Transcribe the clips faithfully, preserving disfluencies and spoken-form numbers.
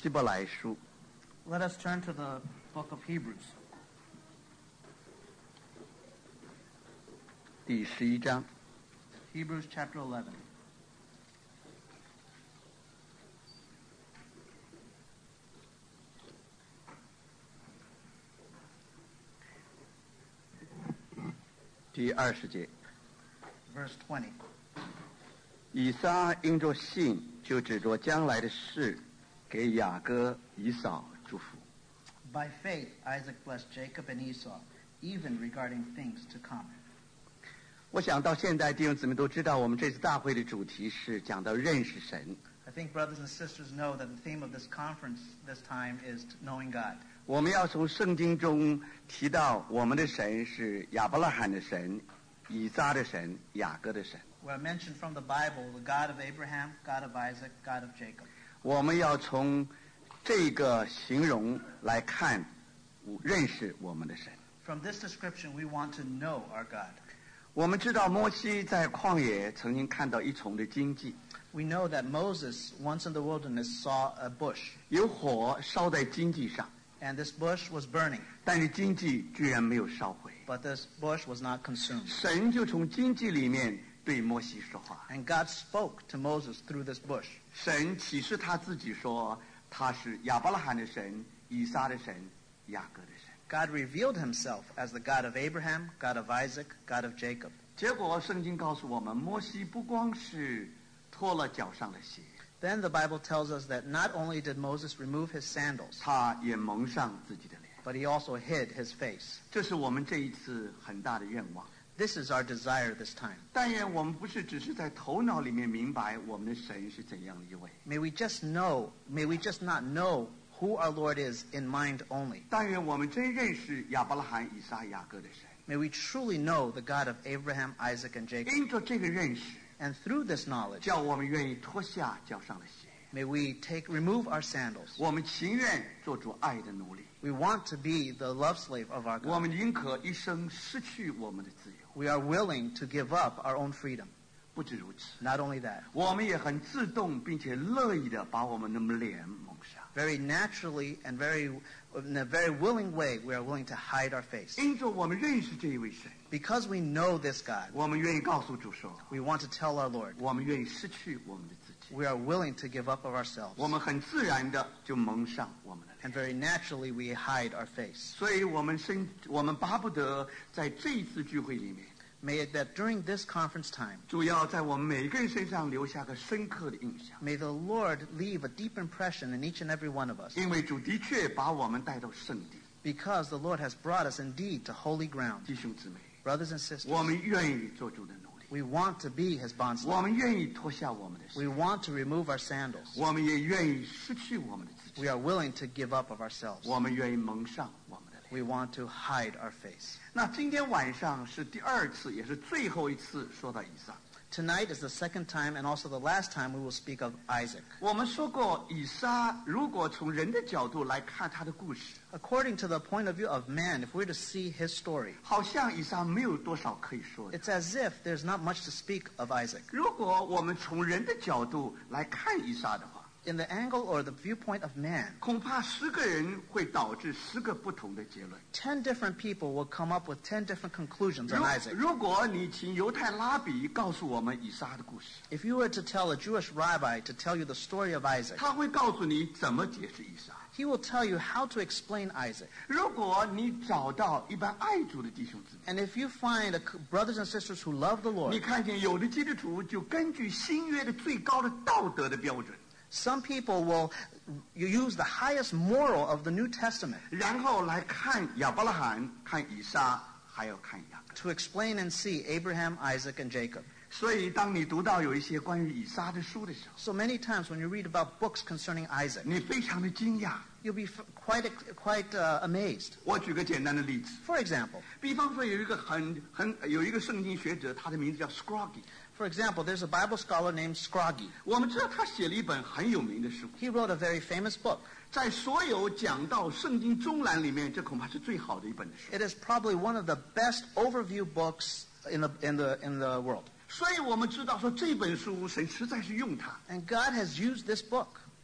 希伯来书 Let us turn to the book of Hebrews, 第十一章。 Hebrews chapter eleven. 第二十节， Verse twenty. 以撒因着信，就指着将来的事，给雅各、以扫祝福。 By faith, Isaac blessed Jacob and Esau, even regarding things to come. 我想到现在弟兄姊妹都知道，我们这次大会的主题是讲到认识神。 I think brothers and sisters know that the theme of this conference this time is knowing God. 我们要从圣经中提到，我们的神是亚伯拉罕的神、以撒的神、雅各的神。 We're mentioned from the Bible, the God of Abraham, God of Isaac, God of Jacob. 我们要从这个形容来看，认识我们的神。 From this description, we want to know our God. 我们知道摩西在旷野曾经看到一丛的荆棘， We know that Moses, once in the wilderness, saw a bush, 有火烧在荆棘上， and this bush was burning, 但是荆棘居然没有烧毁。 but this bush was not consumed. 神就从荆棘里面对摩西说话， And God spoke to Moses through this bush. 神启示他自己说，他是亚伯拉罕的神、以撒的神、雅各的神。 God revealed himself as the God of Abraham, God of Isaac, God of Jacob. 结果圣经告诉我们，摩西不光是脱了脚上的鞋， Then the Bible tells us that not only did Moses remove his sandals, 他也蒙上自己的脸。 but he also hid his face. 这是我们这一次很大的愿望。 This is our desire this time. 但愿我们不是只是在头脑里面明白我们的神是怎样的一位， May we just know, may we just not know who our Lord is in mind only. 但愿我们真认识亚伯拉罕、以撒、雅各的神。 May we truly know the God of Abraham, Isaac, and Jacob. 因着这个认识， And through this knowledge, 叫我们愿意脱下脚上的鞋， may we take, remove our sandals. 我们情愿做主爱的奴隶， We want to be the love slave of our 我 God. 们宁可一生失去我们的自由。 We are willing to give up our own freedom. 不止如此， Not only that, 我们也很自动并且乐意的把我们的脸蒙上。 very naturally and very, in a very willing way, we are willing to hide our face. 因着我们认识这一位神， Because we know this God, 我们愿意告诉主说， we want to tell our Lord, 我们愿意失去我们的自己。 we are willing to give up of ourselves. 我们很自然的就蒙上我们的脸。 And very naturally, we hide our face. 所以我们深，我们巴不得在这一次聚会里面， May it that during this conference time, 主要在我们每个人身上留下个深刻的印象。 may the Lord leave a deep impression in each and every one of us. 因为主的确把我们带到圣地， Because the Lord has brought us indeed to holy ground. 弟兄姊妹， Brothers and 我 sisters, 们愿意做主的奴隶， we want to be his 我 bondslave. 们愿意脱下我们的 We 鞋， want to remove our sandals. 我们也愿意失去我们的自己， We are willing to give up of ourselves. 我们愿意蒙上我们的脸。 We want to hide our face. 那今天晚上是第二次，也是最后一次说到以撒。 Tonight is the second time and also the last time we will speak of Isaac. 我们说过，以撒如果从人的角度来看他的故事， According to the point of view of man, if we were to see his story, 好像以撒没有多少可以说的。 it's as if there's not much to speak of Isaac. 如果我们从人的角度来看以撒的话， In the angle or the viewpoint of man, 恐怕十个人会导致十个不同的结论。 ten different people will come up with ten different conclusions on 如 Isaac. 如果你请犹太拉比告诉我们以撒的故事， If you were to tell a Jewish rabbi to tell you the story of Isaac, 他会告诉你怎么解释以撒。 he will tell you how to explain Isaac. 如果你找到一般爱主的弟兄姊妹， And if you find a, brothers and sisters who love the 你 Lord, 看见有的基督徒就根据新约的最高的道德的标准， some people will use the highest moral of the New Testament 然后来看亚伯拉罕、看以撒，还要看雅各。 to explain and see Abraham, Isaac, and Jacob. 所以，当你读到有一些关于以撒的书的时候， So many times when you read about books concerning Isaac, 你非常的惊讶。 you'll be f- quite quite uh, amazed. 我举个简单的例子， For example, 比方说有一个很很有一个圣经学者，他的名字叫 Scroggie。 for example, there's a Bible scholar named Scroggie. 我们知道他写了一本很有名的书， He wrote a very famous book. 在所有讲到圣经中栏里面，这恐怕是最好的一本的书。 It is probably one of the best overview books in the in the in the world. 所以我们知道说这本书神实在是用它。 And God has used this book.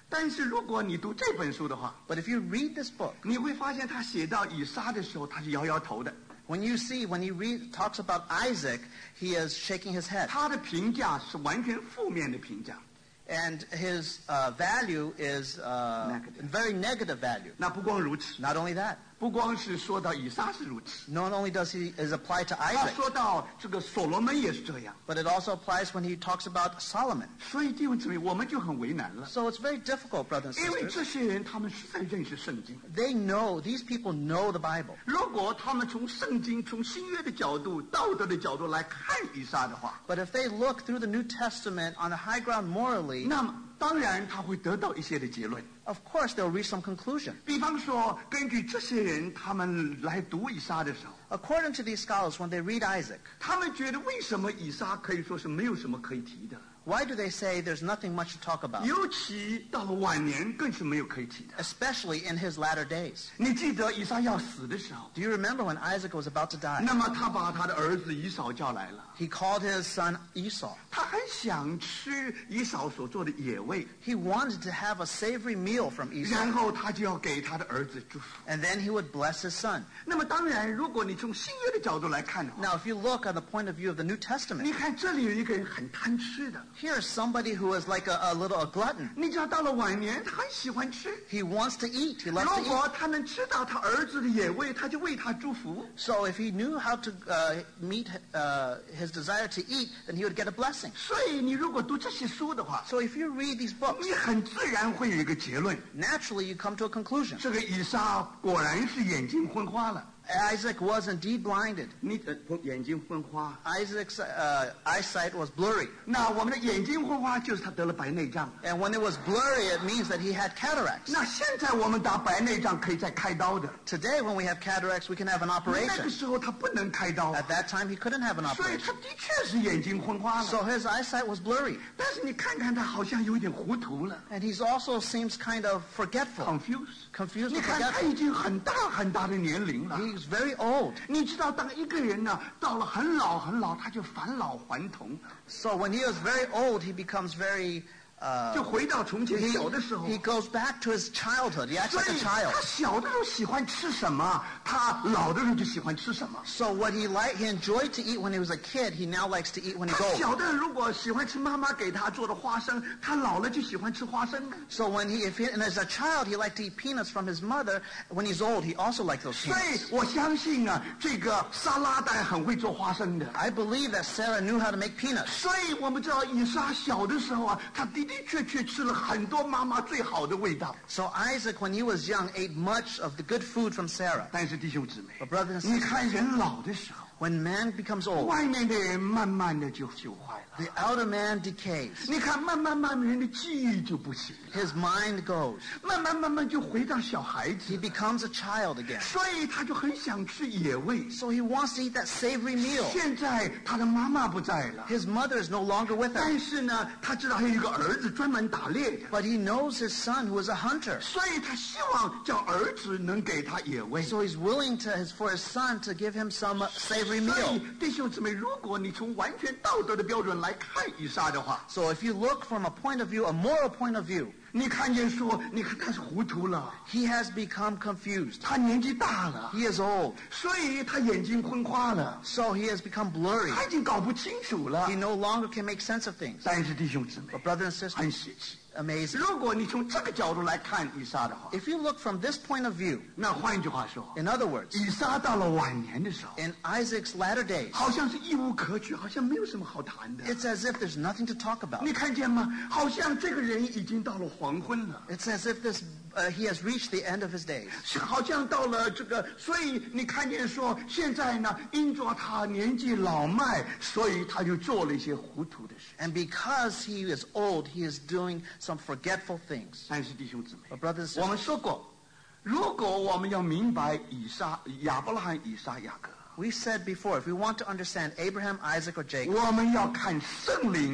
但是如果你读这本书的话， But if you read this book, 你会发现他写到以撒的时候，他是摇摇头的。 when you see, when he read, talks about Isaac, he is shaking his head. 他的评价是完全负面的评价。 And his uh, value is uh, Negative. very negative value. 那不光如此， Not only that, 不光是说到以撒是如此， not only does he is applied to 他 Isaac, 说到这个所罗门也是这样。 but it also applies when he talks about Solomon. 所以弟兄姊妹，我们就很为难了， So it's very difficult, brothers and 因为 sisters. 这些人他们实在认识圣经。 They know, these people know the Bible. 如果他们从圣经、从新约的角度、道德的角度来看以撒的话， But if they look through the New Testament on the high ground morally, 那么当然他会得到一些的结论。 of course they'll reach some conclusion. 比方说，根据这些人他们来读以撒的时候， According to these scholars, when they read Isaac, 他们觉得为什么以撒可以说是没有什么可以提的， why do they say there's nothing much to talk about? 尤其到了晚年更是没有可以提的。 Especially in his latter days. 你记得以撒要死的时候， Do you remember when Isaac was about to die? 那么他把他的儿子以扫叫来了， He called his son Esau. 他很想吃以扫所做的野味， He wanted to have a savory meal from 然 Esau. 后他就要给他的儿子祝福。 And then he would bless his son. 那么当然，如果你从新约的角度来看的话， Now, if you look on the point of view of the New 你 Testament, 看这里有一个人很贪吃的， here's somebody who is like a, a little a glutton. 你知道到了晚年他很喜欢吃， He wants to eat. He loves 如 to eat. 果他能吃到他儿子的野味，他就为他祝福。 So if he knew how to uh, meet uh, his desire to eat, then he would get a blessing. 所以你如果读这些书的话， So if you read these books, 你很自然会有一个结论： naturally you come to a conclusion. 这个以撒果然是眼睛昏花了。 Isaac was indeed blinded. 你呃眼睛昏花， Isaac's uh, eyesight was blurry. 那我们的眼睛昏花就是他得了白内障。 And when it was blurry, it means that he had cataracts. 那现在我们打白内障可以再开刀的， Today, when we have cataracts, we can have an 那个 operation. 时候他不能开刀， At that time, he couldn't have an 所以 operation. 他的确是眼睛昏花了。 So his eyesight was blurry. 但是你看看他好像有点糊涂了 And he also seems kind of forgetful, ，confused。 confused 你 and 看他 forgetful. 已经很大很大的年龄了。 He's very old. 你知道，当一个人呢到了很老很老，他就返老还童， So when he is very old, he becomes very... 就 Uh, 回到从前 he, 小的时候。 he goes back to his childhood. He acts 所 like a 以 child. 他小的时候喜欢吃什么，他老的时候就喜欢吃什么。 So what he liked, he enjoyed to eat when he was a kid, he now likes to eat when 他 he's old. 小的如果喜欢吃妈妈给他做的花生，他老了就喜欢吃花生。 So when he, if he, and as a child, he liked to eat peanuts from his mother. When he's old, he also likes those 所以 peanuts. 我相信啊，这个撒拉代很会做花生的。 I believe that Sarah knew how to make peanuts. 所以我们知道以撒小的时候啊，他的的确确吃了很多妈妈最好的味道。 So Isaac, when he was young, ate much of the good food from Sarah. 但是弟兄姊妹， But brothers and 你 sisters, 看人老的时候， when man becomes old, 外面的人慢慢的就就坏了。 the outer man decays. 你看慢慢慢慢人的记忆就不行了， His mind goes. 慢慢慢慢就回到小孩 He 子， becomes a child again. 所以他就很想吃野味。 So he wants to eat that savory meal. 现在他的妈妈不在了， His mother is no longer with him. 但是呢，他知道还有一个儿子专门打猎的， But he knows his son who is a hunter. 所以他希望叫儿子能给他野味。 So he's willing to his, for his son to give him some uh, savory 所以 meal. 弟兄姊妹，如果你从完全道德的标准来看以撒的话， So if you look from a point of view, a moral point of view, 你看见说，你看他是糊涂了， he has become confused. 他年纪大了， He is old. 所以他眼睛昏花了， So he has become blurry. 他已经搞不清楚了 He。no longer can make sense of things. 但是弟兄姊妹 But，brothers and 很 sisters, 稀奇。 amazing. 如果你从这个角度来看以撒的话， If you look from this point of view, 那换一句话说， in other words, 以撒到了晚年的时候， in Isaac's latter days, 好像是一无可取，好像没有什么好谈的。 it's as if there's nothing to talk about. 你看见吗？好像这个人已经到了黄昏了， It's as if this uh, he has reached the end of his days. 好像到了这个，所以你看见说，现在呢，因着他年纪老迈，所以他就做了一些糊涂的事。 And because he is old, he is doing some forgetful things. 但是弟兄姊妹， But brothers and 我们 sisters, 说过，如果我们要明白以撒、亚伯拉罕、以撒、雅各， we said before, if we want to understand Abraham, Isaac, or Jacob, 我们要看圣灵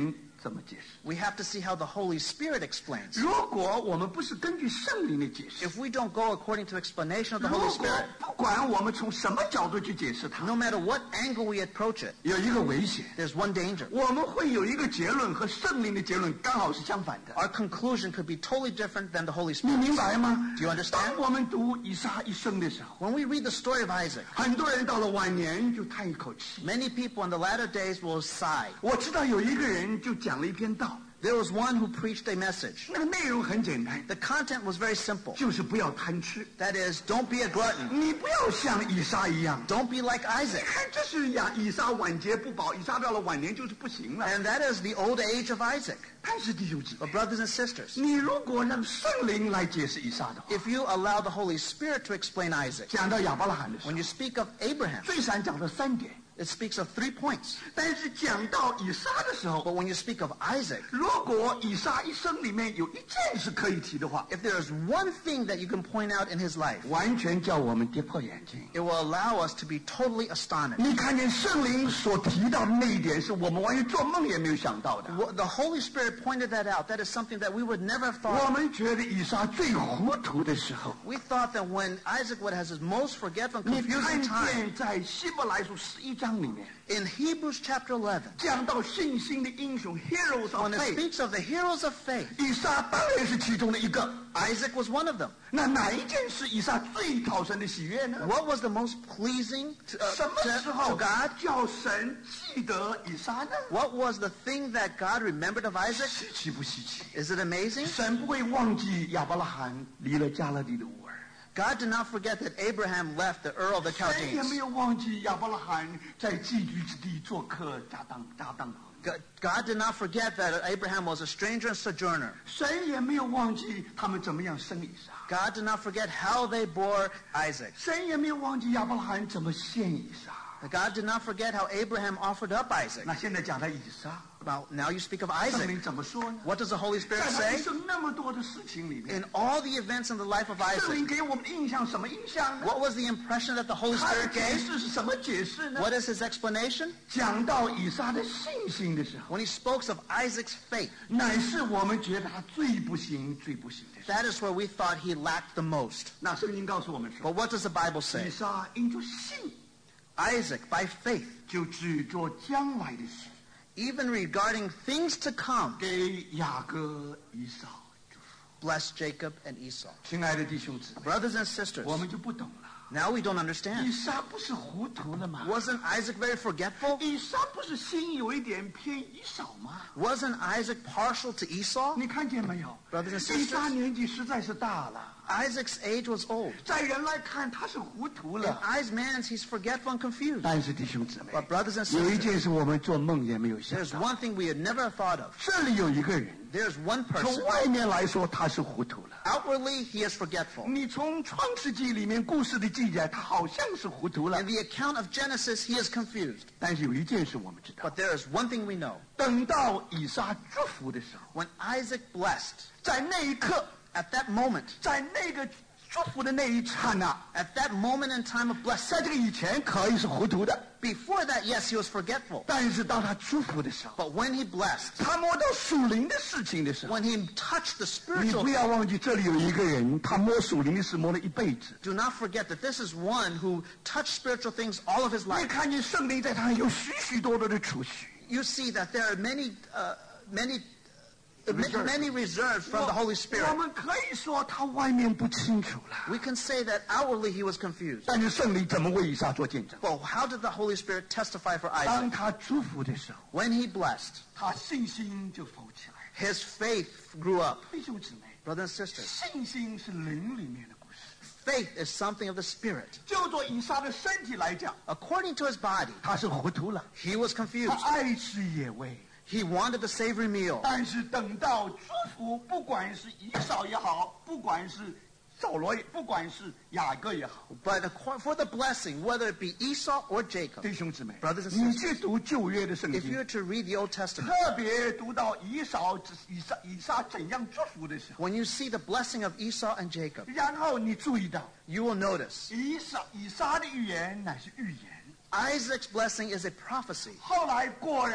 怎么解释。 We have to see how the Holy Spirit explains. 如果我们不是根据圣灵的解释， If we don't go according to explanation of the 如 Holy 果 Spirit, 不管我们从什么角度去解释它， no matter what angle we approach it, 有一个危险， there's one danger. 我们会有一个结论和圣灵的结论刚好是相反的。 Our conclusion could be totally different than the Holy 你 Spirit. 明白吗？ Do you understand? 当我们读以撒一生的时候， When we read the story of Isaac, 很多人到了晚年就叹一口气。 many people in the latter days will sigh. 我知道有一个人就讲了一篇道， There was one who preached a message. 那个内容很简单， The content was very simple. 就是不要贪吃。 That is, don't be a glutton. 你不要像以撒一样。 Don't be like Isaac. 看，这是呀，以撒晚节不保，以撒到了晚年就是不行了。 And that is the old age of Isaac. 但是弟兄姊妹 But，brothers and sisters, 你如果让圣灵来解释以撒的话， if you allow the Holy Spirit to explain Isaac, 讲到亚伯拉罕的时 when 候， you speak of Abraham, 最闪讲到三点， it speaks of three points. 但是讲到以撒的时候， But when you speak of Isaac, 如果以撒一生里面有一件是可以提的话， if there is one thing that you can point out in his life, 完全叫我们跌破眼镜。 it will allow us to be totally astonished. 你看见圣灵所提到的那一点，是我们完全做梦也没有想到的。 What- The Holy Spirit pointed that out. That is something that we would never have 我 thought. 们觉得以撒最糊涂的时候， We thought that when Isaac would have his most forgetful, 你看 confusing time, 见在希伯来书十一章里面 in Hebrews chapter eleven, 讲到信心的英雄 heroes of when it faith， speaks of the heroes of faith, 以撒当然是其中的一个。 Isaac was one of them. 那哪一件是以撒最讨神的喜悦呢？ What was the most pleasing to, uh, 什么时 to, 候 to God? 叫神记得以撒呢？ What was the thing that God remembered of Isaac? 稀奇不稀奇？ Is it amazing? 神不会忘记亚伯拉罕离了加勒底的乌尔， God did not forget that Abraham left the Ur of the 神也 Chaldeans. 没有忘记亚伯拉罕在寄居之地做客家当家当。 God, God did not forget that Abraham was a stranger and sojourner. 神也没有忘记他们怎么样生以撒， God did not forget how they bore Isaac. 神也没有忘记亚伯拉罕怎么献以撒。 God did not forget how Abraham offered up Isaac. 那现在讲到以撒， Now, now you speak of 圣 Isaac. 灵怎么说呢？ What does the Holy 在 Spirit 他一 say? 生那么多的事情里面， In all the events in the life of 圣 Isaac, 灵给我们的印象什么印象呢？ what was the impression that the Holy 他的 Spirit 解 gave? 释是什么解释呢？ What is his explanation? 讲到以撒的信心的时候， When he spoke of Isaac's faith, 乃是我们觉得他最不行、最不行的事。 that is where we thought he lacked the most. 那圣经告诉我们说， But what does the Bible 以 say? 撒因着信， Isaac, by faith, 就指着将来的事， even regarding things to come, 给雅各、以扫祝福。 blessed Jacob and Esau. 亲爱的弟兄姊妹， Brothers and sisters, 我们就不懂了。 now we don't 以 understand. 撒不是糊涂了吗？ Wasn't Isaac very forgetful? 以撒不是心有一点偏以扫吗？ Wasn't Isaac partial to Esau? 你看见没有？ Brothers and sisters 以撒年纪实在是大了， Isaac's age was old. 在人来看他是糊涂 In 了。 eyes man's, he's forgetful and confused. 但是弟兄姊妹， But brothers and 有一 sisters, 件事我们做梦也没有想 there's 到。 one thing we had never thought of. 这里有一个人， There's one 从 person. 外面来说他是糊涂了。 Outwardly, he is forgetful. 你从创世纪里面故事的记载，他好像是糊涂了 In。the account of Genesis, he is confused. 但是有一件事我们知道， But there is one thing we know. 等到以撒祝福的时候， When Isaac blessed, 在那一刻， at that moment, 在那个祝福的那一刹那， at that moment in time of 在 blessing, 这个以前可以是糊涂的， before that, yes, he was forgetful. 但是当他祝福的时候， But when he blessed, 他摸到属灵的事情的时候， when he touched the 你 spiritual, 不要忘记，这里有一个人，他摸属灵的事摸了一辈子。 do not forget that this is one who touched spiritual things all of his 你 life. 看见圣灵在他有许许多多的储蓄。 You see that there are many, uh, many, uh, Reserves. many reserves from the Holy 我 Spirit. 们可以说他外面不清楚了， We can say that outwardly he was confused. 但是圣灵怎么为以撒做见证？ But how did the Holy Spirit testify for 当 Isaac? 他祝福的时候， When he blessed, 他信心就浮起来。 his faith grew up. 弟兄姊妹， Brothers and sisters, 信心是灵里面的故事。 faith is something of the Spirit. 就做以撒的身体来讲， According to his body, 他是糊涂了， he was 他 confused. 爱吃野味。 He wanted the savory meal. 但是等到祝福，不管是以扫也好，不管是扫罗也，不管是雅各也好， But acco- for the blessing, whether it be Esau or Jacob, 弟兄姊妹 Brothers and， 你 sisters 去读旧约的圣 if you 经， were to read the Old Testament, 特别读到以扫、以撒、以撒怎样祝福的时候， when you see the blessing of Esau and Jacob, 然后你注意到 you will notice 以撒以撒的预言乃是预言， Isaac's blessing is a prophecy. 后来果然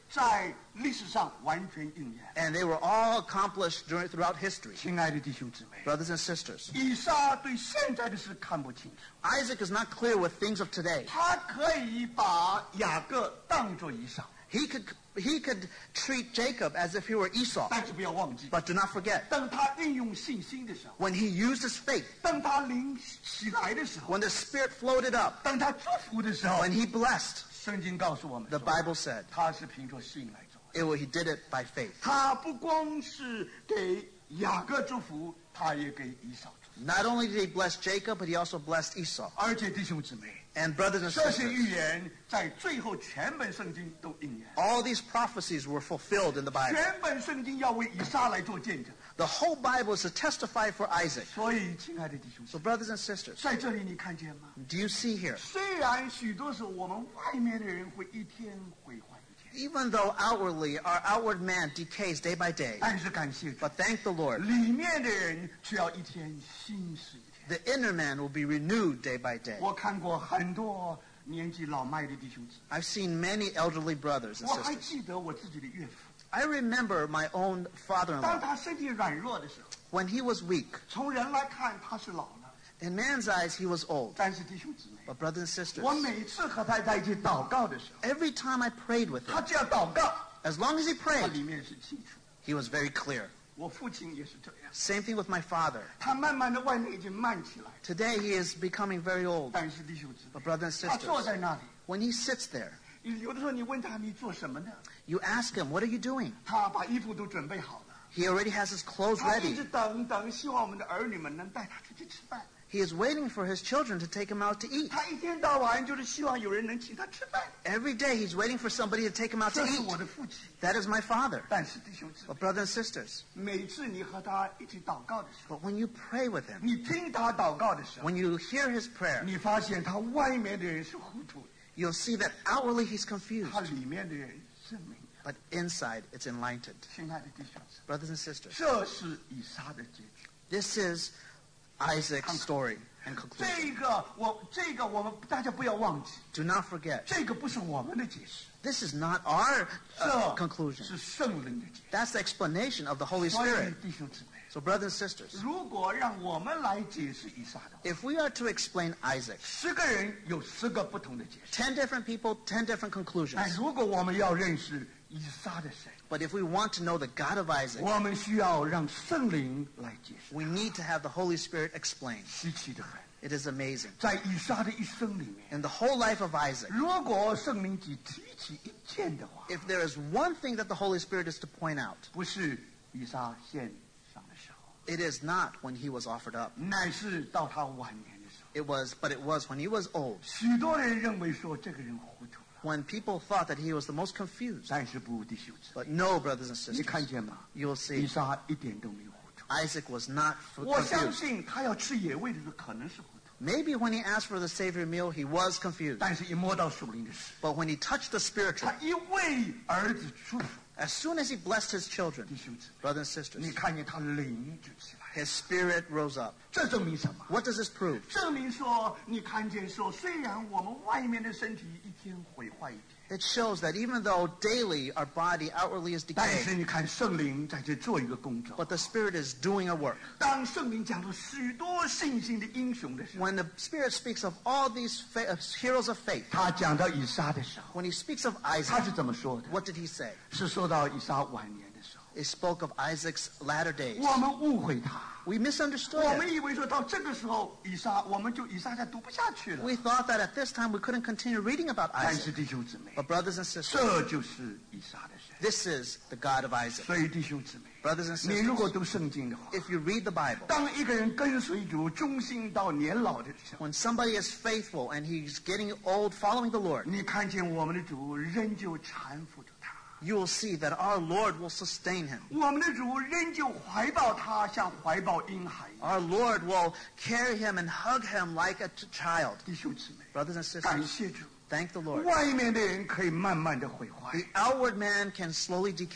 在历史上完全应验。 And they were all accomplished during, throughout history. 亲爱的弟兄姊妹， Brothers and sisters, 以撒对现在的事看不清楚， Isaac is not clear with things of today. 他可以把雅各当作以扫， He could, he could treat Jacob as if he were Esau. 但是不要忘记， But do not forget, 当他运用信心的时候， when he used his faith, 当他灵起来的时候， when the Spirit floated up, 当他祝福的时候， when he blessed, 圣经告诉我们 the 说， Bible said, 他是凭着信来做。 it, he did it by faith. 他不光是给雅各祝福，他也给以扫祝福。 Not only did he bless Jacob, but he also blessed Esau. 而且弟兄姊妹， And brothers and 这些 sisters, 预言在最后全本圣经都应验。 all these prophecies were fulfilled in the Bible. 全本圣经要为以撒来做见证。 The whole Bible is to testify for Isaac. 所以，亲爱的弟兄姊 So 妹， brothers and sisters, 在这里你看见吗？ do you see here? 虽然许多时候我们外面的人会一天毁坏一天， Even though outwardly our outward man decays day by day, 但是感谢主， but thank the Lord, 里面的人却要一天新是一天。 the inner man will be renewed day by day. 我看过很多年纪老迈的弟兄姊妹， I've seen many elderly brothers and 我还 sisters. 记得我自己的岳父， I remember my own 当 father-in-law. 他身体软弱的时候， When he was weak, 从人来看他是老了， in man's eyes he was old. 但是弟兄姊妹， But brothers and sisters, 我每次和他在一起祷告的时候， every time I prayed with 他 him, 只要祷告， as long as he 他 prayed, 里面是清楚。 he was very clear. 我父亲也是这样， Same thing with my father. 他慢慢的外面已经慢起来， Today he is becoming very old. 但是弟兄姊妹 But，brothers and 他坐 sisters, 在那里， when he sits there, 有的时候你问他你做什么呢？ you ask him, what are you doing? 他把衣服都准备好了， He already has his clothes 他一直 ready. 等等，希望我们的儿女们能带他出去吃饭。 He is waiting for his children to take him out to eat. 他一天到晚就是希望有人能请他吃饭。 Every day he's waiting for somebody to take him out to 这是 eat. 我的父亲。 That is my father. 但是弟兄姊妹 But，brothers and sisters, 每次你和他一起祷告的时候， but when you pray with him, 你听他祷告的时候， when you hear his prayer, 你发现他外面的人是糊涂的， you'll see that outwardly he's confused, 他里面的人是明白。 but inside it's enlightened. 亲爱的弟兄姊妹， Brothers and sisters, 这是以撒的结局。 this is Isaac's story and conclusion. 这个我这个我们大家不要忘记， Do not forget, 这个不是我们的解释， this is not our 这 uh, conclusion. 是圣灵的解 That's the explanation of the Holy 释。所以 Spirit. 弟兄姊妹， So brothers and sisters, 如果让我们来解释以撒的话， if we are to explain Isaac, 十个人有十个不同的解释。 ten different people, ten different 但 conclusions. 如果我们要认识以撒的神， But if we want to know the God of Isaac, 我们需要让圣灵来解释。 we need to have the Holy Spirit explain. 稀奇的很， It is amazing. 在以撒的一生里面， In the whole life of Isaac, 如果圣灵只提起一件的话， if there is one thing that the Holy Spirit is to point out, 不是以撒献上的时候， it is not when he was offered up. 乃是到他晚年的时候。 It was, but it was when he was old, 许多人认为说这个人糊涂了， when people thought that he was the most confused. 但是不，弟兄姊妹， But no, brothers and 你看 sisters, 见吗？ you'll 以 see 撒一点都没有糊涂。 Isaac was not f- 我相 confused. 信他要吃野味的时候可能是糊涂， Maybe when he asked for the savory meal, he was confused. 但是一摸到属灵的事， But when he touched the 他 spiritual, 一为儿子祝福， as soon as he blessed his children, 弟兄姊妹， brothers and 你 sisters, 看见他灵就起来， his spirit rose up. 这证明什么？ What does this prove? 证明说，你看见说，虽然我们外面的身体一天毁坏一天， It shows that even though daily our body outwardly is 但是 decaying, 你看圣灵在这做一个工作。 but the Spirit is doing a work. 当圣灵讲到许多信心的英雄的时候， When the Spirit speaks of all these fa- uh, heroes of faith, 他讲到以撒的时候， when he speaks of 他 Isaac, 是怎么说的？ what did he say? 是说到以撒晚年的时候， It spoke of Isaac's latter days. 我们误会他， We misunderstood 我 it. 们以为说到这个时候，以撒我们就以撒再读不下去了。 We thought that at this time we couldn't continue reading about 但是 Isaac. 弟兄姊妹， But brothers and sisters, 这就是以撒的神。 this is the God of Isaac. 所以弟兄姊妹， Brothers and 你如果 sisters, 读圣经的话， if you read the Bible, 当一个人跟随主忠心到年老的时候， when somebody is faithful and he's getting old following the Lord, 你看见我们的主仍旧搀扶着他， you will see that our Lord will sustain him. 我们的主仍旧怀抱他，像怀抱婴孩一样。 Our Lord will carry him and hug him like a t- child. 弟兄姊妹， Brothers and 感 sisters, 谢主， thank the Lord. 外面的人可以慢慢的毁坏， The outward man can slowly decay,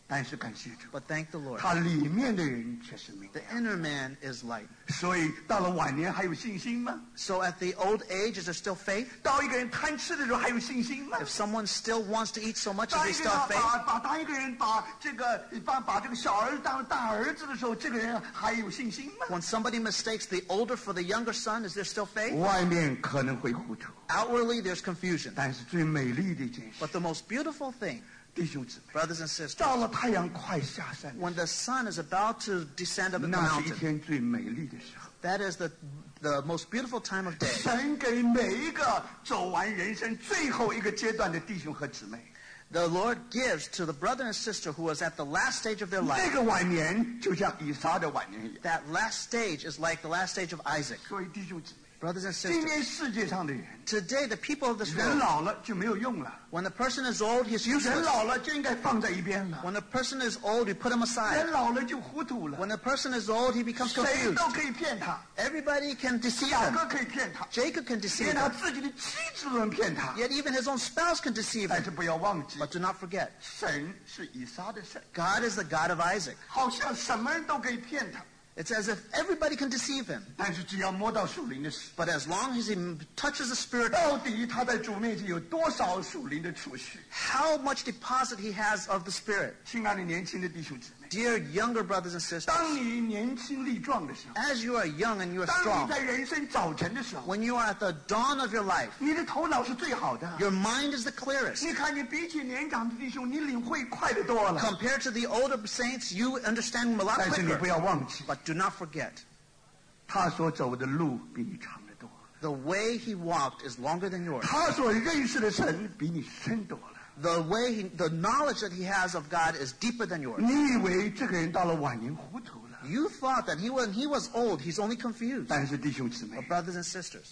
但是感谢主， But thank the Lord. 他里面的人却是明 The 亮。 inner man is light. 所以到了晚年还有信心吗？ So at the old age, is there still faith? 当一个人贪吃的时候还有信心吗？ If someone still wants to eat so much, is 当 he 一个 still 人 have faith? 把把当一个人把这个把把这个小儿子当大儿子的时候，这个人还有信心吗？ When somebody mistakes the older for the younger son, is there still faith? 外面可能会糊涂， Outwardly, there's confusion. 但是最美丽的一件事， But the most beautiful thing, 弟兄姊妹， brothers and sisters, 到了太阳快下山的 when the sun is about to descend up the 那是一 mountain, 天最美丽的时候。 that is the, the most beautiful time of day. 神给每一个走完人生最后一个阶段的弟兄和姊妹， The Lord gives to the brother and sister who was at the last stage of their 那 life. 个晚年就像以撒的晚年一样。 That last stage is like the last stage of Isaac. 所以弟兄姊妹， Brothers and 今 sisters, 天世界上的人， today the people of this 人 world, 老了就没有用了， when the person is old, he's 人 useless. 老了就应该放在一边了， When the person is old, we put him 人 aside. 老了就糊涂了， When the person is old, he becomes 谁 confused. 都可以骗他， Everybody can deceive 雅 him. 各可以骗他， Jacob can deceive 连他 him. 自己的妻子都能骗他。 Yet even his own spouse can deceive 但 him. 是不要忘记， But do not forget, 神是以撒的神， God is the God of Isaac. 好像什么人都可以骗他， It's as if everybody can deceive him. 但是只要摸到属灵的事， But as long as he touches the Spirit, 到底他在主面前有多少属灵的储蓄？ how much deposit he has of the Spirit. 亲爱的年轻的弟兄姊妹， Dear younger brothers and sisters, 当你年轻力壮的时候， as you are young and you are 当你 strong, 在人生早晨的时候， when you are at the dawn of your life, 你的头脑是最好的。 your mind is the clearest. 你看，你比起年长的弟兄，你领会快得多了。 Compared to the older saints, you understand them a lot 但是你不 quicker. 要忘记， But do not forget, 他所走的路比你长得多， the way he walked is longer than yours. 他所认识的神比你深多了。 The way he, the knowledge that he has of God is deeper than yours. 你以为这个人到了晚年糊涂了， You thought that he when he was old, he's only confused. 但是弟兄姊妹 But，brothers and sisters,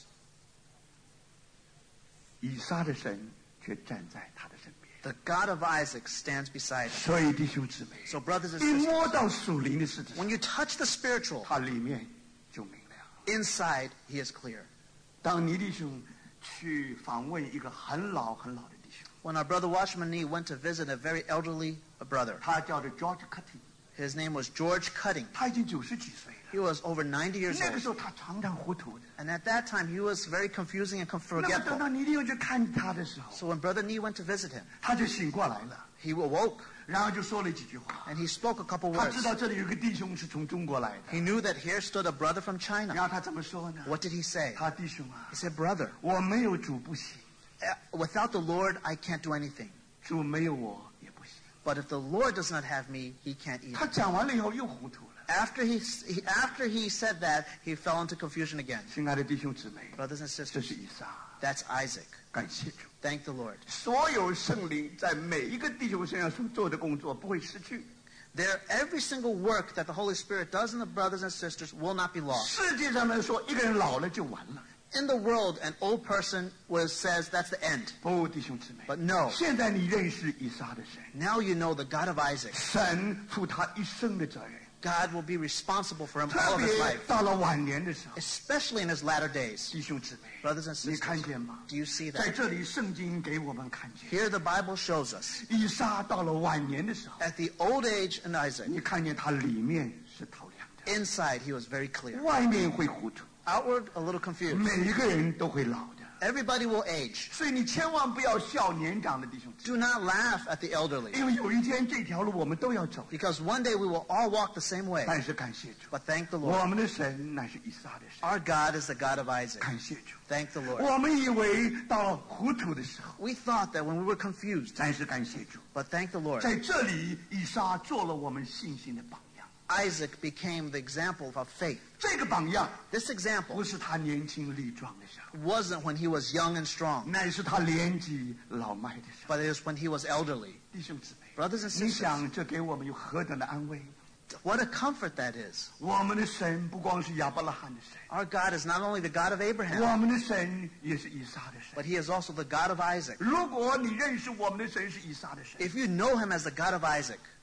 以撒的神却站在他的身边。 the God of Isaac stands beside him. 所以弟兄姊妹， So brothers and 一 sisters, 摸到属灵的事情， when you touch the spiritual, 他里面就明亮。 inside he is clear. 当倪弟兄去访问一个很老很老的弟兄， When our brother Watchman Nee went to visit a very elderly brother, 他叫做 George Cutting， his name was George Cutting. 他已经九十几岁了。 He was over ninety years 那个 old. 时候他常常糊涂的。 And at that time, he was very confusing and 那么等 forgetful. 到倪弟兄去看他的时候， So when Brother Nee went to visit him, 他就醒过来了， he awoke 然后就说了几句话。 and he spoke a couple 他 words. 知道这里有个弟兄是从中国来的， He knew that here stood a brother from China. 然后他怎么说呢？ What did he say? 他弟兄啊 He，said, Brother, 我没有主不行， eh, without the Lord, I can't do anything. 主没有我也不行。 But if the Lord does not have me, he can't 他 either. 讲完了以后又糊涂了。 After he, he, after he said that, he fell into confusion again. 亲爱的弟兄姊妹， Brothers and 这 sisters, 是以撒， that's Isaac. 感谢主。 Thank the Lord. 所有圣灵在每一个弟兄身上所做的工作不会失去。 There, every single work that the Holy Spirit does in the brothers and sisters will not be lost. 世界上来说，一个人老了就完了。 In the world, an old person was, says that's the end. 不，弟兄姊妹， But no, 现在你认识以撒的神， now you know the God of Isaac. 神负他一生的责任， God will be responsible for him 特 all of his 别 life, 到了晚年的时候， especially in his latter days. 弟兄姊妹， Brothers and 你 sisters, 看见吗？ do you see 在 that? 这里，圣经给我们看见， Here the Bible shows us, 以撒到了晚年的时候， at the old age in Isaac, 你看见他里面是透亮的， inside he was very clear. 外面会糊涂， Outward, a little confused. 每一个人都会老的。 Everybody will age. 所以你千万不要笑年长的弟兄姊 Do not laugh at the elderly, 妹，因为有一天这条路我们都要走。 because one day we will all walk the same way. 但是感谢主， But thank the 我 Lord. 们的神乃是以撒的神。 Our God is the God of Isaac. 感谢主， Thank the Lord. 我们以为到糊涂的时候， We thought that when we were confused, 但是感谢主， but thank the Lord. 在这里以撒做了我们信心的榜样。 Isaac became the example of faith. 这个榜样 This 不 example 是他年轻力壮的时候， wasn't when he was young and strong, 乃是他年纪老迈的时候。 but it was when he was elderly. 弟兄姊妹， Brothers and 你 sisters, 想这给我们有何等的安慰？ what a comfort that is. 我们的神不光是亚伯拉罕的神， Our God is not only the God of Abraham, 我们的神也是以撒的神。 but he is also the God of Isaac. 如果你认识我们的神是以撒的神， If you know him as the God of Isaac,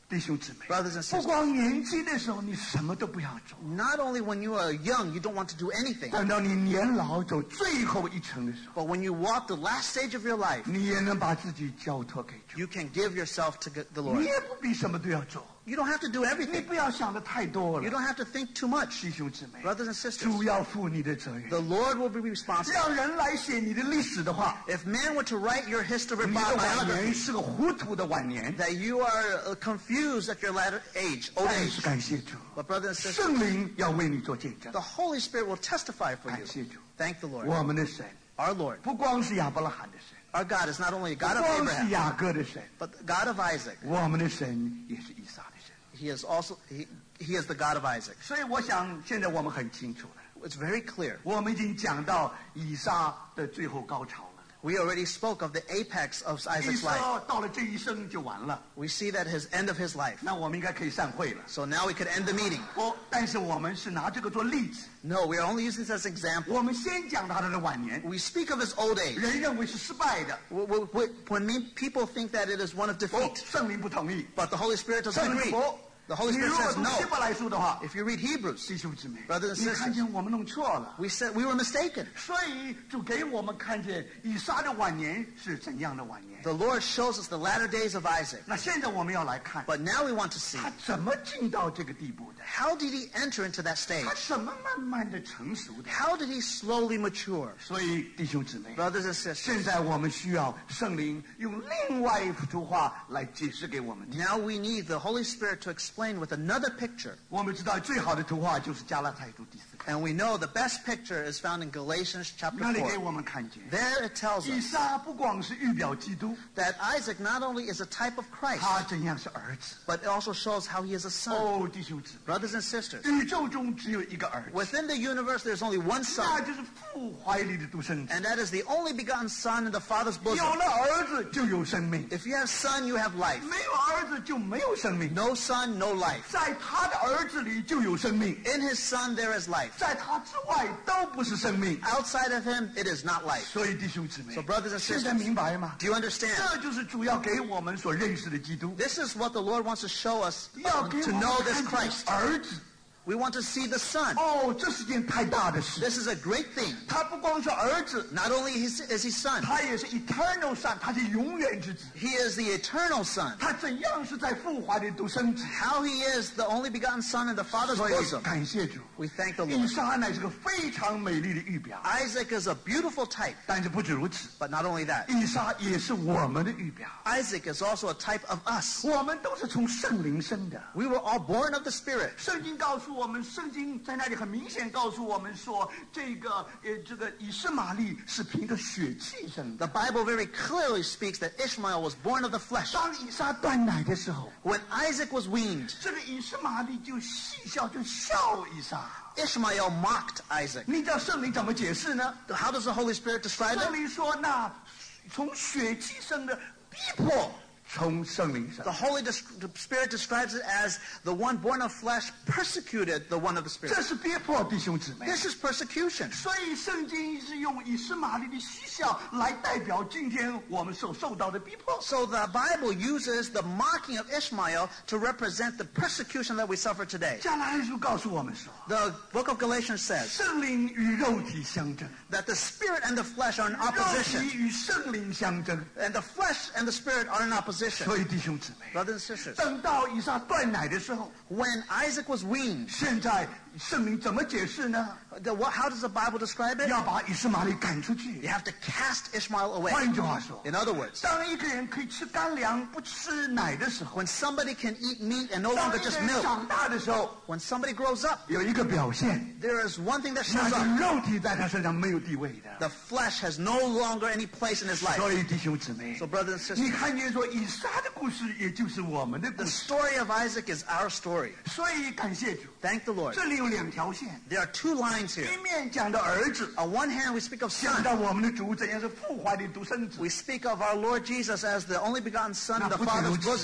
弟兄姊妹， Brothers and 不 sisters, 光年轻的时候，你什么都不要做； not only when you are young, you don't want to do anything, 等到你年老走最後一程的時候， but when you walk the last stage of your life, 你也能把自己交托给主。 you can give yourself to the 你 Lord. 也不必什么都要做， You don't have to do 你 everything. 不要想的太多 You 了。 don't have to think too much. 弟兄姊妹， Brothers and sisters, 主要负你的责任。 the Lord will be responsible. 让人来写你的历史的话， If man were to write your history 你的晚 biography, 年是个糊涂的晚年。 that you are uh, confused at your latter age, old 但 age. 是感謝主， But brothers and sisters, 聖靈要為你做見證。 the Holy Spirit will testify for 感 you. 謝主， Thank the Lord. 我們的神 Our Lord. 不光是亞伯拉罕的神， Our God is not only a 不 God of 光是 Abraham, 雅各的神， but the God of Isaac. 我們的神也是以撒的神。 He is also he, he is the God of Isaac. 所以我想，現在我們很清楚了， It's very clear. 我們已經講到以撒的最後高潮了。 We already spoke of the apex of 以 Isaac's life. 撒到了這一生就完了， We see that his end of his life. 那我們應該可以散會了。 So now we could end the meeting. 哦，但是我們是拿這個做例子， No, we are only using this as an example. 我們先講他的晚年， We speak of his old age. 人認為是失敗的， W- w- w- When me- people think that it is one of 哦 defeat, 聖靈不同意。 but the Holy Spirit doesn't 聖靈 agree. 說， The Holy 你 Spirit 如果 says 讀希 no. 伯來書的話， If you read Hebrews, 弟兄姊妹， Brothers and 你看見我們弄錯了。 we said we were mistaken. 所以主給我們看見以撒的晚年是怎樣的晚年。 The Lord shows us the latter days of Isaac. 那現在我們要來看 But now we want to see, 他怎麼進到這個地步的， how did he enter into that stage? 他怎麼慢慢的成熟的。 How did he slowly mature? 所以弟兄姊妹， Brothers and sisters, 現在我們需要聖靈用另外一幅圖畫來解釋給我們聽。 now we need the Holy Spirit to explain with another picture. 我們知道最好的圖畫就是加拉太書第四章， And we know the best picture is found in Galatians chapter 那裡給 four. 我們看見， There it tells 以 us 撒不光是預表基督， that Isaac not only is a type of Christ, 他怎樣是兒子。 but it also shows how he is a son. 哦，弟兄姊妹， Brothers and sisters, 宇宙中只有一個兒子， within the universe there's only one 那 son, 就是父懷裡的獨生子。 and that is the only begotten son in the Father's 有 bosom. 了兒子就有生命， If you have son, you have life. 沒有兒子就沒有生命。 No son, no life. 在他的兒子裡就有生命， In his son there is life. 在他之外都不是生命。 Outside of him, it is not life. 所以弟兄姊妹 So brothers and 现在 sisters, 明白吗？ do you understand? 这就是主要给我们所认识的基督， This is what the Lord wants to show us, 要 uh, 给 to 我 know 们 this 看见 Christ. 兒子。 We want to see the son. 哦，这是件太大的事。 This is a great thing. 他不光是兒子， Not only is is he son, 他也是 eternal son，他是永遠之子。 he is the eternal son. 他怎樣是在父懷裡獨生子？ How he is the only begotten son in the Father's 所以 bosom. 感謝主， We thank the 以 Lord. 撒乃是個非常美麗的預表。 Isaac is a beautiful type, 但是不止如此， but not only that. 以撒也是我們的預表。 Isaac is also a type of us. 我們都是從聖靈生的。 We were all born of the Spirit. 聖經告訴我們，聖經在那裡很明顯告訴我們說，這個呃，這個以實瑪利是憑着血氣生的。 The Bible very clearly speaks that Ishmael was born of the flesh. 當以撒斷奶的時候， When Isaac was weaned, 這個以實瑪利就戲笑，就笑以撒。 Ishmael mocked Isaac. 你知道聖靈怎麼解釋呢？ How does the Holy Spirit describe 聖 it? 靈說，那從血氣生的逼迫從聖靈生 The。Holy Des- the Spirit describes it as the one born of flesh persecuted the one of the 這 Spirit. 是逼迫，弟兄姊妹。 This is persecution. 所以聖經是用以實瑪利的嬉笑來代表今天我們所受到的逼迫。 So the Bible uses the mocking of Ishmael to represent the persecution that we suffer today. 加拉太書告訴我們說， The book of Galatians says 聖靈與肉體相爭， that the Spirit and the flesh are in 肉 opposition, 體與聖靈相爭。 and the flesh and the Spirit are in opposition. 所以弟兄姊妹， Brothers and sisters, 等到以撒斷奶的時候， when Isaac was weaned, 現在聖靈怎麼解釋呢？ the, what, how does the Bible describe it? 要把以實瑪利趕出去 You。have to cast Ishmael away. 換句話說， In other words, 當一個人可以吃乾糧不吃奶的時候， when somebody can eat meat and no 當 longer 一個 just 人 milk, 長大的時候， when somebody grows up, 有一個表現， there is one thing that 那 shows 是 up. 肉體在他身上沒有地位的。 The flesh has no longer any place in his life. 所以弟兄姊妹， So brothers and 你 sisters, 看見說以撒的故事，也就是我們的故 the 事。 story of Isaac is our story. 所以感謝主， Thank the Lord. 這裡有兩條線， There are two lines here. 一面講到兒子， On one hand, we speak of 講 son. 到我們的主怎樣是父懷的獨生子。 We speak of our Lord Jesus as the only begotten son in the 那不止如 Father's 此 bosom.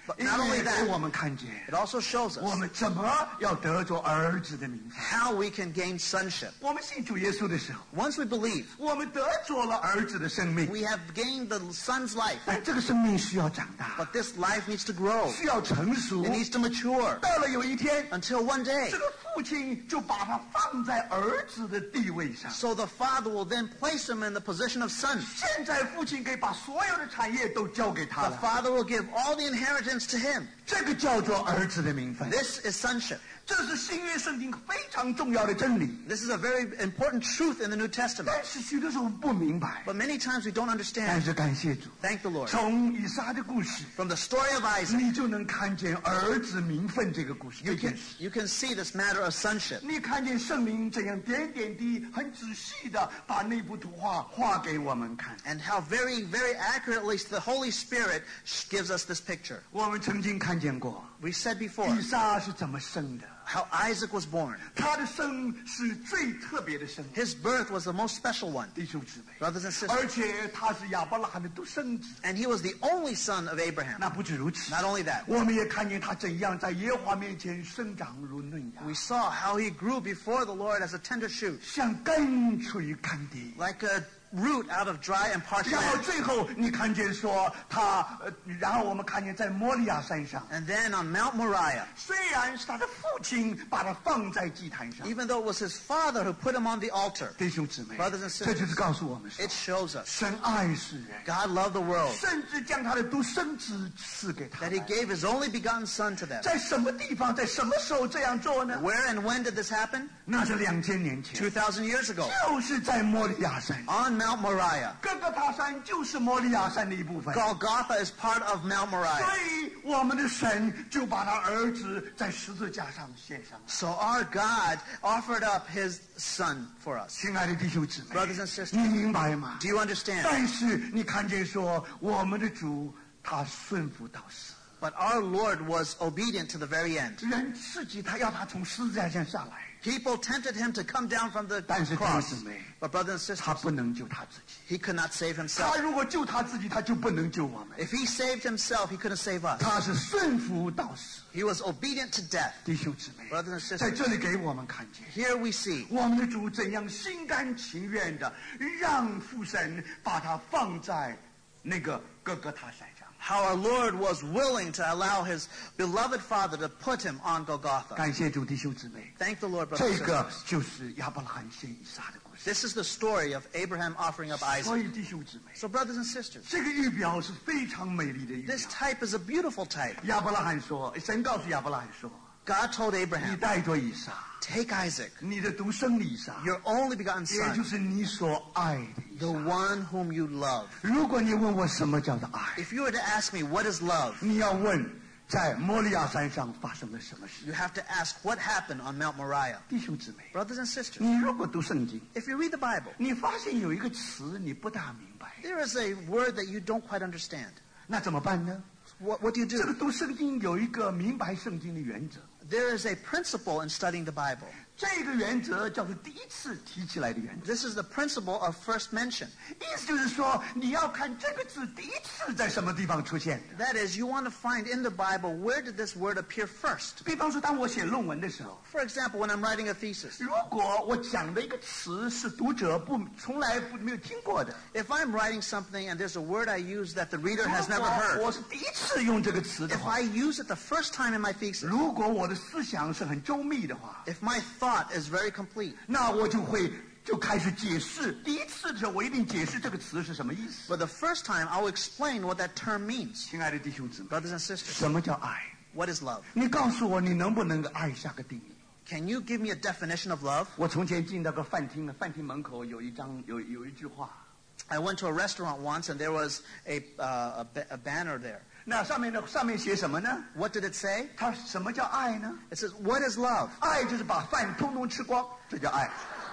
But 因 not only 为 that, 给我们看见 it also shows 我 us 们怎么要得着儿子的名分。 how we can gain sonship. 我们信主耶稣的时候， Once we believe, 我们得着了儿子的生命， we have gained the son's life. 但这个生命需要长大， But this life needs to grow. 需要成熟 It。needs to mature 到了有一天， until one day. 这个父亲就把他放在儿子的地位上。 So the father will then place him in the position of son. 现在父亲可以把所有的产业都交给他 The 了， father will give all the inheritance to him. 这个叫做儿子的名分。 This is sonship. 这是新约圣经非常重要的真理， This is a very important truth in the New Testament. 但是许多时候不明白。 But many times we don't 但 understand. 是感谢主， Thank the Lord. 从以撒的故事， From the story of Isaac, 你就能看见儿子名分这个故事。 you 这件 can, 事， you can see this matter of sonship. 你看见圣灵怎样点点滴滴、很仔细的把那幅图画画给我们看。 And how very, very accurately the Holy Spirit gives us this picture. 我们曾经看见过 We said before 以撒是怎么生的， how Isaac was born. 他的生是最特别的生， His birth was the most special one, 弟兄姊妹， brothers and sisters. 而且他是亚伯拉罕的独生子。 And he was the only son of Abraham. 那不止如此， Not only that, 我们也看见他怎样在耶和华面前生长如嫩芽， we saw how he grew before the Lord as a tender shoot, 像根出于干地。 like a root out of dry and parched 然后 land. 最后你看见说他，呃，然后我们看见在摩利亚山上， And then on Mount Moriah, 虽然是他的父亲把他放在祭坛上， even though it was his father who put him on the altar, 弟兄姊妹 Brothers and，sisters， 这就是告诉我们说 it，shows us 神爱世人， God loved the world, 甚至将他的独生子赐给他 that he 们。 gave his only begotten son to them. 在什么地方，在什么时候这样做呢？ Where and when did this happen? 那是两千年前， two thousand years ago, 就是在摩利亚山。 on Mount Moriah. 哥哥他山就是摩利亚山的一部分， Golgotha is part of Mount 所 Moriah. 以我们的神就把他儿子在十字架上献上了。 So our God offered up his son for us. 亲爱的弟兄姊妹， Brothers and sisters, 你明白吗？ do you understand? 但是你看见说，我们的主他顺服到死， But our Lord was obedient to the very end. 人刺激他，要他从十字架上下来， People tempted him to come down from the 但是弟兄 cross. 姊妹， But brothers and 他 sisters, 不能救他自己。 he could not save 他 himself. 如果救他自己，他就不能救我们。 If he saved himself, he couldn't save us. 他是顺服到死， He was obedient to death. 弟兄姊妹， Brothers and 在 sisters, 这里给我们看见。 here we see 我们的主怎样心甘情愿的让父神把他放在那个哥哥他山上。 how our Lord was willing to allow his beloved Father to put him on Golgotha. 感谢主，弟兄姊妹， Thank the Lord, brothers 这 and 个 sisters. 就是亚伯拉罕献以撒的故事。 This is the story of Abraham offering up 所 Isaac. 以弟兄姊妹， So brothers and sisters, 这个预表是非常美丽的预表 this。type is a beautiful type. 亚伯拉罕说，神告诉亚伯拉罕说， God told 你 Abraham, 带着以撒， take Isaac, 你的独生的以撒， your only begotten 也就 son, 是你所爱的以 the 撒。 one whom you love. 如果你问我什么叫做爱， If you were to ask me what is love, 你要问在摩利亚山上发生了什么事。 you have to ask what happened on Mount Moriah. 弟兄姊妹， Brothers and sisters, 你如果读圣经， if you read the Bible, 你发现有一个词你不大明白， there is a word that you don't quite understand. 那怎么办呢？ What, what do you 这个 do? 读圣经有一个明白圣经的原则， There is a principle in studying the Bible. 这个原则叫做第一次提起来的原则。 This is the principle of first mention. 意思就是说，你要看这个字第一次在什么地方出现的。 That is, you want to find in the Bible where did this word appear first. 比方说，当我写论文的时候， For example, when I'm writing a thesis, 如果我讲的一个词是读者不从来不没有听过的， if I'm writing something and there's a word I use that the reader 如 has never 果 heard, 我是第一次用这个词的 if 话， I use it the first time in my thesis, 如果我的思想是很周密的话， if my thought is very complete, 那我就会就开始解释。第一次的时候，我一定解释这个词是什么意思。 but the first time I'll explain what that term means. 亲爱的弟兄姊妹， Brothers and sisters, 什么叫爱？ what is love? 你告诉我，你能不能够爱下个定义？ Can you give me a definition of love? 我从前进到个饭厅，饭厅门口有一张有有一句话， I went to a restaurant once and there was a, uh, a, ba- a banner there. 那上面的上面写什么呢？ What did it say? 它什么叫爱呢？ It says, what is love? 爱就是把饭通通吃光，这叫爱。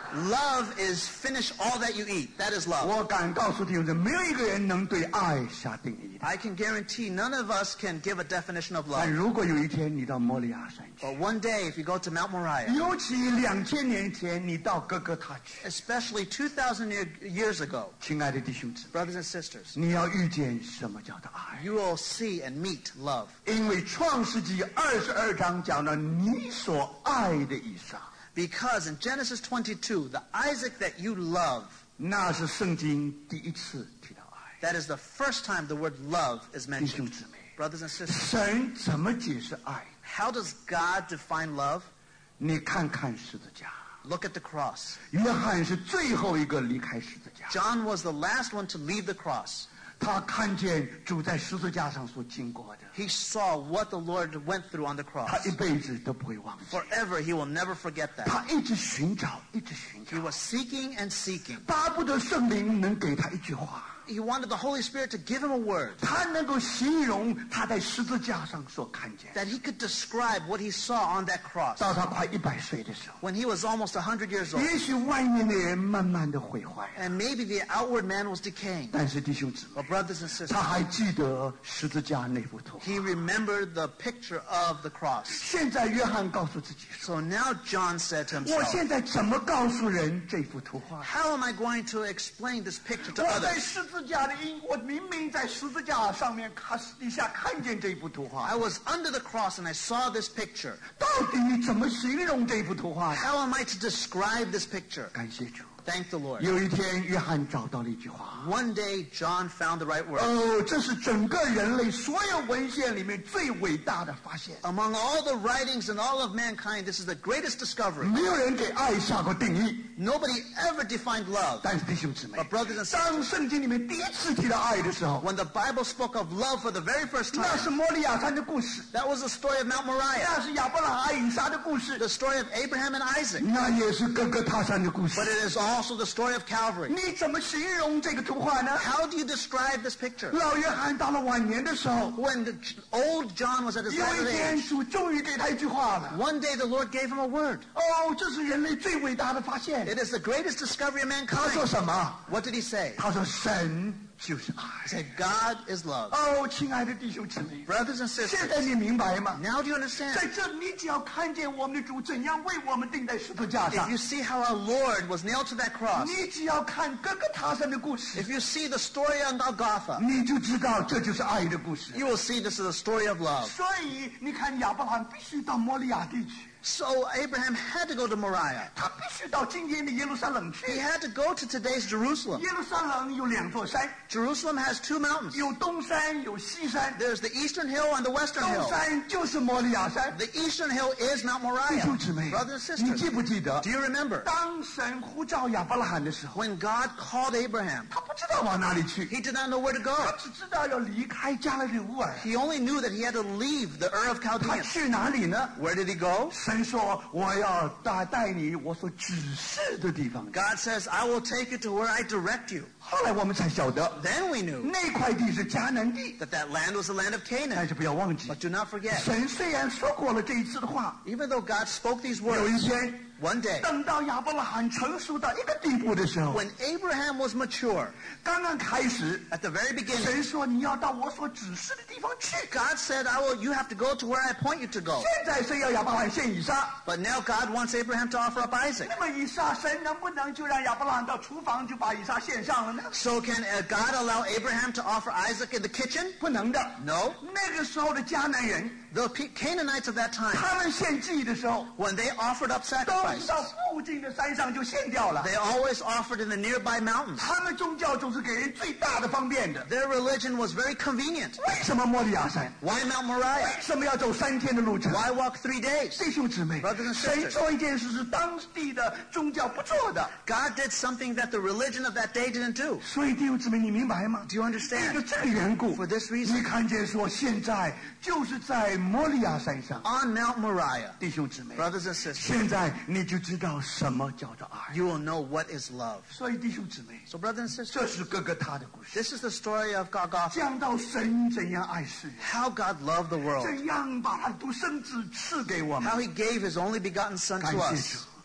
Love is finish all that you eat. That is love. 我敢告诉弟兄姊妹，没有一个人能对爱下定义的。 I can guarantee none of us can give a definition of 但 love. 如果有一天你到摩利亚山去， But one day, if you go to Mount Moriah, 尤其两千年前你到哥哥他去， especially two thousand year, years ago, 亲爱的弟兄姊妹， brothers and sisters, 你要遇见什么叫做爱？ you will see and meet love. 因为创世纪二十二章讲了你所爱的以撒， Because in Genesis twenty-two, the Isaac that you love, 那是圣经第一次提到爱。 that is the first time the word love is 弟兄 mentioned. 姊妹， Brothers and sisters, 神怎么解释爱？ how does God define love? 你看看十字架， Look at the cross. 约翰是最后一个离开十字架， John was the last one to leave the cross. 他看见主在十字架上所经过的， He saw what the Lord went through on the 他 cross. 一辈子都不会忘记。 Forever, he will never forget that. 他一直寻找，一直寻 He 找， was seeking and seeking. 巴不得圣灵能给他一句话， He wanted the Holy Spirit to give him a word 他能够形容他在十字架上所看见。 that he could describe what he saw on that cross 到他快一百岁的时候， when he was almost one hundred years old. 也许外面的人慢慢的毁坏了， And maybe the outward man was decaying. 但是弟兄姊妹， But brothers and sisters, 他还记得十字架那幅图画。 he remembered the picture of the cross. 现在约翰告诉自己说 So now John said to：“ 我 himself, 现在怎么告诉人这幅图画？ how am I going to explain this picture to 我在 others? 十字架的因，我明明在十字架上面看底下看见这幅图画 I，was under the cross and I saw this picture. 到底怎么形容这幅图画呢？ How am I to describe this picture? 感谢主。 Thank the Lord. 有一天，约翰找到了一句话。 One day, John found the right word. 哦，这是整个人类所有文献里面最伟大的发现。 Among all the writings and all of mankind, this is the greatest discovery. 没有人给爱下过定义。 Nobody ever defined love. 但是弟兄姊妹 But，brothers and sisters, 当圣经里面第一次提到爱的时候， when the Bible spoke of love for the very first 那 time, 是摩利亚山的故事， that was the story of Mount Moriah, 那是亚伯拉罕以撒的故事， the story of Abraham and Isaac. 那也是哥哥他山的故事 But。it is also the story of Calvary. 你怎么形容这个图画呢？ How do you describe this picture? 老约翰到了晚年的时候， When the old John was at his 有 latter 一天 age, 主终于给他一句话了。 one day the Lord gave him a word. 哦，这是人类最伟大的发现。 It is the greatest discovery of 他说 mankind. 什么？ What did he say? 他说神就是爱。 He said, God is love. 哦，亲爱的弟兄姊妹， Brothers and 现 sisters, 在你明白吗？ now do you understand? 在这，你只要看见我们的主怎样为我们钉在十字架 If 上 you，see how our Lord was nailed to that cross, 你只要看哥哥他山的故事， if you see the story on Golgotha, 你就知道这就是爱的故事。 you will see this is a story of love. 所以你看，亚伯拉罕必须到摩利亚地去， So Abraham had to go to Moriah. 他必须到今天的耶路撒冷 He 去。 had to go to today's Jerusalem. 耶路撒冷有两座山， Jerusalem has two mountains. 有东山，有西山。 There's the eastern hill and the western 东 hill. 山就是摩利亚山。 The eastern hill is Mount 弟兄 Moriah. 姊妹， Brothers and 你记 sisters, 不记得 do，you remember 当神呼召亚伯拉罕的时候， when God called Abraham? 他不知道往哪里去， He did not know where to 他 go. 只知道要离开加勒底乌尔。 He only knew that he had to leave the Ur of 他 Chaldeans. 去哪里呢？ Where did he go? 神说：“我要带带你我所指示的地方。” God says, I will take you to where I direct you. 后来我们才晓得， Then we knew 那块地是迦南地。 that that land was the land of 但 Canaan. 是不要忘记， But do not forget, 神虽然说过了这一次的话， even though God spoke these 有一 words, 天 one day, 等到亚伯拉罕成熟到一个地步的时候， when Abraham was mature, 刚刚开始， at the very beginning, 神说你要到我所指示的地方去。 God said, I will, you have to go to where I point you to go. 现在谁要亚伯拉罕献以撒？ But now God wants Abraham to offer up Isaac. 那么以撒，神能不能就让亚伯拉罕到厨房就把以撒献上了呢？ So can uh, God allow Abraham to offer Isaac in the kitchen? 不能的。 No. 那个时候的迦南人， The P- Canaanites of that time, 他们献祭的时候， when they offered up 都是 sacrifices, 到附近的山上就献掉了。 they always offered in the nearby mountains. 他们宗教总是给人最大的方便的。 Their religion was very convenient. 为什么摩利亚山？ Why Mount Moriah? 为什么要走三天的路程？ Why walk three days? 弟兄姊妹 Brothers and，sisters 神做一件事是当地的宗教不做的， God did something that the religion of that day didn't do. 所以弟兄姊妹，你明白吗？ Do you 因为 understand? 这个缘故 For this reason 你看见说现在就是在摩利亚山上， On Mount Moriah, 弟兄姊妹， brothers and sisters, 现在你就知道什么叫做爱。 you will know what is love. 所以弟兄姊妹， So brothers and sisters, 这是哥哥他的故事， this is the story of Golgotha. 讲到神怎样爱世人， How God loved the world. 怎样把他的独生子赐给我们。 How he gave his only begotten son to 感谢 us. 主。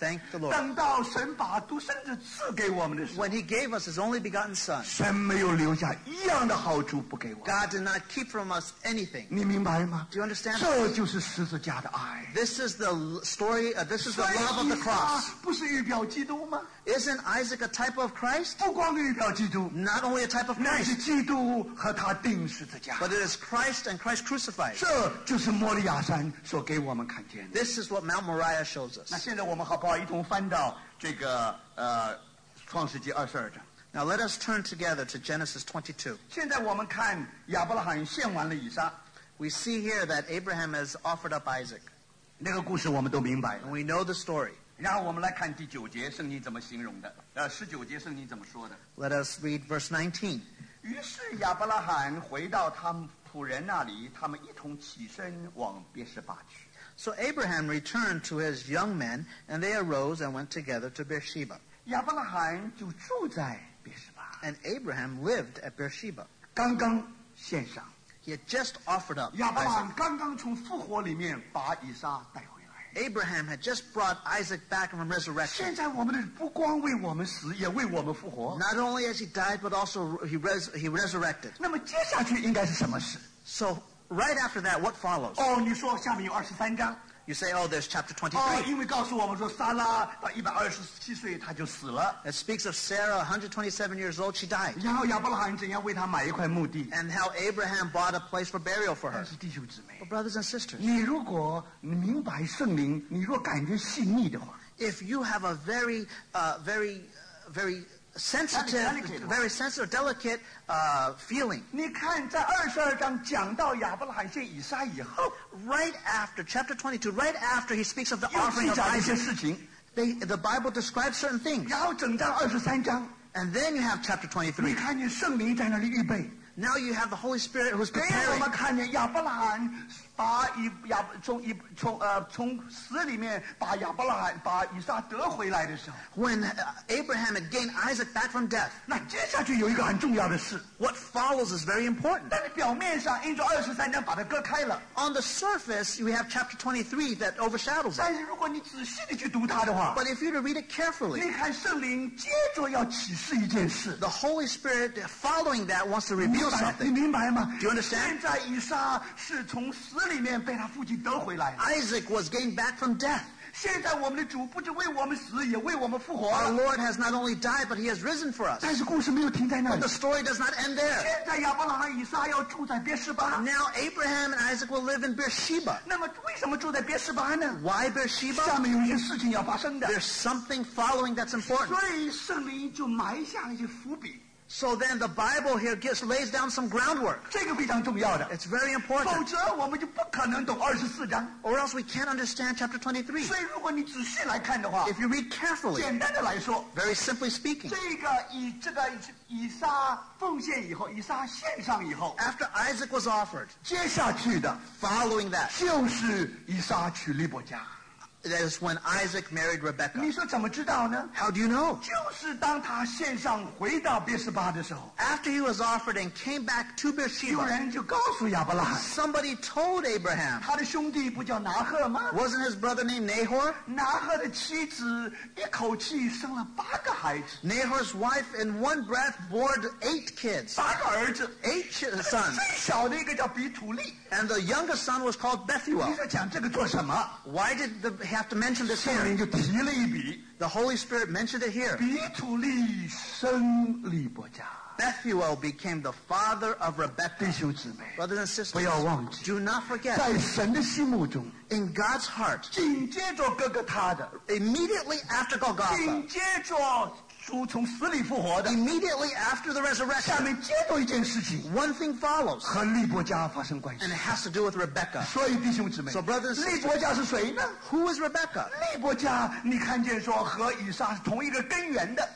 thank the Lord. 等到神把独生子赐给我们的时候， When he gave us his only begotten Son, 神没有留下一样的好处不给我们。 God did not keep from us anything. 你明白吗？ Do you understand? 这就是十字架的爱。 This is the story, uh, this is the 所以 love of the 以 cross. 撒不是预表基督吗？ Isn't Isaac a type of Christ? 不光预表基督， Not only a type of 那是 Christ, 基督和他钉十字架。 but it is Christ and Christ crucified. 这就是摩利亚山所给我们看见的。 This is what Mount Moriah shows 那 us. 现在我们好不好一同翻到这个呃创世纪二十二章？ Now let us turn together to Genesis twenty-two. 现在我们看亚伯拉罕献完了以撒， We see here that Abraham has offered up Isaac, 那个故事我们都明白 and 了。 we know the story. 然后我们来看第九节，圣经怎么形容的？呃，十九节圣经怎么说的？ Let us read verse nineteen. 于是亚伯拉罕回到他们仆人那里，他们一同起身往别是巴去。 So Abraham returned to his young men, and they arose and went together to Beersheba. 亚伯拉罕就住在别是巴， And Abraham lived at Beersheba. 刚刚献上。 He had just offered up 亚伯拉 Isaac. 罕刚刚从复活里面把以撒带回来。 Abraham had just brought Isaac back from 现 resurrection. 在我们的不光为我们死，也为我们复活。 Not only has he died, but also he, res- he resurrected. 那么接下去应该是什么事？ So right after that, what follows? 哦，你说下面有二十三章。 You say, oh, there's chapter 哦， twenty-three. 因为告诉我们说，撒拉到一百二十七岁他就死了。 It speaks of Sarah, one hundred twenty-seven years old, she died. 然后亚伯拉罕怎样为他买一块墓地？ And how Abraham bought a place for burial for 但 her. 是弟兄姊妹， But brothers and sisters, 你如果你明白圣灵，你若感觉细腻的话， if you have a very, uh, very, uh, very sensitive, Delicate. very sensitive, delicate uh, feeling, 你看在二十二章讲到亚伯拉罕献以撒以后， right after chapter twenty-two, right after he speaks of the 又 offering 记 of 载一些 Isaac, 事情， they, the Bible describes certain things. 然后整章二十三章， And then you have chapter 你 twenty-three. 看见圣灵在那里预备。 Now you have the Holy Spirit who's 给我 preparing. 们看见亚伯拉罕把以亚从以从呃从死里面把亚伯拉罕把以撒得回来的时候， When uh, Abraham had gained Isaac back from death, 那接下去有一个很重要的事， what follows is very important. 但是表面上因着二十三章把它割开了， On the surface, we have chapter twenty-three that overshadows it. 但是如果你仔细的去读它的话， But if you were to read it carefully, 你看圣灵接着要启示一件事， the Holy Spirit following that wants to 明 reveal 白？你 something. 明白吗？ Do you understand? 现在以撒是从死里面被他父亲得回来了。 Isaac was gained back from death. 现在我们的主不止为我们死，也为我们复活 Our 了。 Lord has not only died, but he has risen for us. 但是故事没有停在那 But 里 the。story does not end there. 现在亚伯拉罕、以撒要住在别是巴。 Now Abraham and Isaac will live in Beersheba. 那么为什么住在别是巴呢？ Why Beersheba? 下面有一些事情要发生的， There's something following that's important. 所以圣灵就埋下了一些伏笔， So then the Bible here gives, lays down some groundwork. 这个非常重要的。 It's very 否 important. 则我们就不可能懂二十四章。 Or else we can't understand chapter twenty-three. 所以如果你仔细来看的话， If you read carefully, 简单的来说， very simply speaking, 这个以这个以撒奉献以后，以撒献上以后， after Isaac was offered, 接下去的 following that, 就是以撒娶利伯家。 that is when Isaac married Rebekah. 你说怎么知道呢？ How do you know? 就是当他献上回到别是巴的时候， After he was offered and came back to 有 Beersheba, 人就告诉亚伯拉罕， somebody told Abraham, 他的兄弟不叫拿赫吗？ wasn't his brother named Nahor? 拿赫的妻子一口气生了八个孩子， Nahor's wife in one breath bore eight kids, 八个儿子， eight ch- sons, 最小的一个叫比土利。 and the youngest son was called 你 Bethuel. 说讲这个做什么？ Why did the, he have to mention this 圣 here? 灵就提了一笔， The Holy Spirit mentioned it here. 比土利生利伯家。 Bethuel became the father of 弟 Rebekah. 兄姊妹， Brothers and 不 sisters, 要忘记， do not forget, 在神的心目中， in God's heart, 紧接着哥哥他的， immediately after Golgotha, 紧接着主从死里复活的， immediately after the 下 resurrection, 面接着一件事情 one thing follows, 和利伯家发生关系 and。it has to do with Rebekah. 所以弟兄姊妹， So brothers and 利伯家是谁呢？ Who is Rebekah? 利伯家，你看见说和以撒是同一个根源的，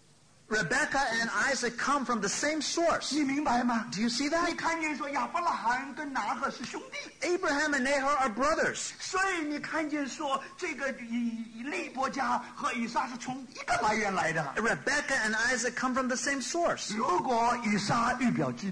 Rebekah and Isaac come from the same source. 你明白吗？ Do you see 你 that? 看见说亚伯拉罕跟拿赫是兄弟， Abraham and Nahor are brothers. 所以你看见说这个以以利伯家和以撒是从一个来源来的。 Rebekah and Isaac come from the same source. 如果以撒预表基督，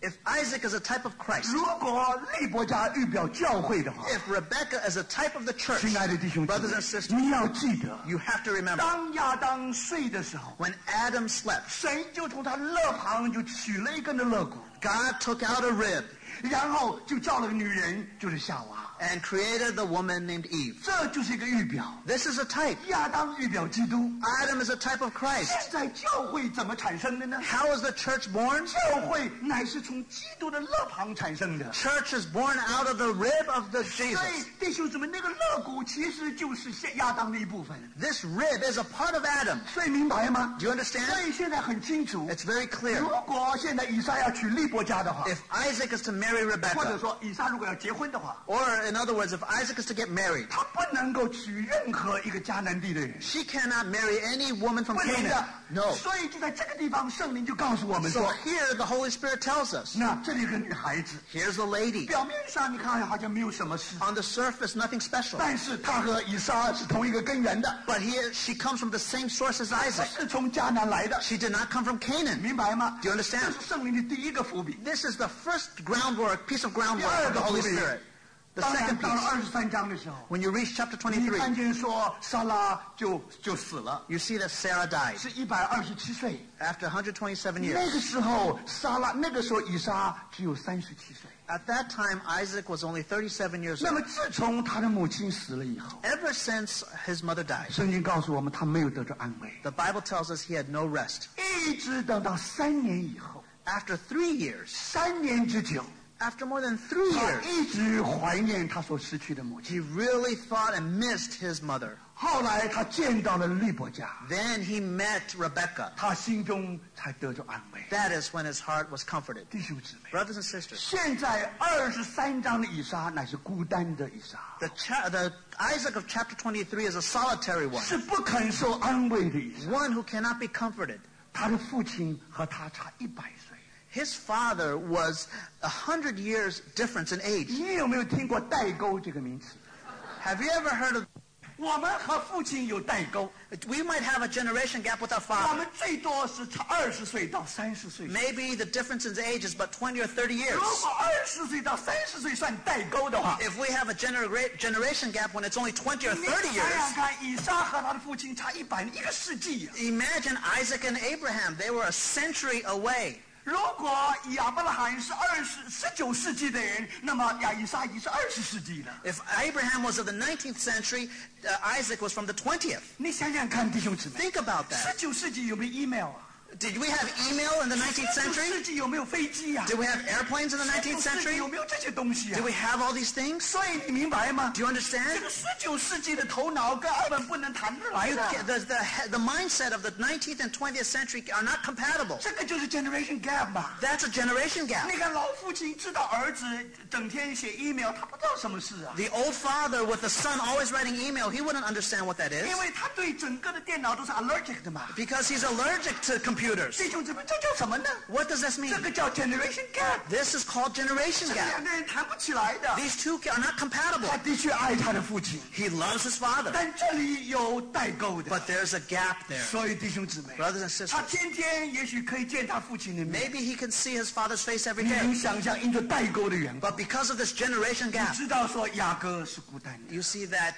If Isaac is a type of Christ, 如果利伯家预表教会的话， if Rebecca is a type of the church, 亲爱的弟兄姊 brothers 妹 and sisters, 你要记得， you have to remember, 当亚当睡的时候， when Adam slept, 神就从他肋旁就取了一根的肋骨， God took out a rib 然后就造了个女人，就是夏娃。 and created the woman named Eve. 这就是一个预表。 This is a type. 亚当预表基督。 Adam is a type of Christ. 现在教会怎么产生的呢？ How is the church born? 教会乃是从基督的肋旁产生的。 Church is born out of the rib of the 所以 Jesus. 弟兄姊妹，那个肋骨其实就是亚当的一部分。 This rib is a part of Adam. 所以明白吗？ Do you understand? 所以现在很清楚。 It's very clear. 如果现在以撒要娶利伯家的话， If Isaac is to marry 或者 Rebecca, 说以撒如果要结婚的话， or in other words, if Isaac is to get married, 他不能够娶任何一个迦南地的人。 she cannot marry any woman from 不能 Canaan. 的。 No. 所以就在这个地方，圣灵就告诉我们 So 说， here the Holy Spirit tells us, 那这里有个女孩子， here's the lady. 表面上你看好像没有什么事， On the surface, nothing special. 但是她和以撒是同一个根源的， But here she comes from the same source as Isaac. 是从迦南来的， She did not come from Canaan. 明白吗？ Do you understand? 这是圣灵的第一个伏笔。 This is the first groundwork, piece of 第 groundwork 二 of the 个伏 Holy 笔 Spirit. The 当然 second 到了 piece, 二十三章的时候， when you reach chapter 你 twenty-three, 看见说撒拉就就死了， you see that Sarah died 是一百二十七岁。 after one hundred twenty-seven 那 years. 个时候撒拉，那个时候以撒只有三十七岁。 At that time, Isaac was only thirty-seven years 那 old. 么自从他的母亲死了以后， Ever since his mother died, 圣经告诉我们他没有得着安慰， the Bible tells us he had no rest. 一直等到三年以后， After three years, 三年之久， after more than three 他 years, 一直怀念他所失去的母 he 亲。 really thought and missed his mother. 后来他见到了利伯家， Then he met Rebecca. 他心中才得着安慰。 That is when his heart was comforted. 弟兄姊妹， Brothers and sisters, 现在二十三章的以撒乃是孤单的以撒， the, cha- the Isaac of chapter twenty-three is a solitary one, 是不肯受安慰的以撒。 one who cannot be comforted. 他的父亲和他差一百岁。 His father was a hundred years difference in age. 你有没有听过代沟这个名词？ Have you ever heard of? 我们和父亲有代沟， We might have a generation gap with our 我 father. 们最多是差二十岁到三十岁。 Maybe the difference in age is but twenty or thirty 如 years. 果二十岁到三十岁算代沟的话， If we have a genera- generation gap when it's only twenty or 你 thirty 想想 years, 看，以撒和他的父亲差一百一个世纪呀、 imagine Isaac and Abraham. They were a century away. 如果亚伯拉罕是二十十九世纪的人，那么亚以撒已经是二十世纪了。 If Abraham was of the nineteenth century, uh, Isaac was from the twentieth. 你想想看，弟兄姊妹， Think about 十 that. 九世纪有没有 email 啊？ Did we have email in the nineteenth 十九 century? 世纪有没有飞机呀、 Did we have airplanes in the 十 nineteenth 九世纪 century? 有没有这些东西啊 Did？we have all these things? 所以你明白吗？ Do you 这 understand? 个十九世纪的头脑根本不能谈得来 You 的。 ca- the, the, the mindset of the nineteenth and twentieth century are not compatible. 这个就是 generation gap 嘛。 That's a generation gap. 那个老父亲知道儿子整天写 email，他不知道什么事啊， The old father with the son always writing email, he wouldn't understand what that is 因为他对整个的电脑都是 allergic 的嘛。 because he's allergic to computers. 弟兄姊妹，这叫什么呢？ What does this mean? 这个叫 generation gap， This is called generation 这 gap. 两个人谈不起来的。 These two are not compatible. 他的确爱他的父亲， He loves his father, 但这里有代沟的。 but there's a gap there. 所以弟兄姊妹， Brothers and sisters, 他天天也许可以见他父亲的面， maybe he can see his father's face every 你能 day, 想象因着代沟的缘故， but because of this generation 你 gap, 知道说雅各是孤单的。 you see that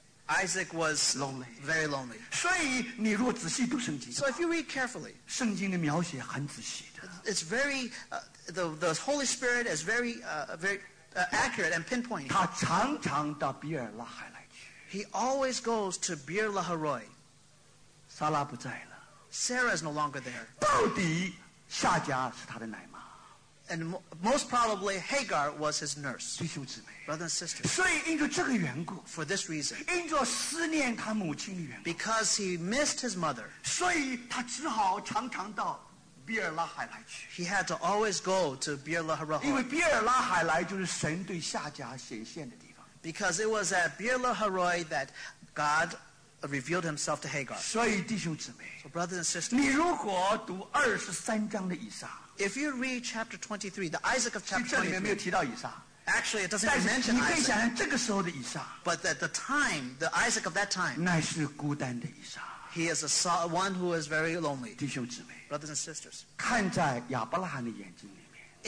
Isaac was Lonely. very lonely. 所以你如果仔细读圣经， So if you read carefully, 圣经的描写很仔细的。 it's very, uh, the, the Holy Spirit is very, uh, very uh, accurate and pinpointing. 他常常到比尔拉海来去， He always goes to Bir Laharoy. 撒拉不在了， Sarah is no longer there. 到底夏甲是他的奶妈。 And mo- most probably Hagar was his nurse. 弟兄姊妹， Brothers and sisters, 所以因着这个缘故， for this reason, 因着思念他母亲的缘故， because he missed his mother, 所以他只好常常到比尔拉海来去。 he had to always go to Bir 因为 Laharoy 比尔拉海来就是神对夏甲显现的地方， because it was at Bir Laharoy that God revealed himself to Hagar. 所以弟兄姊妹， So brothers and sisters, 你如果读二十三章的以撒， if you read chapter twenty-three, the Isaac of 其实 chapter 这里面没有 twenty-three, 提到以撒， actually it doesn't 但 even 是 mention 你可以 Isaac, 想象这个时候的以撒， but at the time, the Isaac of that time, 乃是孤单的以撒。 he is a so- one who is very lonely. 弟兄姊妹， Brothers and sisters, 看在亚伯拉罕的眼睛里面，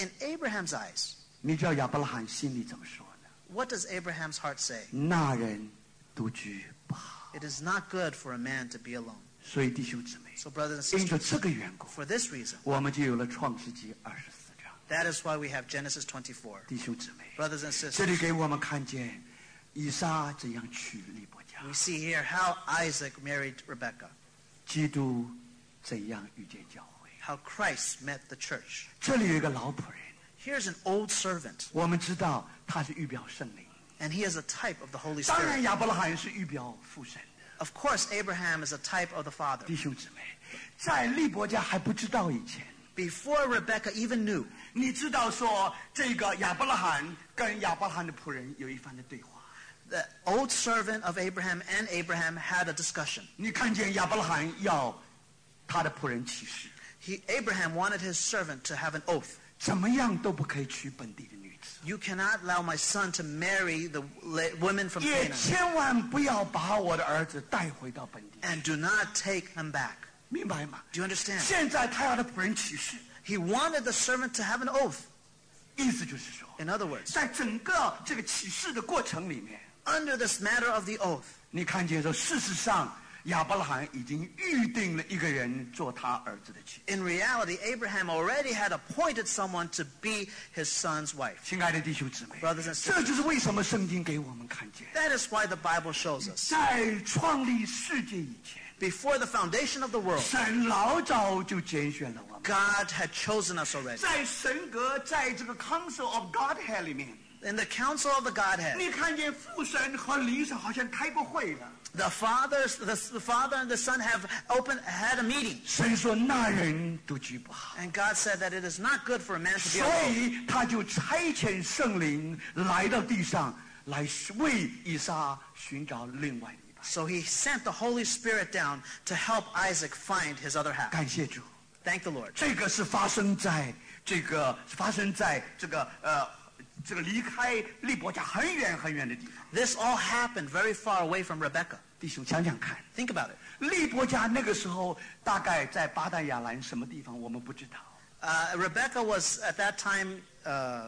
in Abraham's eyes, 你知道亚伯拉罕心里怎么说呢？ what does Abraham's heart say? 那人独居不好。 It is not good for a man to be alone. 所以弟兄姊妹， So brothers and 因着 sisters, 这个缘故， for this reason, 我们就有了创世纪二十四章。 that is why we have Genesis twenty-four. 弟兄姊妹， Brothers and 这里 sisters, 给我们看见以撒怎样娶利伯家， we see here how Isaac married Rebekah, 基督怎样遇见教会。 how Christ met the church. 这里有一个老仆人， Here's an old servant, 我们知道他是预表圣灵， and he is a type of the Holy 当然 Spirit. 亚伯拉罕是预表父神的。 Of course, Abraham is a type of the Father. 弟兄姊妹，在利伯家还不知道以前， Before Rebekah even knew, 你知道说这个亚伯拉罕跟亚伯拉罕的仆人有一番的对话。 the old servant of Abraham and Abraham had a discussion. 你看见亚伯拉罕要他的仆人起誓， He, Abraham wanted his servant to have an oath. 怎么样都不可以娶本地的女子， You cannot allow my son to marry the la- women from 也 Canaan, 千万不要把我的儿子带回到本地， and do not take him back. 明白吗？ Do you understand? 现在他要的仆人起誓， He wanted the servant to have an oath. 意思就是说， In other words, 在整个这个起誓的过程里面， under this matter of the oath, 你看见说，事实上亚伯拉罕已经预定了一个人做他儿子的妻。 in reality, Abraham already had appointed someone to be his son's wife. 亲爱的弟兄姊妹， Brothers and sisters, 这就是为什么圣经给我们看见， that is why the Bible shows us. 在创立世界以前， Before the foundation of the world, 神老早就拣选了我们。 God had chosen us already. 在神格，在这个 Council of Godhead 里面， In the council of the Godhead, 你看见父神和灵神好像开过会了。 the Father, the, the Father and the Son have opened, had a meeting. 神说那人独居不好， And God said that it is not good for a man to be 所 alone. 以他就差遣圣灵来到地上，来为以撒寻找另外的一半。 So he sent the Holy Spirit down to help Isaac find his other half. 感谢主， Thank the Lord. 这个是发生在这个发生在这个呃这个离开利伯家很远很远的地方。 This all happened very far away from Rebekah. 弟兄想想看， Think about it. 利伯家那个时候大概在巴旦亚兰什么地方，我们不知道。 Uh, Rebekah was at that time uh,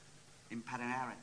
In Padan Aram,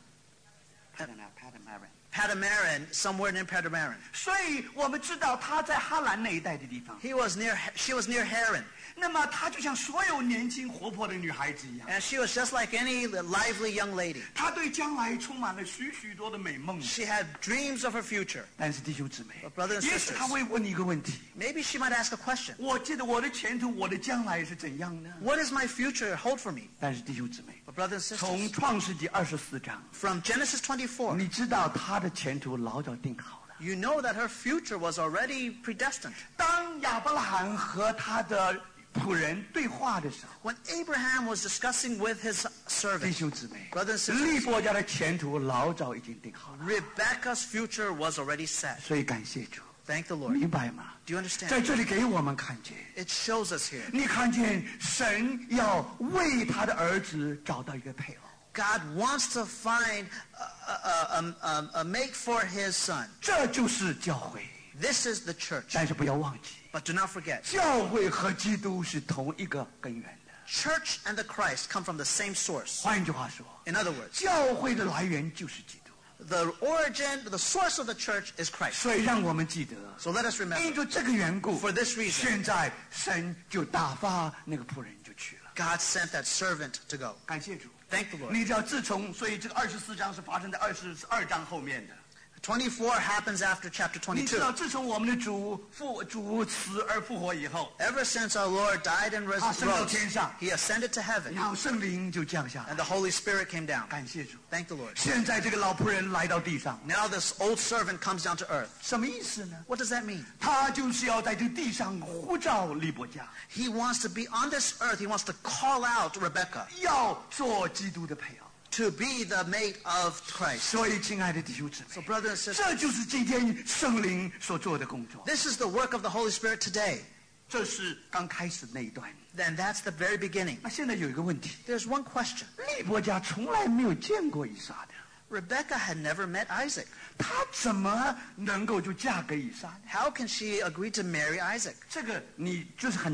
Padan Padan Aram. Padamaran, somewhere near Padamaran. 所以我们知道他在哈兰那一带的地方。 He was near. She was near Haran, 那么她就像所有年轻活泼的女孩子一样， and she was just like any lively young lady. 她对将来充满了许许多的美梦。 She had dreams of her future. 但是弟兄姊妹 But brothers and， 也许 sisters 她会问你一个问题： Maybe she might ask a question. 我记得我的前途，我的将来是怎样呢？ What does my future hold for me? 但是弟兄姊妹， But brothers and 从 sisters, 创世纪二十四章， from Genesis twenty-four, 你知道她的前途老早定好了。 you know that her future was already predestined. 当亚伯拉罕和他的仆人对话的时候， When Abraham was discussing with his 弟 servant, 兄姊妹， brothers and 利 sisters, 伯家的前途老早已经定好了。 Rebekah's future was already set. 所以感谢主， Thank the Lord. 明白吗？ Do you 在 understand? 这里给我们看见。 It shows us here. 你看见神要为他的儿子找到一个配偶， God wants to find a, a, a, a, a mate for his son. 这就是教会。 This is the church. 但是不要忘记， But do not forget, 教会和基督是同一个根源的。 church and the Christ come from the same source. 换句话说， In other words, 教会的来源就是基督。 the origin, the source of the church is Christ. 所以让我们记得， So let us 因 remember, 着这个缘故， for this reason, 现在神就打发那个仆人就去了。 God sent that servant to go. 感谢主。 Thank the Lord. 你知道，自从所以这个二十四章是发生在二十二章后面的。 twenty-four happens after chapter 你知 twenty-two. 道，自从我们的主复主死而复活以后， Ever since our Lord died and res- 他升到 rose, 天上， he ascended to heaven, 然后圣灵就降下 and 来。 the Holy Spirit came down. 感谢主。 Thank the Lord. 现在这个老仆人来到地上， Now this old servant comes down to earth. 什么意思呢？ What does that mean? 他就是要在这个地上呼召利伯家， He wants to be on this earth. He wants to call out Rebekah 要做基督的配偶。 to be the mate of Christ. 所以，亲爱的弟兄姊 So 妹， brothers and sisters, 这就是今天圣灵所做的工作。 this is the work of the Holy Spirit today. 这是刚开始那一段。 Then that's the very beginning. 那现在有一个问题， There's one question. 利伯家从来没有见过以撒的， Rebekah had never met Isaac. 她怎么能够就嫁给以撒呢？ How can she agree to marry Isaac? 这个你就是很难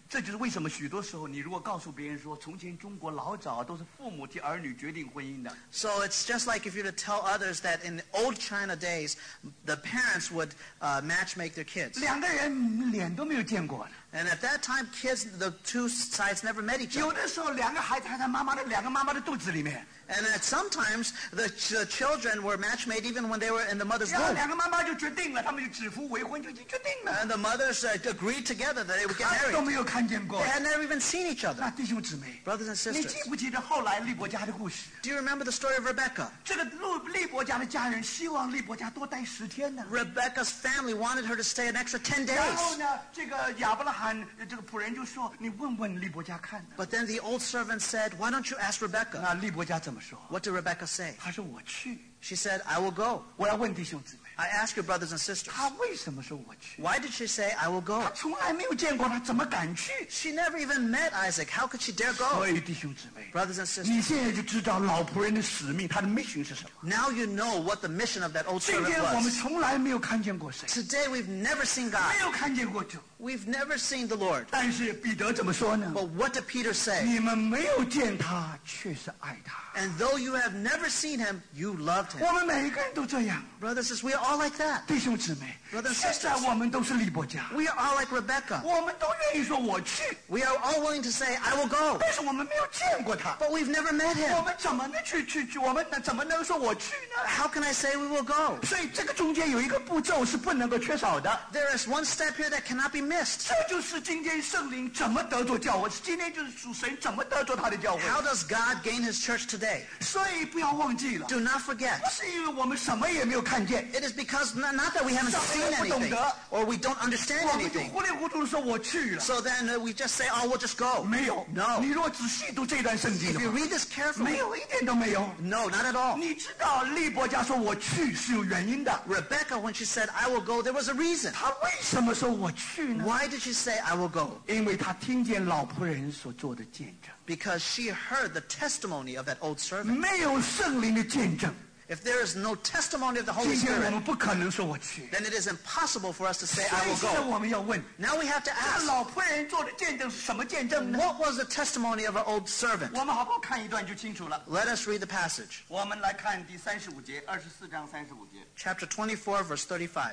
这就是为什么许多时候，你如果告诉别人说，从前中国老早都是父母替儿女决定婚姻的。 So it's just like if you were to tell others that in the old China days, the parents would uh, match make their kids. 两个人脸都没有见过的。 And at that time, kids, the two sides never met each 有 other. 的时候，两个孩子还在妈妈的两个妈妈的肚子里面， And at sometimes, the, the children were match made even when they were in the mother's 然后 womb. 两个妈妈就决定了，他们就指腹为婚，就已经决定了， And the mothers uh, agreed together that they would get 看都 married. 没有看见过 They。had never even seen each 那 other. 弟兄姊妹， Brothers and 你 sisters, 记不记得后来利伯家的故事？ do you remember the story of Rebecca? 这个路利伯家的家人希望利伯家多待十天呢。 Rebecca's family wanted her to stay an extra ten 然后 days. 呢，这个亚伯拉罕这个仆人就说：“你问问利伯家看呢。 But then the old servant said, why don't you ask ” Rebecca? 那利伯家怎么说？ What did Rebecca say? 他说：“我去。 She said, I will go. ” 我要问弟兄姊妹， I ask you, brothers and sisters, 他为什么说我去？ why did she say, I will 他 go? 从来没有见过他，怎么敢去？ She never even met Isaac. How could she dare 所 go? 以弟兄姊妹， Brothers and sisters, 你现在就知道老仆人的使命，他的 mission 是什么。 now you know what the mission of that old 今 servant 天我们 was. 从来没有看见过谁， Today we've never seen 没 God. 有看见过主。 We've never seen the Lord. 但是彼得怎么说呢？ But what did Peter say? 你们没有见他，却是爱他。 And though you have never seen him, you loved him. 我们每一个人都这样， Brothers and sisters, we are all like that. 弟兄姊妹。 Brothers and 现在 sisters, 我们都是利伯家， we are all like Rebecca. 我们都愿意说我去， We are all willing to say, I will go. 但是我们没有见过他， But we've never met 我 him. 们怎么能去去去？我们怎么能说我去呢？ How can I say we will go? 所以这个中间有一个步骤是不能够缺少的， There is one step here that cannot be missed. 这就是今天圣灵怎么得着教会，今天就是属神怎么得着他的教会。 How does God gain his church today? 所以不要忘记了， Do not forget. 不是因为我们什么也没有看见， It is because not, not that we haven't seen anything or we don't understand 我们就 anything. 糊里糊涂的说我去了。 So then uh, we just say, oh, we'll just go. 没有 No. 你若仔细读这段圣经 If 的 you 话， read this 没 carefully, 有一点都没有。 no, not at all. 你知道利伯家说我去是有原因的， Rebecca, when she said, I will go, there was a reason. 他为什么说我去呢？ Why did she say, I will go? 因为他听见老仆人所做的见证。 Because she heard the testimony of that old servant. 没有圣灵的见证， If there is no testimony of the 今 Holy 天我 Spirit, 们不可能说我去。 then it is impossible for us to 所 say, 以 I 现 will 在 go. 我们要问， Now we have to 这 ask, 老仆人做的见证是什么见证呢？ what was the testimony of our old servant? 我们好不好看一段就清楚了。 Let us read the passage. 我们来看第三十五节，二十四章三十五节。 Chapter twenty-four, verse thirty-five.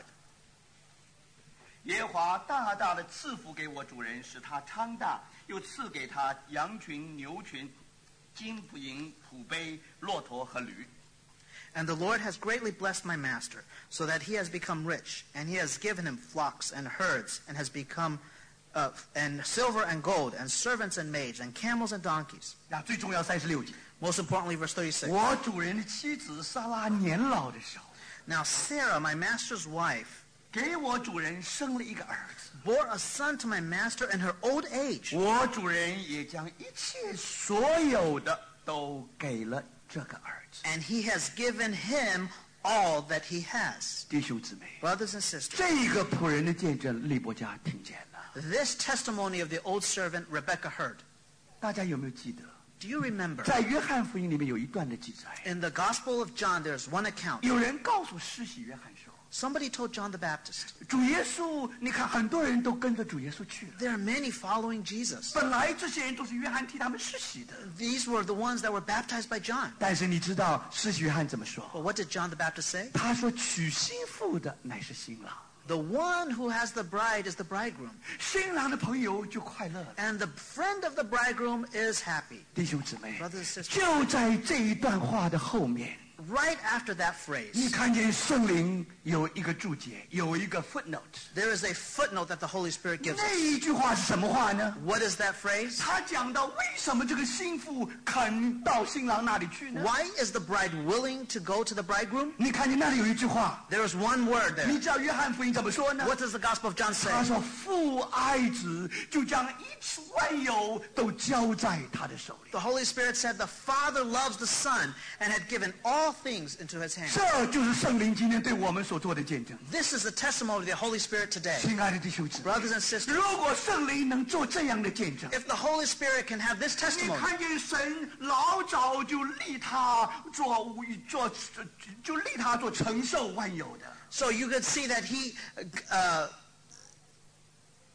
耶和华大大的赐福给我主人，使他昌大，又赐给他羊群、牛群、金葡银、仆杯、骆驼和驴。 And the Lord has greatly blessed my master, so that he has become rich, and he has given him flocks and herds, and has become, uh, and silver and gold, and servants and maids, and camels and donkeys. 那最重要三十六节， Most importantly, verse thirty-six. 我主人的妻子撒拉年老的时候， Now Sarah, my master's wife, 给我主人生了一个儿子。 bore a son to my master in her old age. 我主人也将一切所有的都给了这个儿子。 And he has given him all that he has. 弟兄姊妹， Brothers and sisters, 这个仆人的见证，利伯家听见了。 this testimony of the old servant Rebecca heard. 大家有没有记得？ Do you remember? 在约翰福音里面有一段的记载， In the Gospel of John, there's one account. 有人告诉施洗约翰说， Somebody told John the Baptist, 主耶稣，你看很多人都跟着主耶稣去了。 there are many following Jesus. 本来这些人都是约翰替他们施洗的， These were the ones that were baptized by John. 但是你知道施洗约翰怎么说？ But what did John the Baptist say? 他说娶新妇的乃是新郎， The one who has the bride is the bridegroom, 新郎的朋友就快乐了。 and the friend of the bridegroom is happy. 弟兄姊妹， Brothers and sisters, 就在这一段话的后面， right after that 你 phrase, 看见圣灵有一个注解，有一个 footnote。 there is a footnote that the Holy Spirit gives 那 us. 一句话是什么话呢？ What is that phrase? 他讲到为什么这个新妇肯到新郎那里去呢？ Why is the bride willing to go to the bridegroom? 你看见那里有一句话， There is one word 你 there. 知道约翰福音怎么说呢？ What does the Gospel of John 他 say? 说父爱子，就将一切万有都交在他的手里。 The Holy Spirit said the Father loves the Son and had given all things into his hands. 这就是圣灵今天对我们所做的见证。 This is the testimony of the Holy Spirit today. 亲爱的弟兄姊妹， Brothers and sisters, 如果圣灵能做这样的见证， if the Holy Spirit can have this 你 testimony, 看见神老早就立他做做就立他做承受万有的。 so you could see that he uh,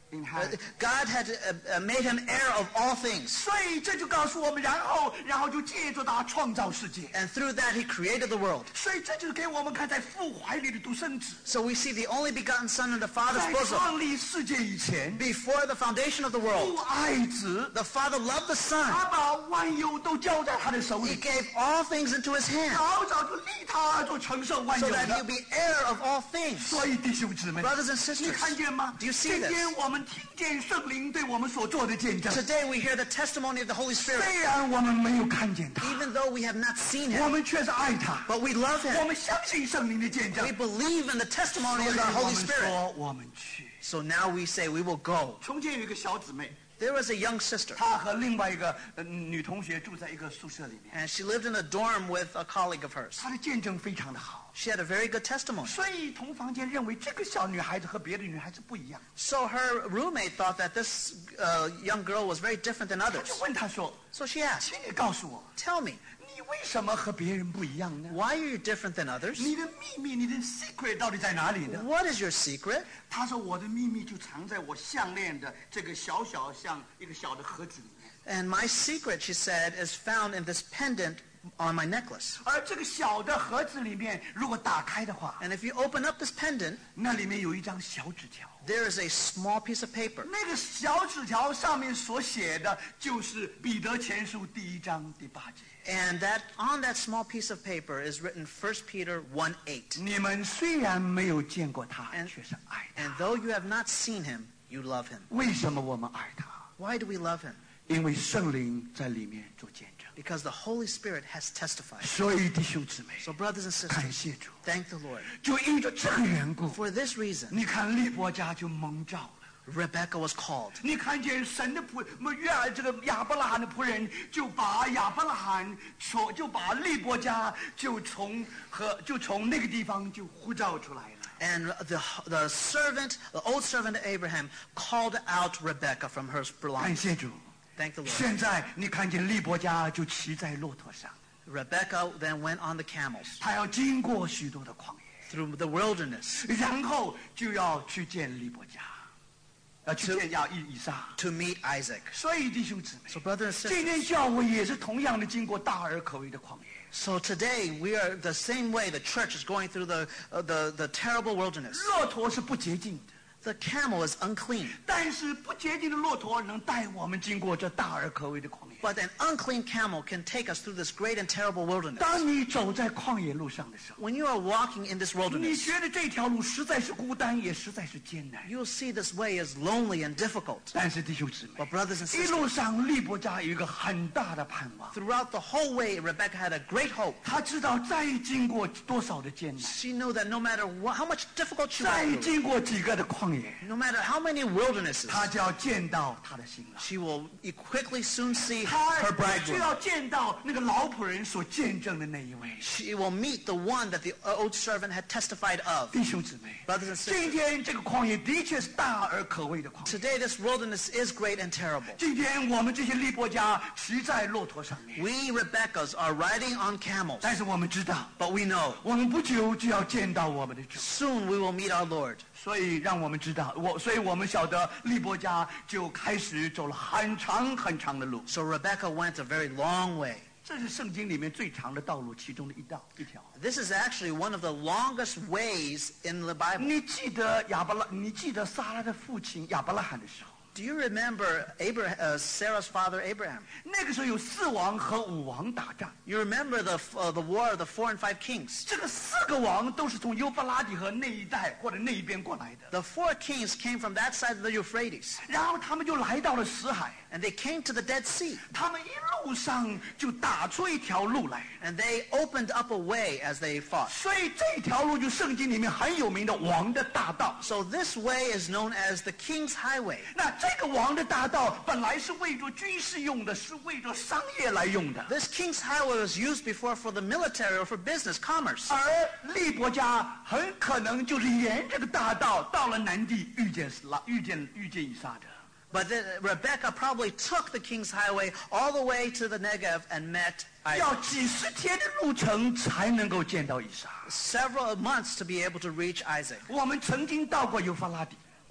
inheritance. God had uh, uh, made him heir of all things. 所以这就告诉我们，然后然后就借着他创造世界。 And through that he created the world. 所以这就是给我们看，在父怀里的独生子， So we see the only begotten Son in the Father's 在 bosom. 创立世界以前， Before the foundation of the 父 world, 爱子， the Father loved the Son. 他把万有都交在他的手 He 里， gave all things into his hand 早早就立他做承受万 so 有 that he'll 的。 be heir of all things. 所以弟兄姊妹， Brothers and 你 sisters, 看见吗？ do you see 今 this? 天我们听见圣灵对我们所做的见证， Today we hear the testimony of the Holy Spirit. 虽然我们没有看见他， Even though we have not seen 我 him, 们却是爱他， but we love 我 him. 们相信圣灵的见证 We。believe in the 所 testimony 以 of the 我 Holy 们 Spirit. 说，我们去。 So now we say we will go. 从前有一个小姊妹， There was a young sister, 她和另外一个呃女同学住在一个宿舍里面， and she lived in a dorm with a colleague of hers. 她的见证非常的好， She had a very good testimony. 所以同房间认为这个小女孩子和别的女孩子不一样， So her roommate thought that this uh, young girl was very different than 她 others. 就问她说 So she asked, 请你告诉我， tell me, 你为什么和别人不一样呢？ why are you different than others? 你的秘密，你的 secret 到底在哪里呢？ What is your secret? 她说我的秘密就藏在我项链的这个小小像一个小的盒子里面， And my secret, she said, is found in this pendant on my necklace. 而这个小的盒子里面，如果打开的话， And if you open up this pendant, 那里面有一张小纸条。 there is a small piece of paper. 那个小纸条上面所写的就是彼得前书第一章第八节。 And that on that small piece of paper is written First Peter one eight. 你们虽然没有见过他， And- 却是爱 And 他。 though you have not seen him, you love him. 为什么我们爱他？ Why do we love him? 因为圣灵在里面做见证。 Because the Holy Spirit has testified. 所以弟兄姊妹， So brothers and 感 sisters, 谢主。 thank the Lord. 就因着这个缘故， For this reason, 你看利波家就蒙召了。 Rebecca was called. 你看见神的仆，么约这个亚伯拉罕的仆人就把亚伯拉罕从就把利波家就从和就从那个地方就呼召出来了。 And the, the servant, the old servant of Abraham, called out Rebecca from her 感 belongings. 谢主。 Thank the Lord. 现在你看见利波家就骑在骆驼上， Rebecca then went on the camels 他要经过许多的旷野， through the wilderness 然后就要去见利波家，要去见亚以以撒。 to meet Isaac. 所以弟兄姊妹， So brothers and 今 sisters, 天教会也是同样的经过大而可畏的旷野。 so today we are the same way the church is going through the, uh, the, the terrible wilderness. 骆驼是不洁净的， The camel is unclean, 但是不洁净的骆驼能带我们经过这大而可畏的旷野。 but an unclean camel can take us through this great and terrible wilderness. 当你走在旷野路上的时候， When you are walking in this 你 wilderness, 觉得这条路实在是孤单，也实在是艰难。 you'll see this way is lonely and difficult. 但是弟兄姊妹 But，brothers and 一 sisters, 路上利伯家有一个很大的盼望， throughout the whole way, Rebecca had a great hope. 他知道再经过多少的艰难， She knew that no matter what, how much difficult she 再 went through, 经过几个的旷野， no matter how many wildernesses, 他就要见到他的新郎。 she will quickly soon see 他 her 就 bridegroom. 要见到那个老仆人所见证的那一位。 She will meet the one that the old servant had testified of. 弟兄姊妹， Brothers and 今 sisters, 天这个旷野的确是大而可畏的旷野。 today this wilderness is great and terrible. 今天我们这些利伯家骑在骆驼上面， We Rebeccas are riding on camels, 但是我们知道， but we know 我们不久就要见到我们的主。 soon we will meet our Lord. 所以让我们知道，我所以我们晓得利伯家就开始走了很长很长的路。 So Rebecca went a very long way. 这是圣经里面最长的道路其中的一道一条。 This is actually one of the longest ways in the Bible. 你记得亚伯拉，你记得撒拉的父亲亚伯拉罕的时候， Do you remember Abraham, uh, Sarah's father Abraham? 那个时候有四王和五王打仗， You remember the, uh, the war of the four and five kings? 这个四个王都是从幼发拉底河那一带或者那一边过来的， The four kings came from that side of the Euphrates, 然后他们就来到了死海， and they came to the Dead Sea, 他们一路上就打出一条路来， and they opened up a way as they fought. 所以这条路就圣经里面很有名的王的大道。 So this way is known as the King's Highway. 那这个王的大道本来是为着军事用的，是为着商业来用的。 This King's Highway was used before for the military or for business, commerce. 而利伯家很可能就是沿这个大道到了南地，遇见拉，遇见遇见以撒的。 But then Rebecca probably took the King's Highway all the way to the Negev and met 要 Isaac. 几十天的路程才能够见到以撒。 Several months to be able to reach Isaac. 我们曾经到过幼发拉底，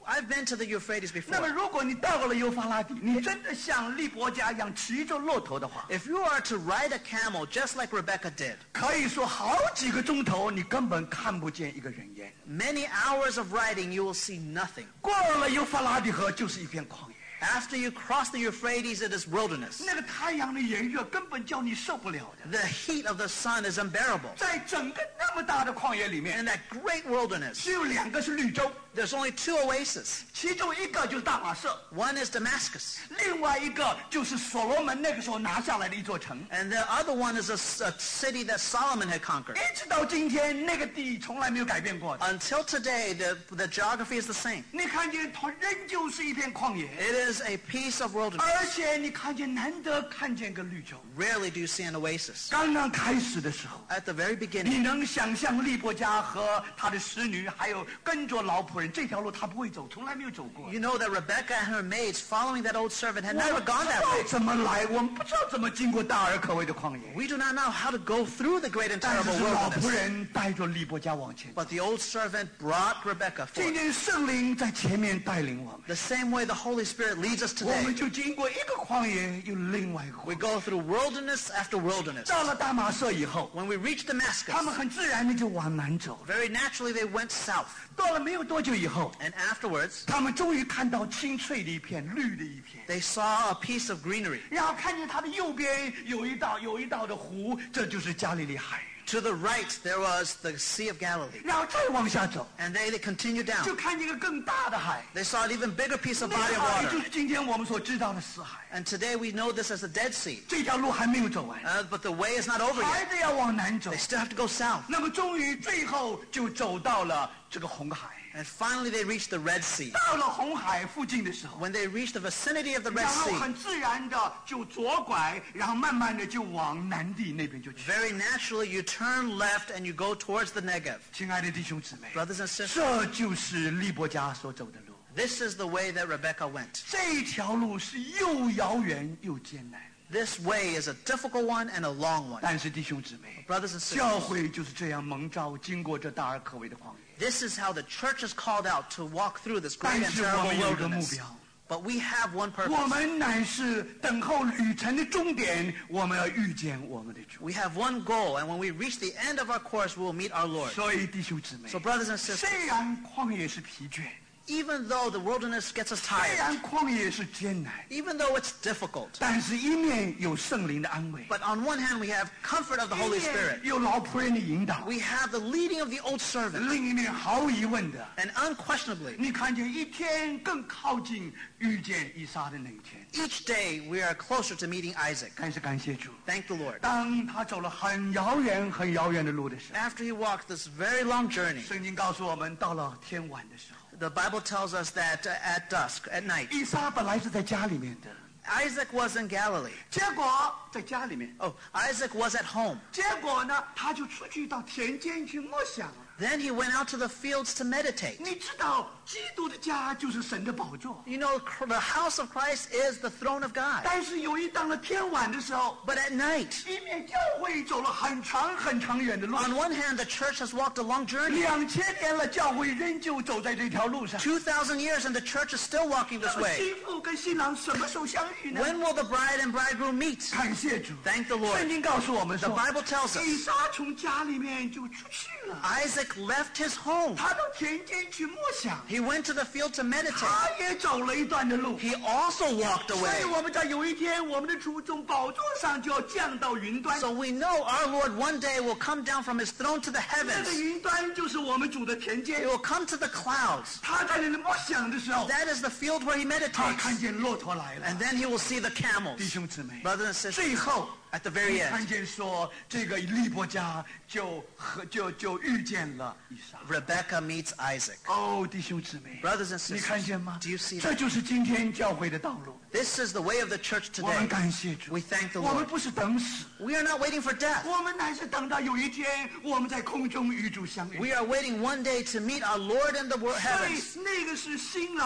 I've been to the Euphrates 那么 before. 如果你到了幼发拉底，你真的像利伯家一样骑着骆驼的话， If you are to ride a camel just like Rebecca did, 可以说好几个钟头你根本看不见一个人烟。 many hours of riding you will see nothing. 过了幼发拉底河就是一片旷野， After you cross the Euphrates, it is wilderness. 那个太阳的炎热根本叫你受不了的。 The heat of the sun is unbearable. 在整个那么大的旷野里 In 面， that great wilderness, 只有两个是绿洲， there's only two oases. 其中一个就是大马色， One is Damascus, 另外一个就是所罗门那个时候拿下来的一座城。 and the other one is a, s- a city that Solomon had conquered. 一直到今天，那个地从来没有改变过的。 Until today, the, the geography is the same. 你看见它仍旧是一片旷野， It is a piece of wilderness. 而且你看见难得看见个绿洲。 Rarely do you see an oasis. 刚刚开始的时候， At the very 你 beginning, 能想象利伯家和他的使女，还有跟着老仆人这条路他不会走，从来没有走过。 you know that Rebecca and her maids following that old servant had 我 never 们不 gone 知 that 道 way. 怎么来，我们不知道怎么经过大而可畏的旷野。 We do not know how to go through the great and 但 terrible 是老仆 wilderness. 人带着利伯家往前。 But the old servant brought Rebecca 今 forth. 天圣灵在前面带领我们， The same way the Holy Spirit leads us 我们 today. 就经过一个旷野，又另外一个旷 We 野。 go through wilderness after wilderness. 到了大马色以后， When we reach 他们 Damascus, 很自然的就往南走。 very naturally they went south. 到了没有多久以后， And afterwards, 他们终于看到青翠的一片，绿的一片。 they saw a piece of greenery. 然后看见它的右边有一道有一道的湖，这就是加利利海。 To the right, there was the Sea of Galilee. 然后再往下走， And they, they continued 就 down. 看见一个更大的海， They saw an even bigger piece of 那 body 个 of 海就 water. 是今天我们所知道的死海。 And today we know this as the Dead Sea. 这条路还没有走完， Uh, but the way is not over 还 yet. 得要往南走 They。still have to go south. 那么终于最后就走到了这个红海。 And finally they reached the Red Sea. 到了红海附近的时候， When they reached the vicinity of the Red 然后 Sea, 很自然的就左拐，然后慢慢的就往南地那边就去。 very naturally you turn left and you go towards the Negev. 亲爱的弟兄姊妹， Brothers and sisters, 这就是利伯家所走的路。 this is the way that Rebecca went. 这条路是又遥远又艰难， This way is a difficult one and a long one. 但是弟兄姊妹， Brothers and 教 sisters, 会就是这样蒙召，经过这大而可畏的旷野。 this is how the church is called out to walk through this 但 great and 是我 terrible 们有一个目 wilderness. 标， But we have one 我 purpose. 们乃是等候旅程的终点，我们要遇见我们的主。 We have one goal, and when we reach the end of our course, we will meet our Lord. 所以弟兄姊妹， So brothers and sisters, 虽然旷野是疲倦， even though the wilderness gets us 虽 tired, 然旷野是艰难， even though it's difficult, 但是一面有圣灵的安慰， but on one hand we have comfort of the 一 Holy 面 Spirit. 有老仆人的引导， We have the leading of the old servant, 另一面毫无疑问的， and unquestionably, 你看见一天更靠近遇见以撒的那一天。 each day we are closer to meeting Isaac. 但是感谢主， Thank the Lord. 当他走了很遥远、很遥远的路的时候， After he walked this very long journey, 圣经告诉我们，到了天晚的时候， the Bible tells us that uh, at dusk, at night, 以撒本来是在家里面的， Isaac was in Galilee. 结果在家里面， Oh, Isaac was at home. 结果呢，他就出去到田间去默想了。 Then he went out to the fields to meditate. 你知道，基督的家就是神的宝座。 You know, cr- the house of Christ is the throne of God. 但是有一当了天晚的时候， But at night, 一面教会走了很长很长远的路， on one hand, the church has walked a long journey. 两千年了，教会仍旧走在这条路上。 two thousand years and the church is still walking this 那么 way. 新妇跟新郎什么时候相遇呢？ When will the bride and bridegroom meet? 感谢主， Thank the 圣 Lord. 经告诉我们 The 说， Bible tells 以 us 撒从家里面就出去了， Isaac left his home. 他到田间去默想， He went to the field to meditate. 他也走了一段的路。 He also walked 所以 away. 我们在有一天，我们的主从宝座上就要降到云端。 So we know our Lord one day will come down from his throne to the 那个 heavens. 云端就是我们主的田 He 间。 will come to the clouds. 他在那里默想的时候， That is the field where he 他看 meditates. 见骆驼来了 And。then he will see the 弟 camels. 兄姊妹， Brothers and sisters, 最后 at the very 你 end, 看见说，这个利伯家就和就就遇见了以撒。 Rebecca meets Isaac. 哦，弟兄姊妹， Brothers and 你 sisters, 看见吗？ do you see 这 that? 就是今天教会的道路。 This is the way of the church 我们 today. 感谢主， We thank the 我们 Lord. 不是等死， We are not waiting for death. 我们乃是等到有一天我们在空中与主相遇。 We are waiting one day to meet our Lord in the wo- 所以 heavens. 那个是新郎新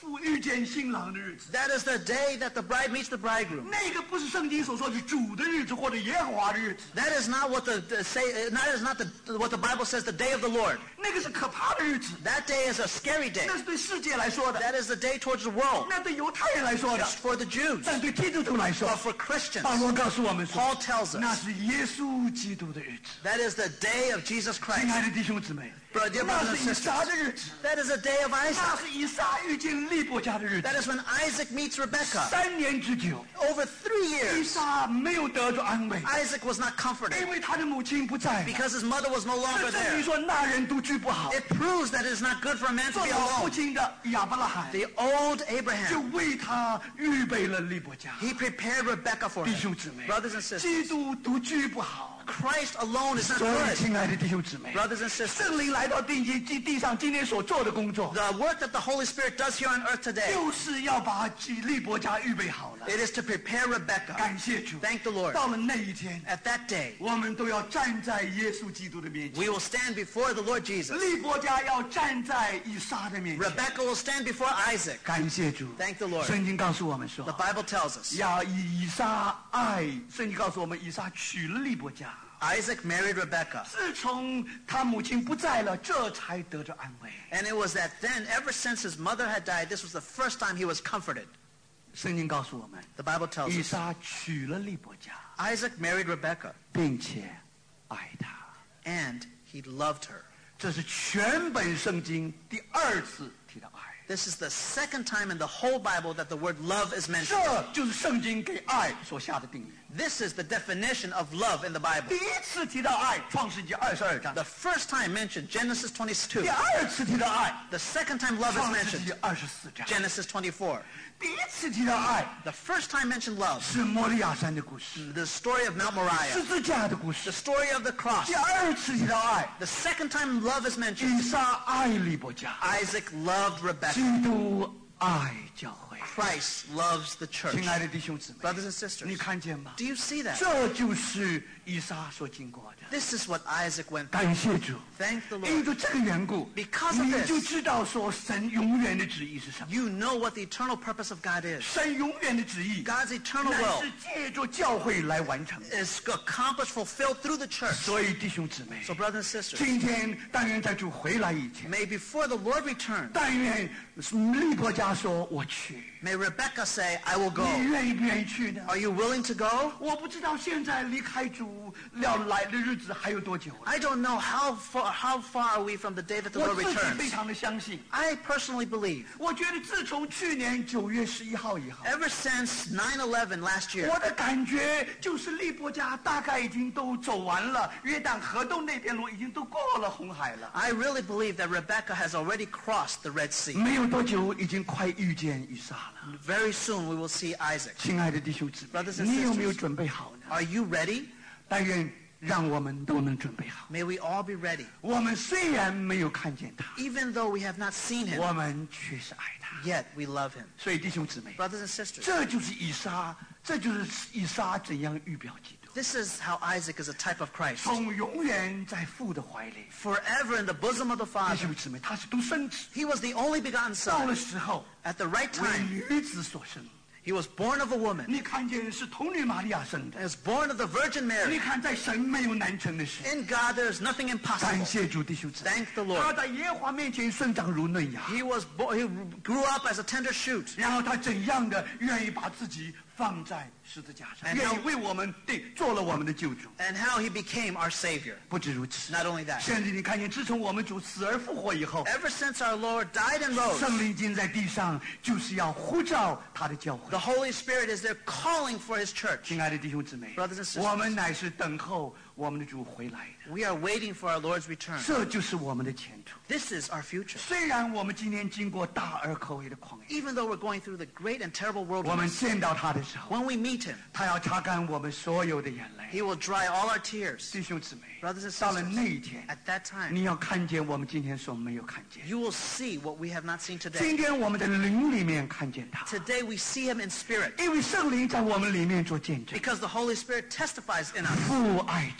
妇遇见新郎的日子。 That is the day that the bride meets the bridegroom. 那个不是圣经所说的主的日子或者耶和华的日子， That is not what the, the say. That is not the, what the Bible says. The day of the Lord. 那个是可怕的日子， That day is a scary day. 那是对世界来说的， That is the day towards the world. 那对犹太人来说的， It's for the Jews. 但对基督徒来说 But，for Christians, 保罗告诉我们说， Paul tells 那 us 是耶稣基督的日子。 that is the day of Jesus 亲 Christ. 爱的弟兄姊妹， Brother, dear 那 brothers 是 and 以撒 sisters, 的日子， that is the day of 那 Isaac. 是以撒遇见利伯家的日子。 That is when Isaac meets Rebekah. 三年之久， Over three 以 years, 撒没有得着安慰， Isaac was not 因 comforted 为他的母亲不在了。 because his mother was no 这 longer 证明 there. 说那人独居不好。 It proves that it is not good for a man to 做 be 老父 alone. 亲的亚伯拉罕 The old 就 Abraham, 为他预备了利伯家。 he prepared Rebekah for 弟兄 him. 姊妹， Brothers and sisters, 基督独居不好。 Christ alone is not 所以， good. 亲爱的弟兄姊妹， Brothers and sisters, 圣灵来到地基地地上，今天所做的工作， the work that the Holy Spirit does here on earth today, 就是要把利伯家预备好了。 it is to prepare Rebekah. 感谢主， Thank the Lord. 到了那一天， At that day, 我们都要站在耶稣基督的面前。 we will stand before the Lord Jesus. 利伯家要站在以撒的面前。 Rebekah will stand before Isaac. 感谢主， Thank the Lord. 圣经告诉我们 The 说， Bible tells us 要以以撒爱。圣经告诉我们，以撒娶了利伯家。 Isaac married Rebekah. 自从他母亲不在了，这才得着安慰。 And it was that then, ever since his mother had died, this was the first time he was comforted. 圣经告诉我们， The Bible tells 以 us 撒娶了利伯家， Isaac married Rebekah, 并且爱她。 and he loved her. 这是全本圣经第二次提到爱。 This is the second time in the whole Bible that the word love is mentioned. 这就是圣经给爱所下的定义。 This is the definition of love in the 第 Bible. 一次提到爱，创世纪二十二章； The first time mentioned, Genesis twenty-two. 第二次提到爱， The second time love is 创世纪 mentioned, 二十四章； Genesis twenty-four. 第一次提到爱 The first time mentioned love, 是摩利亚山的故事， the story of Mount 十 Moriah. 字架的故 The 事。 story of the cross. 第二次提到爱， The second time love is mentioned, 以撒爱利伯家， Isaac loved 基 Rebekah. 督爱教会。 Christ loves the church. 亲爱的弟兄姊妹， Brothers and sisters, 你看见吗？ do you see that? 这就是以撒所经过的。 This is what Isaac went through. 感谢主， Thank the 因 Lord. 着这个缘故， Because of 你 this 就知道说神永远的旨意是什么。 You know what the eternal purpose of God is. 神永远的旨意， God's eternal 乃 will 是借着教会来完成的。 is accomplished, fulfilled through the church. 所以弟兄姊妹， So brothers and sisters, 今天但愿在主回来以前， may before the Lord returns, 但愿利伯家说我去， may Rebekah say, I will 你 go. 愿意不愿意去呢？ Are you willing to go? 我不知道现在离开主要来的日子还有多久了。 I don't know how far, how far are we from the day that the 我 Lord 自己非 returns. 常的相信， I personally believe, 我觉得自从去年九月十一号以后， ever since nine eleven last year, 我的感觉就是利伯家大概已经都走完了，约旦河东那边路已经都过了红海了。 I really believe that Rebekah has already crossed the Red Sea. 没有多久，已经快遇见以撒了。 Very soon we will see Isaac. 亲爱的弟兄姊妹 Brothers，and 你有没有 sisters 准备好呢？ Are you ready? 但愿让我们都能准备好。 May we all be ready. 我们虽然没有看见他， Even though we have not seen him, 我们却是爱他。 yet we love him. 所以弟兄姊妹， Brothers and sisters, 这就是以撒，这就是以撒怎样预表基督， this is how Isaac is a type of Christ. 从永远在父的怀里。 Forever in the bosom of the 弟 Father. 兄姊妹，他是独生子， He was the only begotten 到了 Son. 时候 At the right 为 time, 女子所生。 he was born of a woman. 你看见是童女玛利亚生的 He，was born of the Virgin 你 Mary. 看在神没有难成的事。 In God there is nothing 感 impossible. 谢主，弟兄姊妹， Thank the 他 Lord. 在耶和华面前生长如嫩芽， He was bo- he grew up as a tender shoot. 然后他怎样的愿意把自己放在十字架上， And 愿 how- 意为我们对做了我们的救主。 And how he became our Savior. 不止如此， Not only that, 甚至你看见，自从我们主死而复活以后， ever since our Lord died and rose, 圣灵今在地上就是要呼召他的教 the 会。 Holy Spirit is there calling for his church. 亲爱的弟兄姊妹 Brothers and sisters 我们乃是等候我们的主回来的， We are waiting for our Lord's return. 这就是我们的前途。 This is our future. 虽然我们今天经过大而可畏的旷野， Even though we're going through the great and terrible 我们 wilderness, 见到他的时候， when we meet him, 他要擦干我们所有的眼泪。 he will dry all our tears. 弟兄姊妹， Brothers and 到了那 sisters, 一天， at that time, 你要看见我们今天所没有看见。 you will see what we have not seen today. 今天我们的灵里面看见他， Today we see him in spirit 因为圣灵在我们里面做见证。 because the Holy Spirit testifies in us. 父爱子，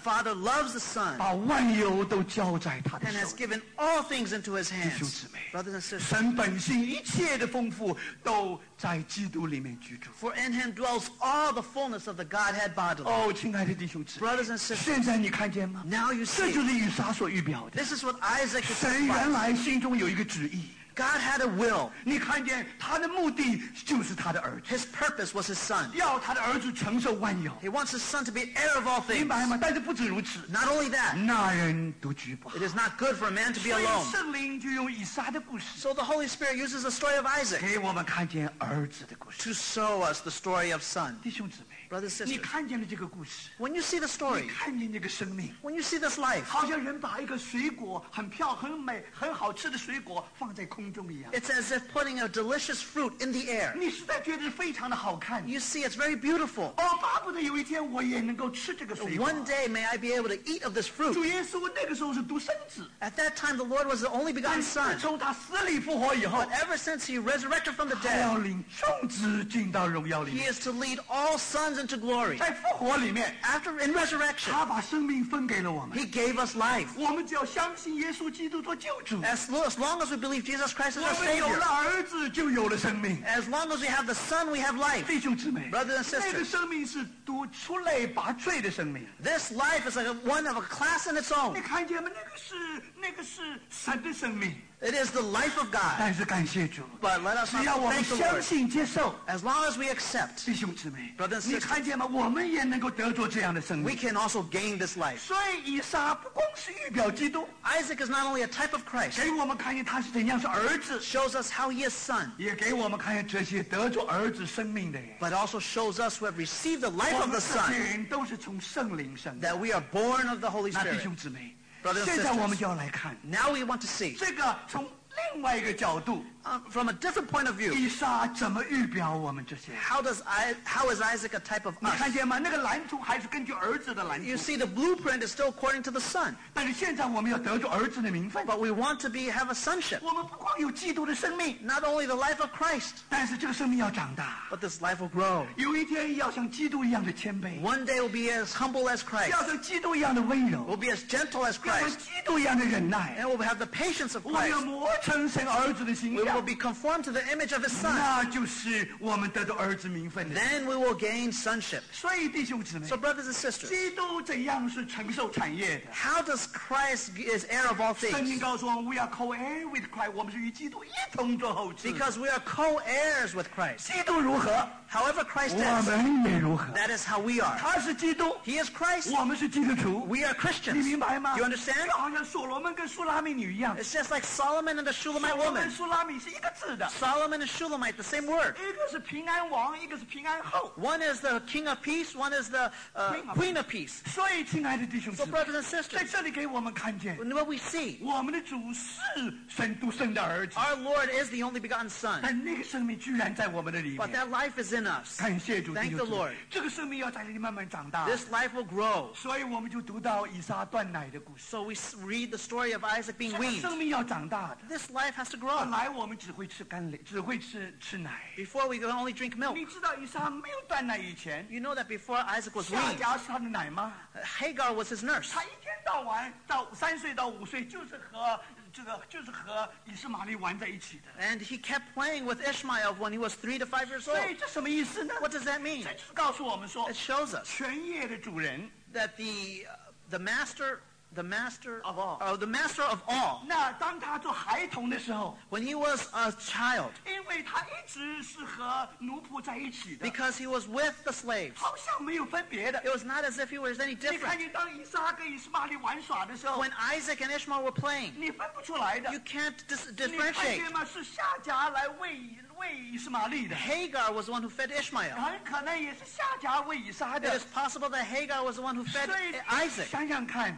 Father loves the Son 把万有都交在他的 and 手 has 里。 given all things into his 弟兄 hands. 姊妹， Brothers and sisters, 神本性一切的丰富都在基督里面居住。 for in him dwells all the fullness of the Godhead bodily. 哦，亲爱的弟兄姊妹， Brothers and sisters, 现在你看见吗？ now you 这 see. 就是以撒所预表的。 This is what Isaac is 神原 saying. 来心中有一个旨意， God had a will. 你看见他的目的就是他的儿子， His purpose was his son. 要他的儿子承受万有， He wants his son to be heir of all 明 things. 白吗？但是不止如此， Not only that, 那人独居不好 it。is not good for a man to be 所以 alone. 圣灵就用以撒的故事 So the Holy Spirit uses the story of Isaac 给我们看见儿子的故事。 to show us the story of son. 弟兄姊妹， Brothers and 你 sisters, 看见了这个故事， when you see the 你 story, 看见这个生命， when you see this life, 好像人把一个水果很漂、很美、很好吃的水果放在空中一样， it's as if putting a delicious fruit in the air. 你实在觉得非常的好看。 You see, it's very beautiful. 哦，巴不得有一天我也能够吃这个水果。 One day may I be able to eat of this 主 fruit. 耶稣那个时候是独生子， At that time, the Lord was the only 但 begotten 是 son. 从他死里复活以后 But，ever since he resurrected from the 他要 dead, 领众子进到荣耀里 he 面。 is to lead all sons into glory. 在复活里面， After in resurrection, 他把生命分给了我们。 he gave us life. 我们只要相信耶稣基督做救主， As lo- as long as we believe Jesus Christ is 我 our 们有 Savior, 了儿子，就有了生命。 as long as we have the Son, we have life. 弟兄姊妹， Brothers and sisters, 那个生命是独出类拔萃的生命。 This life is like a, one of a class in its own. 你看见吗？那个是那个是神的生命。 It is the life of God. 但是感谢主， But let us 只要 not 我们 thank the 相 Lord. 信接受， As long as we accept, 弟兄姊妹 Brothers and， 你 sisters 看见吗？我们也能够得着这样的生 we 命。 can also gain this life. 所以以撒不光是预表基督， Isaac is not only a type of Christ, 给我们看见他是怎样是儿子， shows us how he is son, 也给我们看见这些得着儿子生命的人。 but also shows us who have received the life 我 of 们 the 这些 Son, 人都是从圣灵生的。 that we are born of the Holy 那弟 Spirit. 兄姊妹， Brothers and 现在我们 sisters, 就要来看 now we want to see, 这个从另外一个角度， uh, from a different point of view, 以撒怎么预表我们这些人？ how does I, how is Isaac a type of 你看 us? 见吗？那个蓝图还是根据儿子的蓝 You 图， see, the blueprint is still according to the Son, 但是现在我们要得着儿子的名分。 but we want to be have a sonship. 我们不光有基督的生命， Not only the life of Christ, 但是这个生命要长大， but this life will grow. 有一天要像基督一样的谦卑， One day we'll be as humble as Christ. 要像基督一样的温柔， We'll be as gentle as 要像 Christ. 基督一样的忍耐。 And we'll have the patience of 我们要 Christ. 磨成神儿子的形 We will 象， be conformed to the image of his Son. 那就是我们得到儿子名分的。 Then we will gain sonship. 所以弟兄姊妹， So brothers and sisters, 基督怎样是承受产业的？ how does Christ is heir of all 圣经 things? 告诉我们，We are co-heir with Christ，我们是与基督一同做后嗣。 Because we are co-heirs with Christ. 基督如何， However Christ 我 is, 们也如何。 that is how we are. 他是基督， He is Christ. 我们是基督徒。 We are 你 Christians. 明白吗？ You understand? 就好像所罗门跟苏拉密女一样， It's just like Solomon and the 所 Shulamite 罗门 woman. 苏拉密是一个字的， Solomon and Shulamite, the same word. 一个是平安王，一个是平安后。 One is the king of peace, one is the uh, Queen of- queen of peace. 所以，亲爱的弟兄姊 So 妹， brothers and 在 sisters, 这里给我们看见， what we see, 我们的主是神独生的儿子， our Lord is the only begotten Son, 但那个生命居然在我们的里 but 面。 that life is in us. 感谢主， Thank 弟 the 兄姊妹 Lord. 这个生命要在这里慢慢长大。 This life will grow. 所以我们就读到以撒断奶的故事。 So we s- read the story of Isaac being 这个 weaned. 生命要长大的。 This life has to 本 grow. 来我们只会吃干粮，只会吃吃奶。 Before we can only drink milk. 你知道以撒没有断奶以前， You know that before Isaac was 夏 weaned, 甲是他的奶妈， Hagar was his nurse. 他一天到晚到三岁到五岁就是和这个就是和以实玛利玩在一起的。 And he kept playing with Ishmael when he was three to five years 所 old. 以这什么意思呢？ What does that mean? 这就是告诉我们说 It，shows us 全业的主人， that the uh, the master the master Of all. uh, the master of all, 那当他做孩童的时候， when he was a child, 因为他一直是和奴仆在一起的， because he was with the slaves, 好像没有分别的。 it was not as if he was any 你看 different. 见当以撒跟以实玛利玩耍的时候， When Isaac and Ishmael were playing, 你分不出来的 you。can't dis- 你看 differentiate. 见吗？是夏甲来喂喂以实玛利的， Hagar was the one who fed Ishmael. 很可能也是夏甲喂以撒 It 的 is。possible that Hagar was the one who fed 所以 Isaac. 想想看，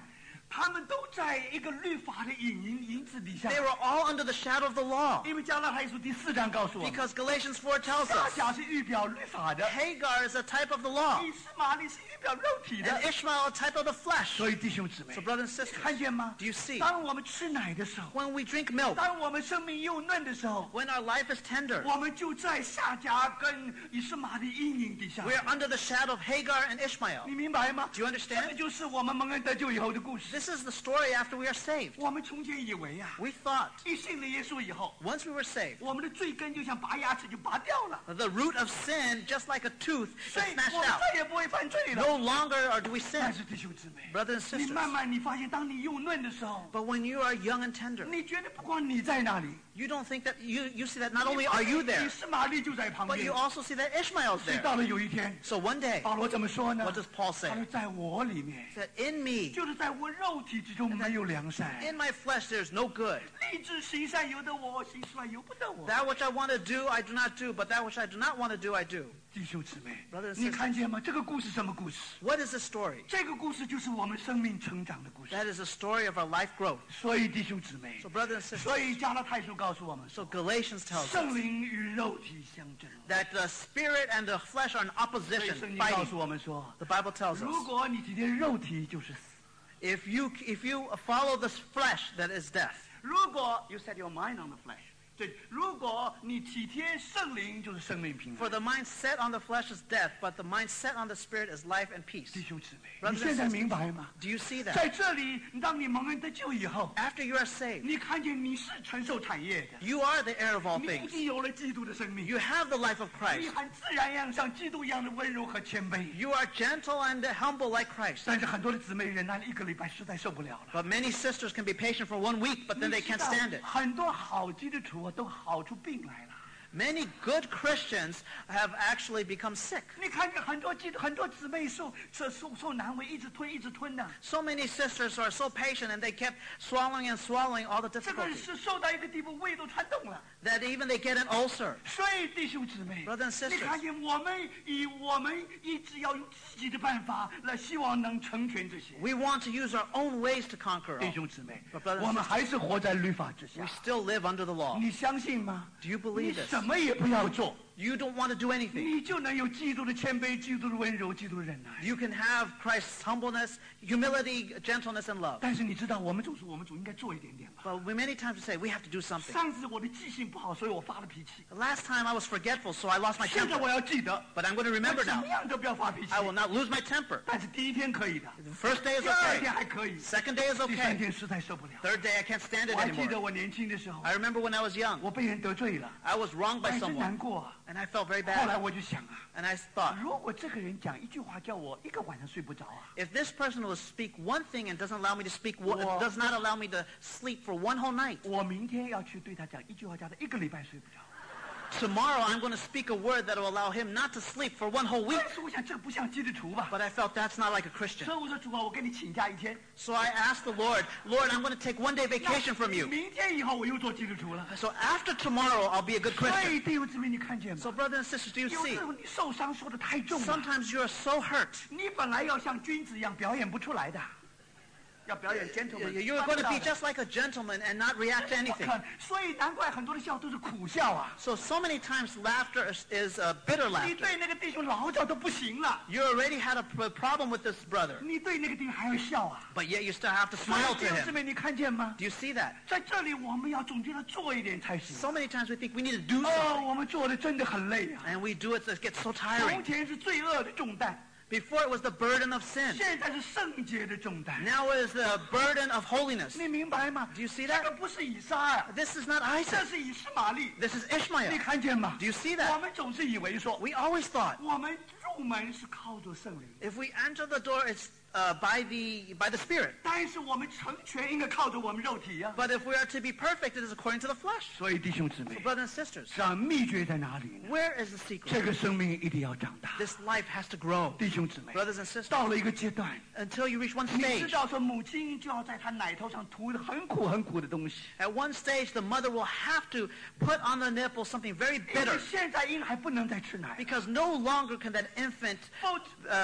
他们都在一个律法的影影影子底下。 They were all under the shadow of the law. 因为加拉太书第四章告诉我们， Because Galatians four tells 夏 us 甲是预表律法的， Hagar is a type of the law, 以斯玛利是预表肉体的 and。Ishmael a type of the flesh. 所以弟兄姊妹 So，brothers and sisters, 看见吗？ do you see? 当我们吃奶的时候， When we drink milk, 当我们生命幼嫩的时候， when our life is tender, 我们就在夏甲跟以斯玛的阴影底下。 we are under the shadow of Hagar and Ishmael. 你明白吗？ Do you 这 understand? 个就是我们蒙恩得救以后的故事。 This is the story after we are saved. 我们从前以为啊， We thought 一信了耶稣以后， once we were saved, 我们的罪根就像拔牙齿就拔掉了， the root of sin, just like a tooth, 所 is 以 snatched 我们 out. 再也不会犯罪了。 No longer or do we 但 sin. 是弟兄姊妹， Brothers and 你慢 sisters, 慢你发现，当你幼嫩的时候， but when you are young and tender, 你觉得不光你在那里， you don't think that you, you see that not only are you 以 there, 斯玛利就在旁 but 边 you。also see that Ishmael's 所以 there. 到了有一天， So one day, 保罗怎么说呢？ what does Paul 他 say? 说在我里面， That in me, 就是在我肉体之中没有良善。 in my flesh, there's no good. 立志行善由得我，行衰由不得我。 That which I want to do, I do not do, but that which I do not want to do, I do. 弟兄姊妹 Brothers and， 你 sisters 看见吗？这个故事什么故事？ What is the story? 这个故事就是我们生命成长的故事。 That is the story of our life growth. 所以弟兄姊妹 So，brothers and sisters, 所以加拉太书告诉我们， so Galatians tells us 圣灵与肉体相争。 that the spirit and the flesh are in 所以 opposition, 圣经告 fighting. 诉我们说， The Bible tells 如 us 果你体贴肉体，就是死； if you if you follow this flesh, that is death. 如果 you set your mind on the flesh，对，如果你体贴圣灵，就是生命平 For 安。 the mind set on the flesh is death, but the mind set on the spirit is life and peace. 弟兄姊妹， Brothers 你 and 现在 sisters 明白吗？ Do you see that? 在这里，当你蒙恩得救以后， After you are saved, 你看见你是承受产业的， you are the heir of all 你已 things. 经有了基督的生命， You have the life of 你 Christ. 很自然一样像基督一样的温柔和谦卑。 You are gentle and humble like Christ. 但是很多的姊妹忍耐了一个礼拜，实在受不了了。 But many sisters can be patient for one week, but then they 你知 can't 道 stand it. 很多好基督徒啊，都好出病来了。 Many good Christians have actually become sick. 你看见很多基督很多姊妹受受受受难为，一直吞一直吞的， So many sisters are so patient and they kept swallowing and swallowing all the 这个 difficulty 是受到一个地步，胃都穿动了。 that even they get an ulcer. 所以弟兄姊妹， Brothers and sisters 你看见我们以我们一直要用自己的办法来，希望能成全这些。 We want to use our own ways to conquer 弟 all. 兄姊妹 But brothers and， 我们还是活在律法之 We 下。 still live under the law. 你相信吗？ Do you 你 believe this? 什么也不要做， You don't want to do anything. 你就能有基督的谦卑、基督的温柔、基督的忍耐。 You can have Christ's humbleness, humility, gentleness, and love. 但是你知道，我们总是我们总应该做一点点吧。 But we many times say we have to do something. 上次我的记性不好，所以我发了脾气。 The last time I was forgetful, so I lost my 现在 temper. 我要记得， But I'm going to 我 remember 怎 now. 么样都不要发脾气。 I will not lose my temper. 但是第一天可以的， The first day is 第二天 okay. 还可以， Second day is 第三 okay. 天实在受不了。 Third day I can't stand it 我还记得 anymore. 我年轻的时候， I remember when I was young. 我被人得罪了， I was wronged 我 by 还真难 someone, 过啊。 and I felt very 后来 bad. 我就想啊， And I thought, 如果这个人讲一句话，叫我一个晚上睡不着啊， if this person will speak one thing and doesn't allow me to speak, one, Well- does not allow me to sleep for one whole night, 我明天要去对他讲一句话，叫他一个礼拜睡不着。 tomorrow I'm going to speak a word that will allow him not to sleep for one whole week. 但是我想这不像基督徒吧。 But I felt that's not like a Christian. 所以我说主啊，我跟你请假一天， So I asked the Lord, Lord, I'm going to take one day vacation from you. 明天以后我又做基督徒了。 So after tomorrow, I'll be a good 所 Christian. 以弟兄姊妹，你看见吗？ So brothers and sisters, do you 有 see? 时候你受伤受的太重了， Sometimes you are so hurt. 你本来要像君子一样表演不出来的，要表演 gentleman。 You're going to be just like a gentleman and not react to anything. 所以难怪很多的笑都是苦笑啊。 So, so many times laughter is, is uh, bitter 你 laughter. 对那个弟兄嚎叫都不行了， You already had a p- problem with this brother, 你对那个弟兄还要笑啊。 but yet you still have to 所 smile 以 to 弟兄姊 him. 妹，你看见吗？ Do you see that? 在这里我们要总觉得做一点才行。 So many times we think we need to do 哦， something, 我们做的真的很累啊。 and we do it, so it gets so 从 tiring. 前是罪恶的重担， Before it was the burden of sin. 现在是圣洁的重担。 Now it is the burden of holiness. 你明白吗？ Do you see 这 that? 个不是以撒啊， This is not 这 Isaac. 是以斯玛利。 This is 你 Ishmael. 看见吗？ Do you see 我 that? 们总是以为说， We always thought 我们入门是靠着圣灵， if we enter the door, it's uh, by the by the Spirit. 但是我们成全应该靠着我们肉体呀、 But if we are to be perfect, it is according to the flesh. 所以弟兄姊妹 So,，brothers and sisters, 这秘诀在哪里呢？ where is the 这 secret? 个生命一定要长大。 This life has to grow. 弟兄姊妹， Brothers and sisters, 到了一个阶段， until you reach one 你知 stage. 道说母亲就要在她奶头上涂很苦很苦的东西， At one stage, the mother will have to put on the nipple something very 因为 bitter 现在婴孩不能再吃奶， because no longer can that infant 否 uh,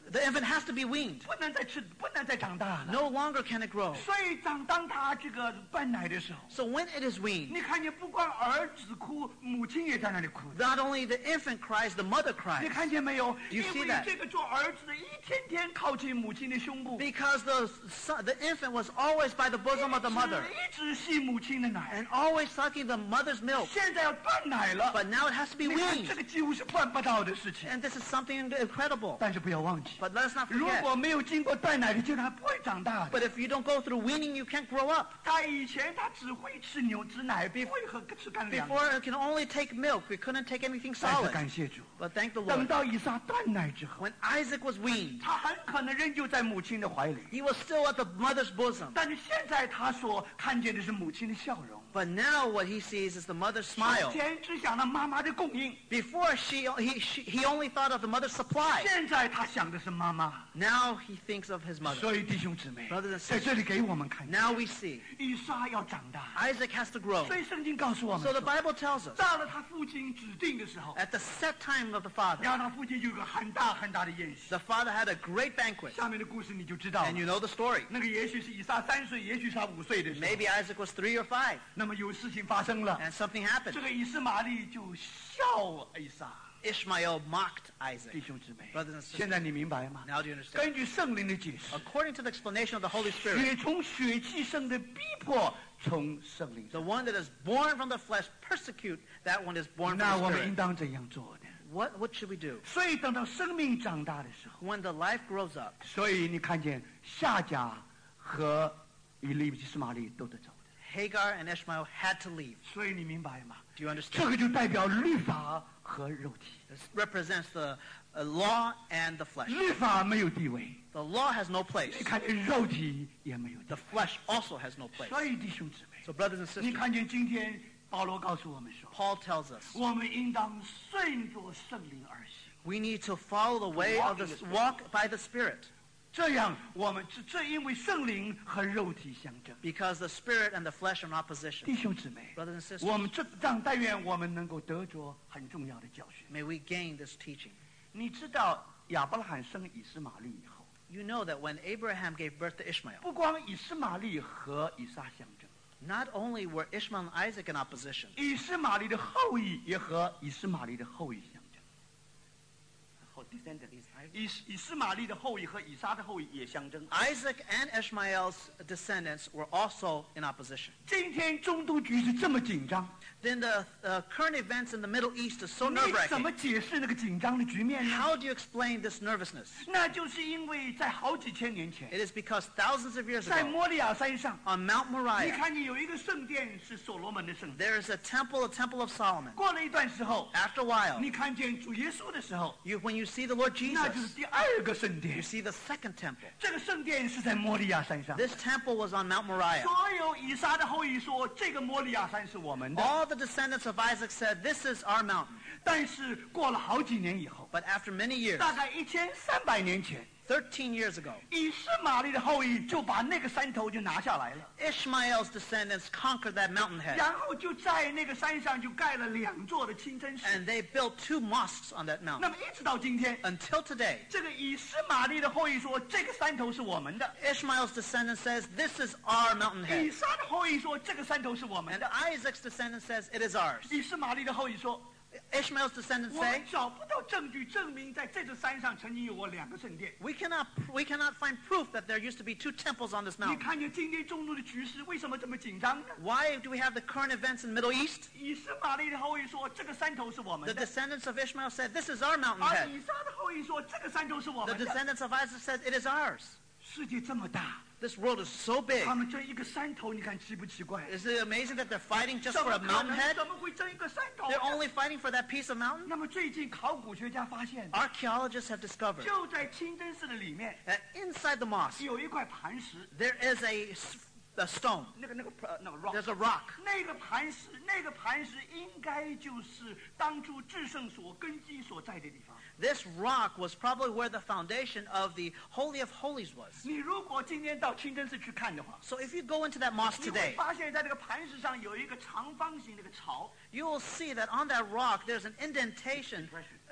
The infant has to be weaned. 不能再吃，不能再长大了。 No longer can it grow. 所以当当他这个断奶的时候， So when it is weaned, 你看见不光儿子哭，母亲也在那里哭。 not only the infant cries, the mother 你 cries. 看见没有？ you 因 see 为 that? 这个做儿子的一天天靠近母亲的胸部， Because the, son, the infant was always by the bosom of the mother 一直吸母亲的奶。 and always sucking the mother's milk. 现在要断奶了， But now it has to be 你看 weaned. 这个几乎是办不到的事情。 And this is something incredible. 但是不要忘记， But let us not 如 forget. 果没有经过断奶的阶段，不会长大的。 But if you don't go through weaning, you can't grow up. 他以前他只会吃牛吃奶，不会喝吃干粮。 Before it can only take milk. We couldn't take anything 但是 solid. 感谢主， But thank the 等 Lord. 到以撒断奶之后， When Isaac was weaned, 他很可能仍旧在母亲的怀里。 he was still at the mother's bosom. 但是现在他所看见的是母亲的笑容， But now what he sees is the mother's 以 smile. 前只想到妈妈的供应， Before she, he, she, he only thought of the mother's supply. 现在他想的是妈妈。 Now he thinks of his mother. 所以弟兄姊妹， Brothers and 在这里给我们看见， Now we see 以撒要长大， Isaac has to grow. 所以圣经告诉我们 So the 说， Bible tells us 到了他父亲指定的时候， at the set time of the father, 然后他父亲就有个很大很大的宴席。 the father had a great banquet. 下面的故事你就知道了 And you know the story. 那个也许是以撒三岁，也许是他五岁的时候， Maybe Isaac was three or five, 那么有事情发生了， and something happened. 这个以斯玛利就笑以撒。 Ishmael mocked 弟 Isaac. 兄姊妹， Brothers and sisters, 现在你明白吗？ now do you understand? 根据圣灵的解释， According to the explanation of the Holy Spirit, 血从血气生的逼迫从圣灵 the 生。 one that is born from the flesh persecute that one is born 那 from 我 the 们应 Spirit. 当怎样做呢？ What, what should we do? 所以等到生命长大的时候， When the life grows up, 所以你看见夏甲和以利比斯玛利都得走的。 Hagar and Ishmael had to leave. 所以你明白吗？ Do you 这 understand? 个就代表律法和肉体。 This represents the uh, law and the flesh. 律法没有地位， The law has no place. 你看见肉体也没有地 The 位。 flesh also has no place. 所以弟兄姊妹， So brothers and 你 sisters, 看见今天保罗告诉我们说， Paul tells us 我们应当顺着圣灵而行， we need to follow the way of the walk by the Spirit, 这样我们这这因为圣灵和肉体相争。 because the Spirit and the flesh are in opposition. 弟兄姊妹， Brothers and sisters, 我们这让但愿我们能够得着很重要的教训。 may we gain this teaching. 你知道亚伯拉罕生以斯玛利以后， You know that when Abraham gave birth to Ishmael, 不光以斯玛利和以撒相争， not only were Ishmael and Isaac in opposition, 以斯玛利的后裔也和以斯玛利的后裔相争。以以斯玛利的后裔和以撒的后裔也相争。 Isaac and Ishmael's descendants were also in opposition. 今天中东局势这么紧张， Then the uh, current events in the Middle East are so 你怎么 nerve-wracking. 解释那个紧张的局面呢？ How do you explain this nervousness? 那就是因为在好几千年前， It is because thousands of years 在 ago, 摩利亚山上， on Mount 你 Moriah, 看见有一个圣殿是所罗门的圣殿。 there is a temple, a temple of Solomon. 过了一段时候， After a while, 你看见主耶稣的时候， you, when you see the Lord 那就是 Jesus, 第二个圣 you 殿。 see the second temple. 这个圣殿是在摩利亚山上。 This temple was on Mount Moriah. 所有以撒的后裔说，这个摩利亚山是我们的。 All the descendants of Isaac said, this is our mountain. 但是过了好几年以后， But after many years, 大概一千三百年前， thirteen years ago, 以斯玛利的后裔就把那个山头就拿下来了， Ishmael's descendants conquered that mountainhead. 然后就在那个山上就盖了两座的清真寺。 And they built two mosques on that 那 mountain. 么一直到今天， Until today, 这个以斯玛利的后裔说，这个山头是我们的； Ishmael's descendant says, this is our 以 mountainhead. 撒的后裔说，这个山头是我们 And 的； Isaac's descendant says, it is ours. 以斯玛利的后裔说， Ishmael's descendants 我们 say, 找不到证据证明在这座山上曾经有过两个圣殿。 we cannot, we cannot find proof that there used to be two temples on this 你 mountain. 看见今天中东的局势为什么这么紧张呢？ Why do we have the current events in the Middle East? 以斯玛利的后裔说，这个山头是我们 The 的； descendants of Ishmael said, this is our 而 mountainhead. 以撒的后裔说，这个山头是我 The 们的。 descendants of Isaac said, it is ours. 世界这么大， This world is so big. 他们争一个山头，你看奇不奇怪？ Is it amazing that they're fighting just 怎 for 么 a 可能？ mountainhead? 怎么会争一个山头 They're only fighting for that piece of mountain? 那么最近考古学家发现， Archaeologists have discovered 就在清真寺的里面 that inside the mosque, 有一块磐石， there is a, s- a stone. 那个那个呃那个 rock， There's a rock. 那个磐石，那个磐石应该就是当初至圣所根基所在的地方。 This rock was probably where the foundation of the Holy of Holies was. 你如果今天到清真寺去看的话， So if you go into that mosque 你会 today, 发现在这个磐石上有一个长方形的一个槽， you will see that on that rock there's an indentation,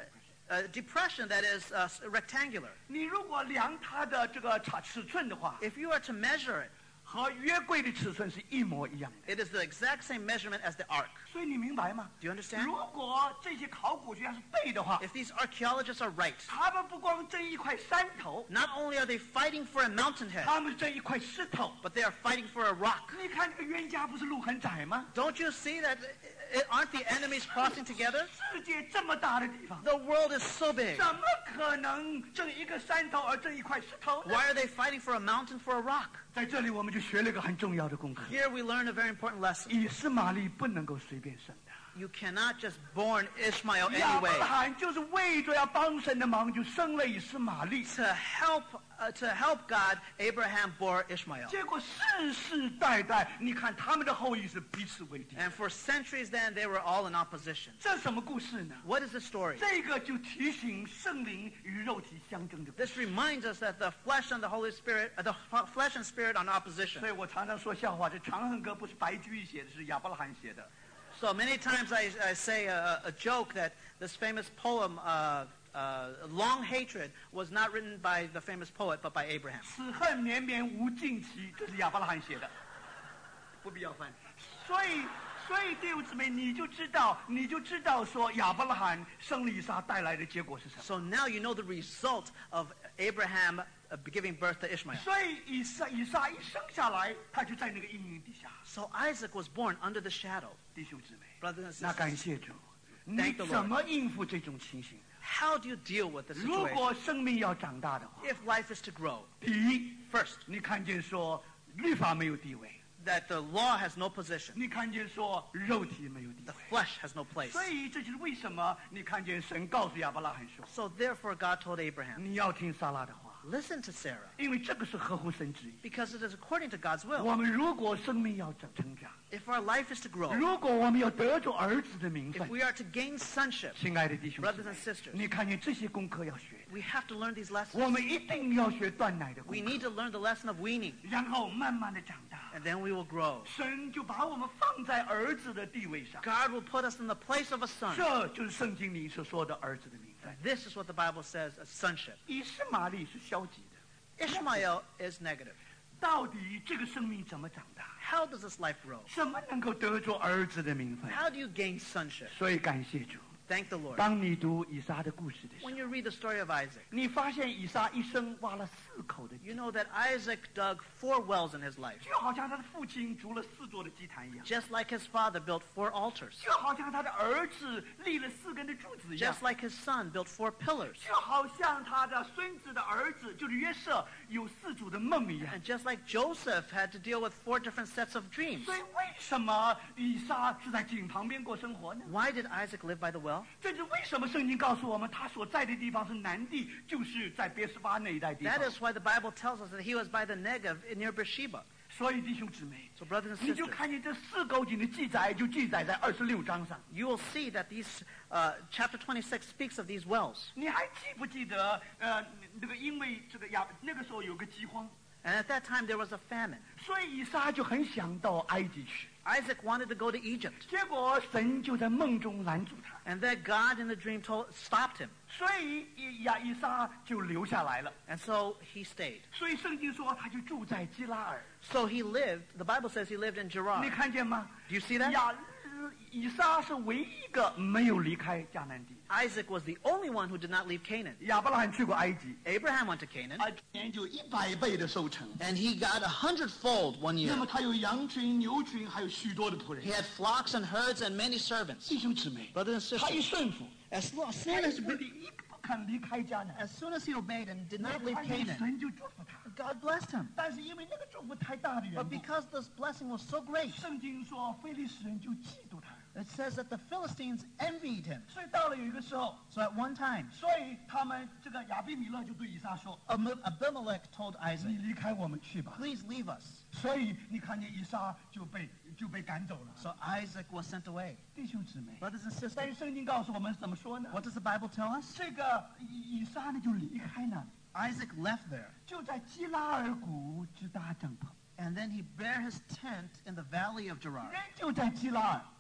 a depression that is uh, rectangular. 你如果量它的这个尺尺寸的话， If you are to measure it, 和约柜的尺寸是一模一样的。 it is the exact same measurement as the ark. 所以你明白吗？ Do you understand? 如果这些考古学家是对的话， If these archaeologists are right, 他们不光争一块山头， not only are they fighting for a mountain head, 他们争一块石头。 but they are fighting for a rock. 你看这个冤家不是路很窄吗？ Don't you see that it, aren't the enemies crossing together? 世界这么大的地方， The world is so big. 怎么可能争一个山头而争一块石头呢？ Why are they fighting for a mountain for a rock? 在这里我们就学了一个很重要的功课： Here we learn a very important lesson. 以斯玛利不能够随便生的。 You cannot just born Ishmael 亚伯 anyway. 拉罕就是为着要帮神的忙，就生了以斯玛利。 To help, uh, to help God, Abraham bore Ishmael. 结果世世代代，你看他们的后裔是彼此为敌。 And for centuries then, they were all in opposition. 这什么故事呢？ What is the story? 这个就提醒圣灵与肉体相争的故事。 This reminds us that the flesh and the Holy Spirit, uh, the f- flesh and spirit are in opposition. 所以我常常说笑话，这《长恨歌》不是白居易写的，是亚伯拉罕写的。 So many times I, I say a, a joke that this famous poem, uh, uh, Long Hatred, was not written by the famous poet, but by Abraham. 此恨绵绵无尽期，这是亚伯拉罕写的，不必要翻。所以，所以弟兄姊妹，你就知道，你就知道说亚伯拉罕生了以撒带来的结果是什么。 So now you know the result of Abraham uh, giving birth to Ishmael. 所以以撒以撒一生下来，他就在那个阴影底下。 So Isaac was born under the shadow. 弟兄姊妹， Brothers and 那 sisters, 感谢主，你 Thank the Lord. 怎么应付这种情形？ how do you deal with the 如 situation? 果生命要长大的话， If life is to grow, 第一 first, 你看见说律法没有地位， that the law has no position, 你看见说肉体没有地 the 位， flesh has no place. 所以这就是为什么你看见神告诉亚伯拉罕说， So therefore God told Abraham, 你要听撒拉的话， listen to Sarah, 因为这个是合乎神旨意。 because it is according to God's will. 我们如果生命要成成长， If our life is to grow, 如果我们要得着儿子的名 if 分， we are to gain sonship, 亲爱的弟兄姊 brothers 妹 and sisters, 你看见这些功课要学， we have to learn these 我 lessons. 们一定要学断奶的 We 功 need 课， to learn the lesson of weaning, 然后慢慢的长大， and then we will grow. 神就把我们放在儿子的地位上。 God will put us in the place of a son. 这就是圣经里所说的儿子的名分。 This is what the Bible says as sonship. 以斯玛利是消极的， Ishmael is negative. 到底这个生命怎么长大？ How does this life grow? 怎么能够得着儿子的名分？ How do you gain sonship? 所以感谢主。 Thank the Lord. 当你读以撒的故事的时 When 候， you read the story of Isaac, 你发现以撒一生挖了四口的 you 井， know that Isaac dug four wells in his life, 就好像他的父亲筑了四座的祭坛一样， just like his father built four altars, 就好像他的儿子立了四根的柱子一样 just，like his son built four pillars, 就好像他的孙子的儿子就是约瑟有四组的梦一样。 and just like Joseph had to deal with four different sets of dreams. 所以为什么以撒是在井旁边过生活呢？ Why did Isaac live by the well? 这是为什么圣经告诉我们他所在的地方是南地，就是在别是巴那一带地方 That。is why the Bible tells us that he was by the Negev near Beersheba. 所以弟兄姊妹， So brothers and 你就 sisters, 看见这四口井的记载，就记载在二十六章上。 you will see that these uh, chapter twenty-six speaks of these wells. 你还记不记得？呃，那个因为这个亚那个时候有个饥荒， And at that time there was a famine. 所以以撒就很想到埃及去。 Isaac wanted to go to Egypt. 结果神就在梦中拦住他， And then God in the dream told, stopped him. 所以以亚以撒就留下来了。 And so he stayed. 所以圣经说他就住在基拉尔， So he lived, the Bible says he lived in 你 Gerar. 看见吗？ Do you see that? 亚以撒是唯一一个没有离开迦南地。 Isaac was the only one who did not leave Canaan. 亚伯拉罕去过埃及， Abraham went to Canaan. 啊，年就一百倍的收成。 And he got a hundredfold one 那 year. 么他有羊群、牛群，还有许多的仆人 He。had flocks and herds and many servants. 弟兄姊妹， Brothers and 他一 sisters, 顺服， as lo- as 他 soon 一 as, 不离一不肯离开迦南， as soon as he obeyed and did 那 not leave 他 Canaan, 神就祝福他。 God blessed him. 但是因为那个祝福太大的缘 But 故， because this blessing was so great, 圣经说非利士人就嫉妒他。 it says that the Philistines envied him. 所以到了有一个时候， So at one time, 所以他们这个亚比米勒就对以撒说 Ab- Abimelech told：“ Isaac, 你离开我们去吧。 please leave us. ” 所以你看见以撒就被就被赶走了。 So Isaac was sent away. 弟兄姊妹， Brothers and 但 sisters, 是圣经告诉我们怎么说呢？ what does the Bible tell us? 这个以以撒呢就离开那里， Isaac left there, 就在基拉尔谷支搭帐篷， and then he bare his tent in the valley of Gerar. 人就在基拉尔。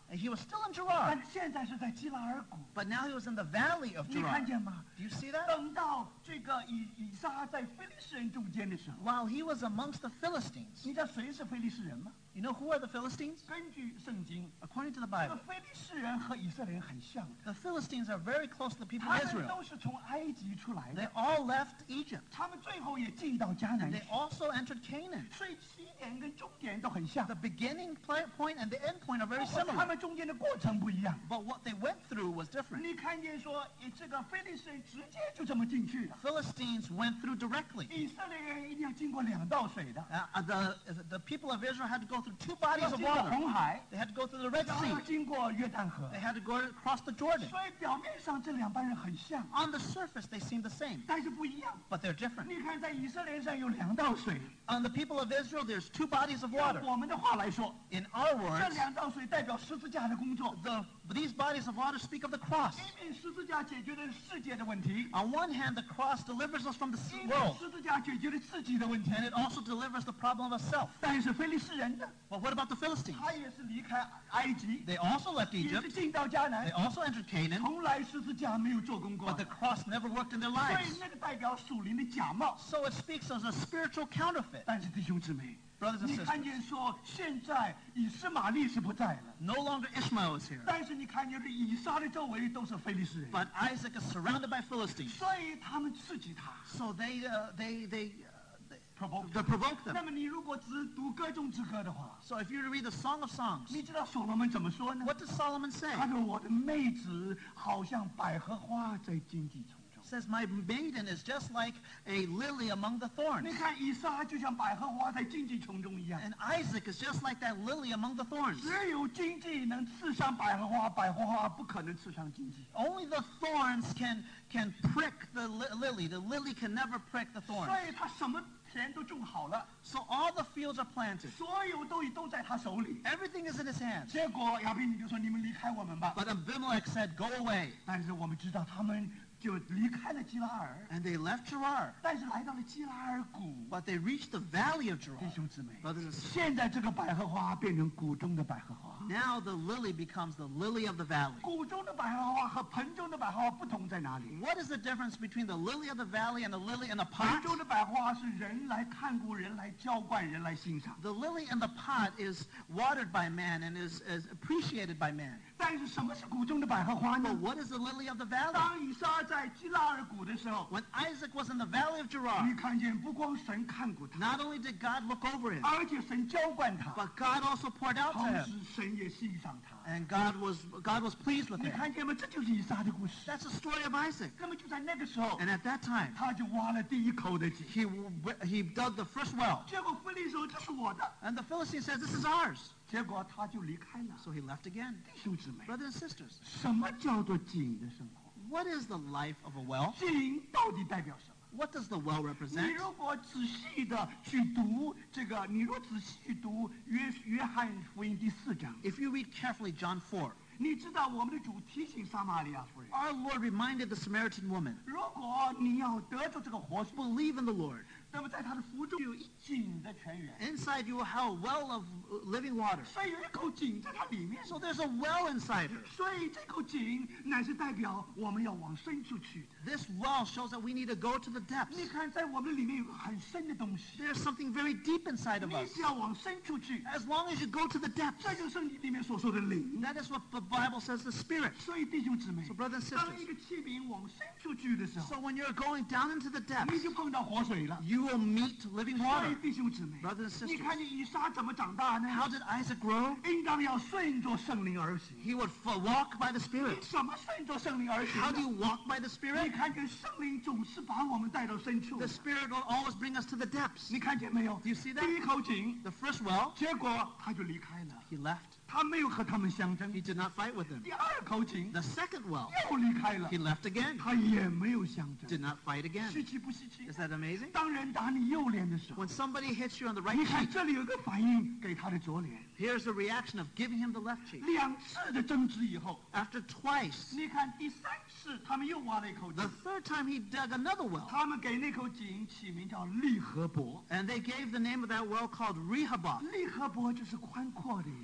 And he was still in 但 Gerar, 是现在是在基拉尔谷。 but now he was in the valley of 你看 Gerar. 见吗？ Do you see that? 等到这个以以撒在非利士人中间的时候， While he was amongst the Philistines. 你知道谁是非利士人吗？ You know who are the Philistines? 根据圣经， According to the 这个 Bible, 非利士人和以色列人很像的， the Philistines are very close to the people 他 of 们 Israel. 都是从埃及出来 They 的， all left Egypt. 他们最后也进到迦南 They 去， also entered Canaan. 所以起点跟终点都很像， The beginning pla- point and the end point are 不 very 过他 similar. 们中间的过程不一样。 But what they went through was different. 你看见说，诶这个非利士人直接就这么进去了， Philistines went through directly. 以色列人一定要经过两道水的， Uh, uh, the, the people of Israel had to go through two 要 bodies of 经过 water. 红海， They had to go through the Red 然后要 Sea. 经过约旦河 They，had to go across the Jordan. 所以表面上这两班人很像， On the surface, they seem the same, 但是不一样。 but they're different. 你看，在以色列上有两道水， On the people of Israel, there's two bodies of 用 water. 我们的话来说， In our 这 words, 两道水代表十字架的工作。 the, these bodies of water speak of the cross. 因为十字架解决了世界的问题， On one hand, the cross delivers us from the 因为 world, 十字架解决了自己的问题。 and it also delivers the problem of self. 但是非利士人呢， But what about the Philistines? 他也是离开埃及， They also left 也是 Egypt. 进到迦南 They，also entered Canaan, 从来十字架没有做工过 but。the cross never worked in their 所 lives. 以那个代表属灵的假冒。 So it speaks as a spiritual counterfeit. 但是弟兄姊妹， Brothers and 你看 sisters, 见说现在以斯玛利是不在了， no longer Ishmael is here, 但是你看见这以撒的周围都是非利士人， but Isaac is surrounded by Philistines. 所以他们刺激他 So they, uh, they, they, uh, they, ，provoke they 他。 provoke 那 them. 么你如果只读歌中之歌的话， So if you read the Song of Songs, 你知道所罗门怎么说呢？ what does Solomon say? 他说：“我的妹子好像百合花在荆棘丛中。” Says, my maiden is just like a lily among the thorns. 你看以撒就像百合花在荆棘丛中一样， And Isaac is just like that lily among the thorns. 只有荆棘能刺伤百合花，百合花不可能刺伤荆棘。 Only the thorns can, can prick the li- lily. The lily can never prick the 所 thorns. 以他什么田都种好了， So all the fields are planted. 所有都都在他手里。 Everything is in his hands. 结果亚比你就说：“你们离开我们吧。 But Abimelech said, go away. ” 但是我们知道他们就离开了基拉尔， And they left Gerar. 但是来到了基拉尔谷。 But they reached the valley of 弟 Gerar. 兄姊妹， Brothers and sisters, 现在这个百合花变成谷中的百合花。 now the lily becomes the lily of the valley. 谷中的百合花和盆中的百合花不同在哪里？ What is the difference between the lily of the valley and the lily in the 盆 pot? 中的百合花是人来看顾、人来浇灌、人来欣赏。 The lily in the pot is watered by man and is, is appreciated by man. 但是什么是谷中的百合花 But 呢？ what is the lily of the valley? 当以撒在基拉尔谷的时候， When Isaac was in the valley of Gerar, 你看见不光神看顾他， not only did God look over him, 而且神浇灌他， but God also poured out to 同 him. 时神也欣赏他。 And God was, God was pleased with 你 him. 看见吗？这就是以撒的故事。 That's the story of Isaac. 那么就在那个时候， And at that time, 他就挖了第一口的井。 he, he dug the first well. 结果菲利说：“这是我的。 And the Philistine says, this is ours. ” 结果他就离开了。 So he left again. 弟兄姊妹， Brothers and sisters, 什么叫做井的生活？ what is the life of a well? 井到底代表什么？ What does the well 你 represent? 如果仔细的去读这个，你若仔细去读约约翰福音第四章， If you read carefully John four, 你知道我们的主提醒撒玛利亚夫人， our Lord reminded the Samaritan woman, 如果你要得着这个活水， believe in the Lord. 那么在他的腹中有一井的泉源， Inside you will have a well of living water. 所以有一口井在它里面。 So there's a well inside her. 所以这口井乃是代表我们要往深处去的。 This well shows that we need to go to the depths. 你看，在我们里面有个很深的东西， There's something very deep inside of 你 us. 只要往深处去， As long as you go to the depths, 这就是圣经里面所说的灵。 that is what the Bible says the Spirit. 所以弟兄姊妹 So，brothers and 当一 sisters, 个器皿往深处去的时候， so when you're going down into the 你 depths, 就碰到活水了。 you will meet living 所以 water. 弟兄姊妹， Brothers and 你看 sisters, 见以撒怎么长大呢？ how did Isaac grow? 应当要顺着圣灵而行。 He would f- walk by the 你 Spirit. 怎么顺着圣灵而行 How do 呢？ you walk by the 你 Spirit? 看见圣灵总是把我们带到深处 The。Spirit will always bring us to the depths. 你看见没有？ Do you see that? 第一口井， The first well, 结果他就离开了， he left. 他没有和他们相争。 He did not fight with them. 第二口井 The second well, 又离开了 he，left again. 他也没有相争。 Did not fight again. 稀奇不稀奇？ Is that amazing? 当人打你右脸的时候， When somebody hits you on the right 你看 cheek, 这里有一个反应给他的左脸。 here's the reaction of giving him the left cheek. 两次的争执以后， After twice, 你看第三次他们又挖了一口 the 井， third time he dug another well. 他们给那口井起名叫利和伯。 And they gave the name of that well called Rehoboth. 利和伯就是宽阔的意思。 Rehoboth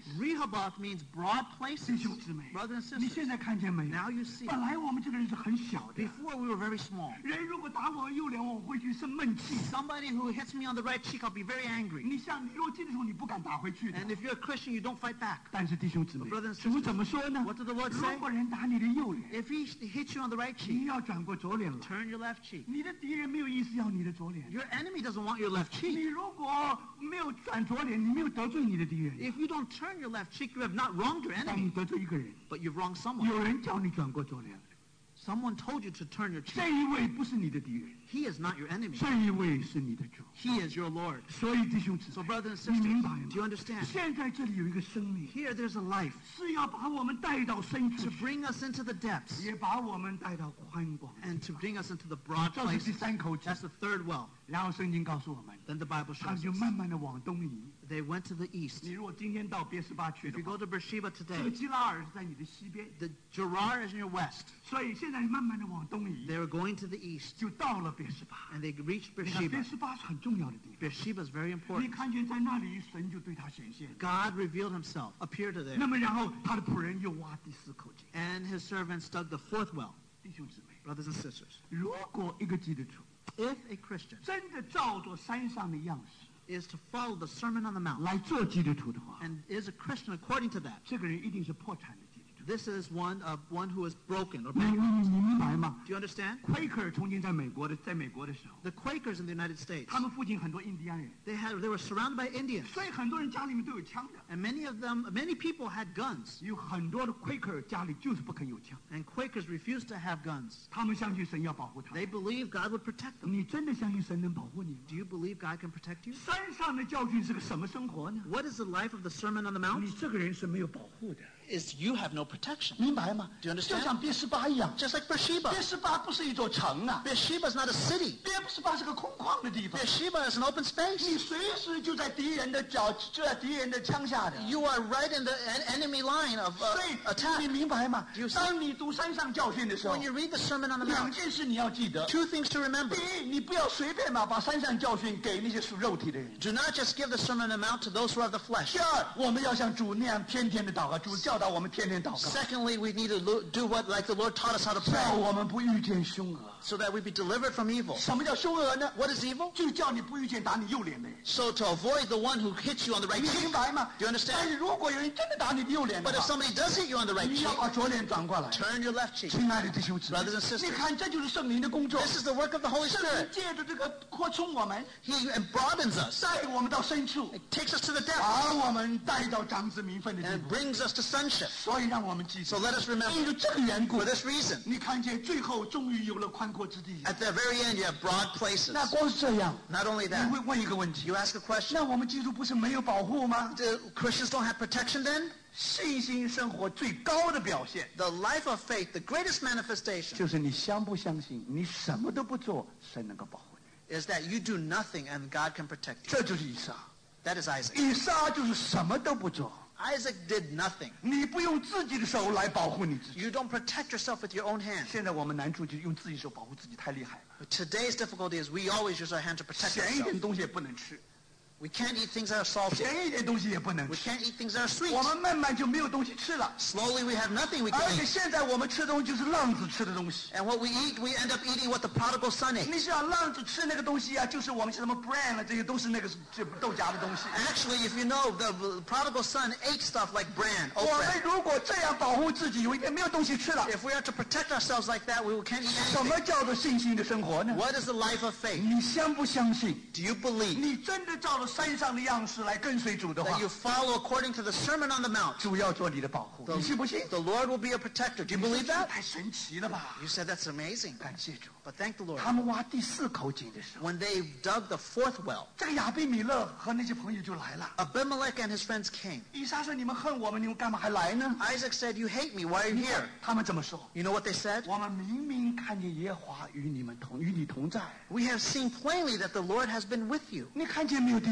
Rehoboth means broad 弟 places. 兄姊妹， Brothers and 你现 sisters, 在看见没有？ now you see. 本来我们这个人是很小的， Before we were very small. 人如果打我右脸，我回去生闷气。 Somebody who hits me on the right cheek, I'll be very angry. 你像你若基督徒，你不敢打回去的。 And if you're a Christian, you don't fight back. 但是弟兄姊妹 But brothers and， 主怎么说呢？ What did the Lord 如 say? 果人打你的右脸， If he hits you on the right 你 cheek, 要转过左脸了。 turn your left cheek. 你的敌人没有意思要你的左脸。 Your enemy doesn't want your left 你 cheek. 如果没有转左脸，你没有得罪你的敌人。 If you don't turn your left cheek, you have not wronged your 但你 enemy, 得罪一个人， but you've wronged someone. 有人叫你转过左脸， Someone told you to turn your cheek. 这一位不是你的敌人， He is not your enemy. 这一位是你的主。 He is your Lord. 所以弟兄姊 So 妹， brothers and 你 sisters, 明白吗 do you understand? 现在这里有一个生命， Here there's a life 是要把我们带到深处 to 去， bring us into the depths 也把我们带到宽广。 and to bring us into the broad 这是第 places. 三口井。 That's the third well. 然后圣经告诉我们， Then the Bible 他 shows 就 us. 慢慢的往东移。 They went to the east. 你如果今天到别是巴去 If 的 you 话， go to Beersheba 这个 today, 基拉尔是在你的西边， the Gerar is in your west. 所以现在慢慢的往东移， They were going to the east, 就到了别是巴。 and they reached 你看别 Beersheba. 是巴是很重要的地方。 Beersheba is very 你 important. 看见在那里，神就对他显现。 God revealed himself, appeared to 那 them, 么然后他的仆人又挖第四口井。 and his servants dug the fourth well. 弟兄姊妹， Brothers and sisters, 如果一个基督徒 if a Christian 真的照着山上的样式 is to follow the Sermon on the Mount 来做基督徒的话， and is a Christian according to that, 这个人一定是破产的基督徒。 this is one of one who is broken or 你 bankrupt. 你你明白吗？ Do you understand? 奎克尔曾经在美国的，在美国的时候， The Quakers in the United States, 他们附近很多印第安人， they had they were surrounded by Indians, 所以很多人家里面都有枪的。 and many of them, many people had guns, 有很多的奎克尔家里就是不肯有枪， and Quakers refused to have guns. 他们相信神要保护他们。 They believed God would protect them. 你真的相信神能保护你吗？ Do you believe God can protect you? 山上的教训是个什么生活呢？ What is the life of the Sermon on the Mount? 你这个人是没有保护的， Is you have no protection. 明白吗？ Do you understand? 就像别是巴一样， Just like Beersheba. 别是巴不是一座城啊， Beersheba is not a city. 别是巴是个空旷的地方， Beersheba is an open 你 space. 随时就在敌人的脚，就在敌人的枪下的。 You are right in the en- enemy line of 所 uh, 以 attack. 你明白吗 You？see- 当你读山上教训的时候 When，you read the Sermon on the 两 Mount, 件事你要记得。 two things to remember. 第一，你不要随便嘛把山上教训给那些属肉体的人。 Do not just give the Sermon on the Mount to those who have the flesh. 第二，我们要像主那样天天的祷告，主教导我们天天祷告， Secondly, we need to lo- do what like the Lord taught us how to 叫 pray, 我们不遇见凶恶。 so that we be delivered from evil. 什么叫凶恶呢？ What is evil? 就叫你不遇见打你右脸的人。 So to avoid the one who hits you on the right 你 cheek. 明白吗？ Do you understand? 但是如果有人真的打你的右脸的 But if 话， somebody does hit you on the right 你要 cheek, 把左脸转过来。 turn your left cheek. 亲爱的弟兄姊妹 Brothers and sisters 你看，这就是圣灵的工作。 This is the work of the Holy 圣灵 Spirit. 借着这个扩充我们， He broadens us. 带我们到深处， It takes us to the depths 把我们带到长子名分的地 and 步。 brings us to sonship. 所以让我们记 So 住， let us 因 remember, 为这个缘故 for，this reason, 你看见最后终于有了宽阔之地。 at the very end you have broad places. 那光是这样， Not only 你 that, 会问一个问题： you ask a question, 那我们基督不是没有保护吗？ do Christians don't have protection then? 信心生活最高的表现， The life of faith, the greatest manifestation, 就是你相不相信，你什么都不做，神能够保护你。 is that you do nothing and God can protect you. 这就是以撒。 That is Isaac. 以撒就是什么都不做， Isaac did nothing. 你不用自己的手来保护你自己。 You don't protect yourself with your own hand. 现在我们难处就是用自己手保护自己，太厉害了。 But today's difficulty is we always use our hand to protect 咸一 ourselves. 点东西也不能吃， We can't eat things that are salty. 甜一点东西也不能 We 吃。 can't eat things that are sweet. 我们慢慢就没有东西吃了， Slowly we have nothing we 而 can 且 eat. 现在我们吃的东西就是浪子吃的东西。 And what we eat, we end up eating what the prodigal son ate. 你知道浪子吃那个东西啊，就是我们什么 bran 啊，这些都是那个这豆荚的东西。 Actually, if you know, the prodigal son ate stuff like bran, 我 oat 们 bran. 如果这样保护自己，有一天没有东西吃了， If we are to protect ourselves like that, we can't eat 什么 anything. 叫做信心的生活呢？ What is the life of faith? 你相不相信？ Do you believe 你真的照着山上的样式来跟随主的话 that，you follow according to the Sermon on the Mount? 主要做你的保护， The, 你信不信？ the Lord will be a protector. Do you 你说 believe 这 that? 太神奇了吧！ You said that's amazing. 感谢主。 But thank the Lord. 他们挖第四口井的时候， When they dug the fourth well, 这个亚比米勒和那些朋友就来了。 Abimelech and his friends came. 以撒说：“你们恨我们，你们干嘛还来呢 Isaac said, you hate me. Why are you here?？” 他们怎么说？ You know what they said? 我们明明看见耶和华与你们同与你同在。 We have seen plainly that the Lord has been with you. 你看见没有，弟兄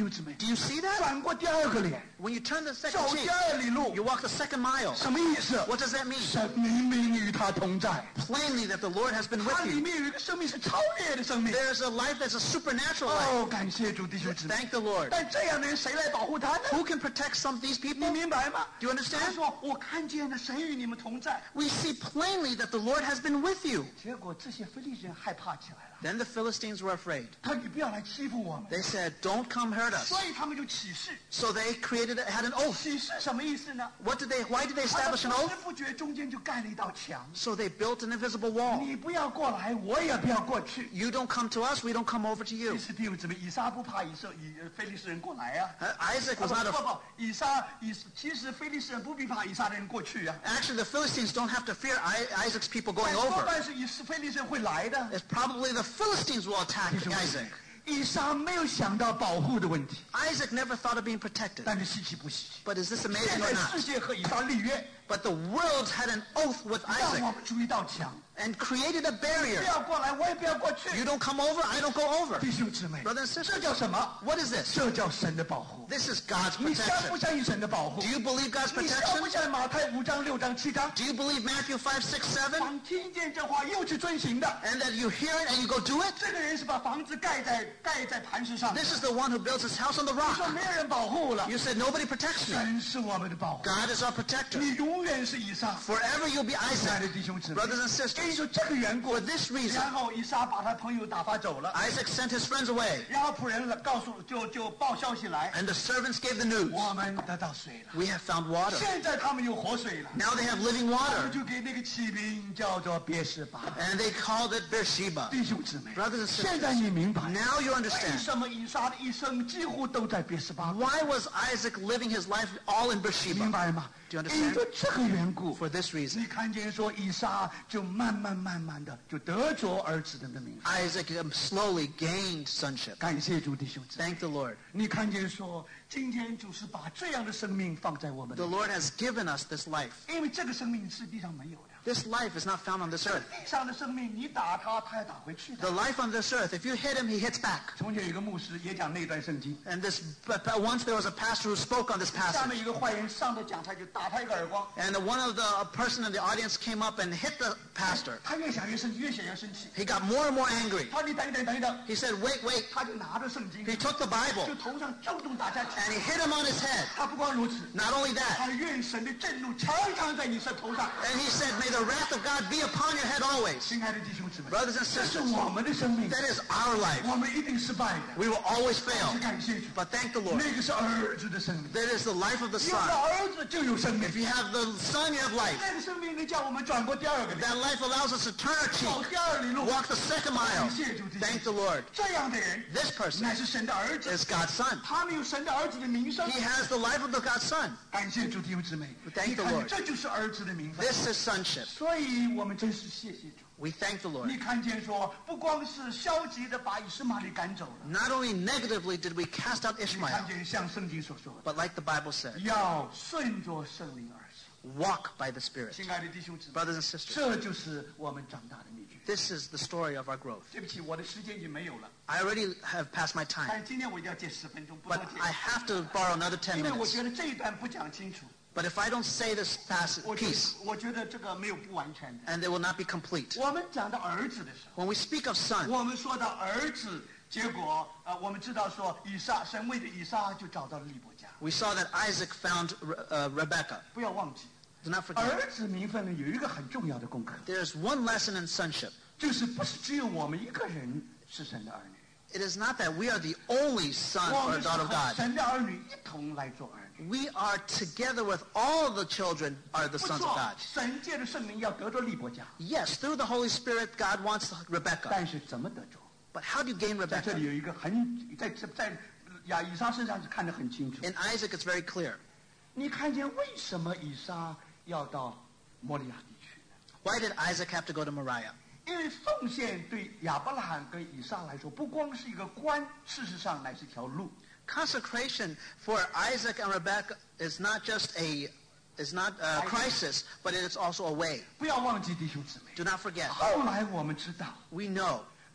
兄姊妹， Do you see that? 转过第二个脸， When you turn the 走 second 第 cheek, 二里路， you walk the second mile. 什么意思？ What does that mean? 神明明与他同在， Plainly that the Lord has been 他 with 里 you. 面有一个生命是超越的生命。 There's a life that's a supernatural life. 哦，感谢主，弟兄姊妹。 Thank the Lord. 但这样的人谁来保护他呢？ Who can protect some of these 你 people? 明白吗？ Do you understand? 他说：“我看见了神与你们同在。 We see plainly that the Lord has been with you. ” 结果这些非利士人害怕起来了。 Then the Philistines were afraid. 他说：“你不要来欺负我们。 They said, don't come hurt ” us. 所以他们就起誓。 So they created, had an oath. 起誓什么意思呢？ What did they, why did they 他 establish an 们不 oath? 知不觉中间就盖了一道墙。 So they built an invisible wall. 你不要过来，我也不要过去。 You don't come to us, we don't come over to 于 you. 是弟兄姊妹，以撒不怕以色以非利士人过来啊。 Uh, Isaac 不 was not 不 a... 不，以撒以其实非利士人不必怕以撒的人过去啊。 Actually, the Philistines don't have to fear I, Isaac's people going 多 over. 半是以非利士人会来的。 It's probably the Philistines will attack 弟兄们 Isaac. 以撒没有想到保护的问题， Isaac never thought of being protected. 但是稀奇不稀奇。 But is this 现 amazing 在 or not? 世界和以撒立约， But the world had an oath with 让 Isaac 我们筑一道墙， and created a 不 barrier. 要过来，我也不要过去。 You don't come over, I don't go over. 弟兄姊妹， Brothers and 这 sisters, 叫什么？ what is this? 这叫神的保护。 This is God's 你相不 protection. 相信神的保护 Do？you believe God's 你相 protection? 不相信马太五章、六章、七章？ Do you believe Matthew five, six, seven? 当听见这话又去遵行的， And that you hear it and you go do it? 这个人是把房子盖在盖在磐石上的。 This is the one who builds his house on the 你说 rock. 没有人保护了， You said nobody protects me. 神是我们的保护， God is our protector. 你永远是以撒。 Forever you'll be 亲爱 Isaac. 的弟兄姊妹， Brothers and 因 sisters, 为这个缘故 for，this reason, 然后以撒把他朋友打发走了， Isaac sent his friends away, 然后仆人告诉就就报消息来， and the servants gave the news. 我们得到水了。 We have found water. 现在他们有活水了， Now they have living 他们 water. 就给那个起名叫做别是巴。 And they called it Beersheba. 弟兄姊妹， Brothers and 现在 sisters, 你明白 now you 为 understand. 什么以撒的一生几乎都在别是巴？ Why was Isaac living his life all in 明 Beersheba? 白吗？ Do you 因 understand? 为这个缘故， For this reason, 你看见说以撒就慢慢慢慢的就得着儿子的名分。 Isaac um, slowly gained sonship. 感谢主弟兄姊妹， Thank the Lord. 你看见说今天主是把这样的生命放在我们 The 的， Lord has given us this life. 因为这个生命是地上没有的。 This life is not found on this earth. 地上的生命，你打他，他要打回去的。 The life on this earth, if you hit him, he hits back. 从前有一个牧师也讲那段圣经， And this, but, but once there was a pastor who spoke on this 下 passage. 面有个坏人上到讲台就打他一个耳光， And one of the a person in the audience came up and hit the pastor. 他越想越生气，越想越生气。 He got more and more angry. 他说你等一等，等一等， He said, wait, wait. 他就拿着圣经， He took the 就 Bible 头上重重打下去。 and he hit him on his head. 他不光如此， Not only 他 that, 愿神的震怒常常在你身头上。 and he said, may the wrath of God be upon your head always. 亲爱的弟兄姊妹， Brothers and 这是 sisters, 我们的生命， that is our life. 我们一定失败的。 We will always 但是 fail. 感谢主， But thank the Lord. 那个是儿子的生命， That is the life of the 有了 Son. 儿子就有生命 If。you have the Son, you have life. 那个生命呢，叫我们转过第二个脸， That life allows us to turn our 走 cheek, 第二里路。 walk the second mile. 感谢主弟兄 Thank the Lord. 这样的人 This person 乃是神的儿子， is God's Son. 他们有神的儿子的名声。 He has the life of the God's Son. 感谢主弟兄姊妹， Thank 你 the 看 Lord. 这就是儿子的名分。 This is sonship. 所以我们真是谢谢主。 We thank the Lord. 你看见说，不光是消极的把以实玛利赶走了， Not only negatively did we cast out 你看 Ishmael, 见像圣经所说的， but like the Bible said, 要顺着圣灵而行。 walk by the Spirit. 亲爱的弟兄姊妹， Brothers and sisters, 这就是我们长大的秘诀。 this is the story of our growth. 对不起，我的时间已经没有了， I already have passed my 但 time, 是今天我一定要借十分钟，不多 but 借， I have to borrow another ten 因为我 minutes. 觉得这一段不讲清楚， But if I don't say this passage, 我觉得 piece, 我觉得这个没有不完全的。 and it will not be complete. 我们讲到儿子的时候， When we speak of son, 我们说到儿子，结果呃，我们知道说以撒，神为的以撒就找到了利伯家。 we saw that Isaac found uh, Rebekah. 不要忘记， Do not forget. 儿子名分呢有一个很重要的功课， There's one lesson in sonship. 就是不是只有我们一个人是神的儿女， It is not that we are the only son 我 or 们是 daughter of 和 God. 神的儿女一同来做儿女。 We are together with all the children are the 不 sons of 错 God.， 神借着圣灵要得着利伯家， Yes, through the Holy Spirit, God wants Rebekah. 但是怎么得着？ But how do you gain 在这里 Rebekah? 有一个很在在在亚以撒身上是看得很清楚。 In Isaac, it's very clear. 你看见为什么以撒要到摩利亚地区呢？ Why did Isaac have to go to Moriah? 因为奉献对亚伯拉罕跟以撒来说，不光是一个关，事实上乃是一条路。 Consecration for Isaac and Rebekah is not just a is not a crisis, but it is also a way. 不要忘记弟兄姊妹。 Do not forget. 后来我们知道， We know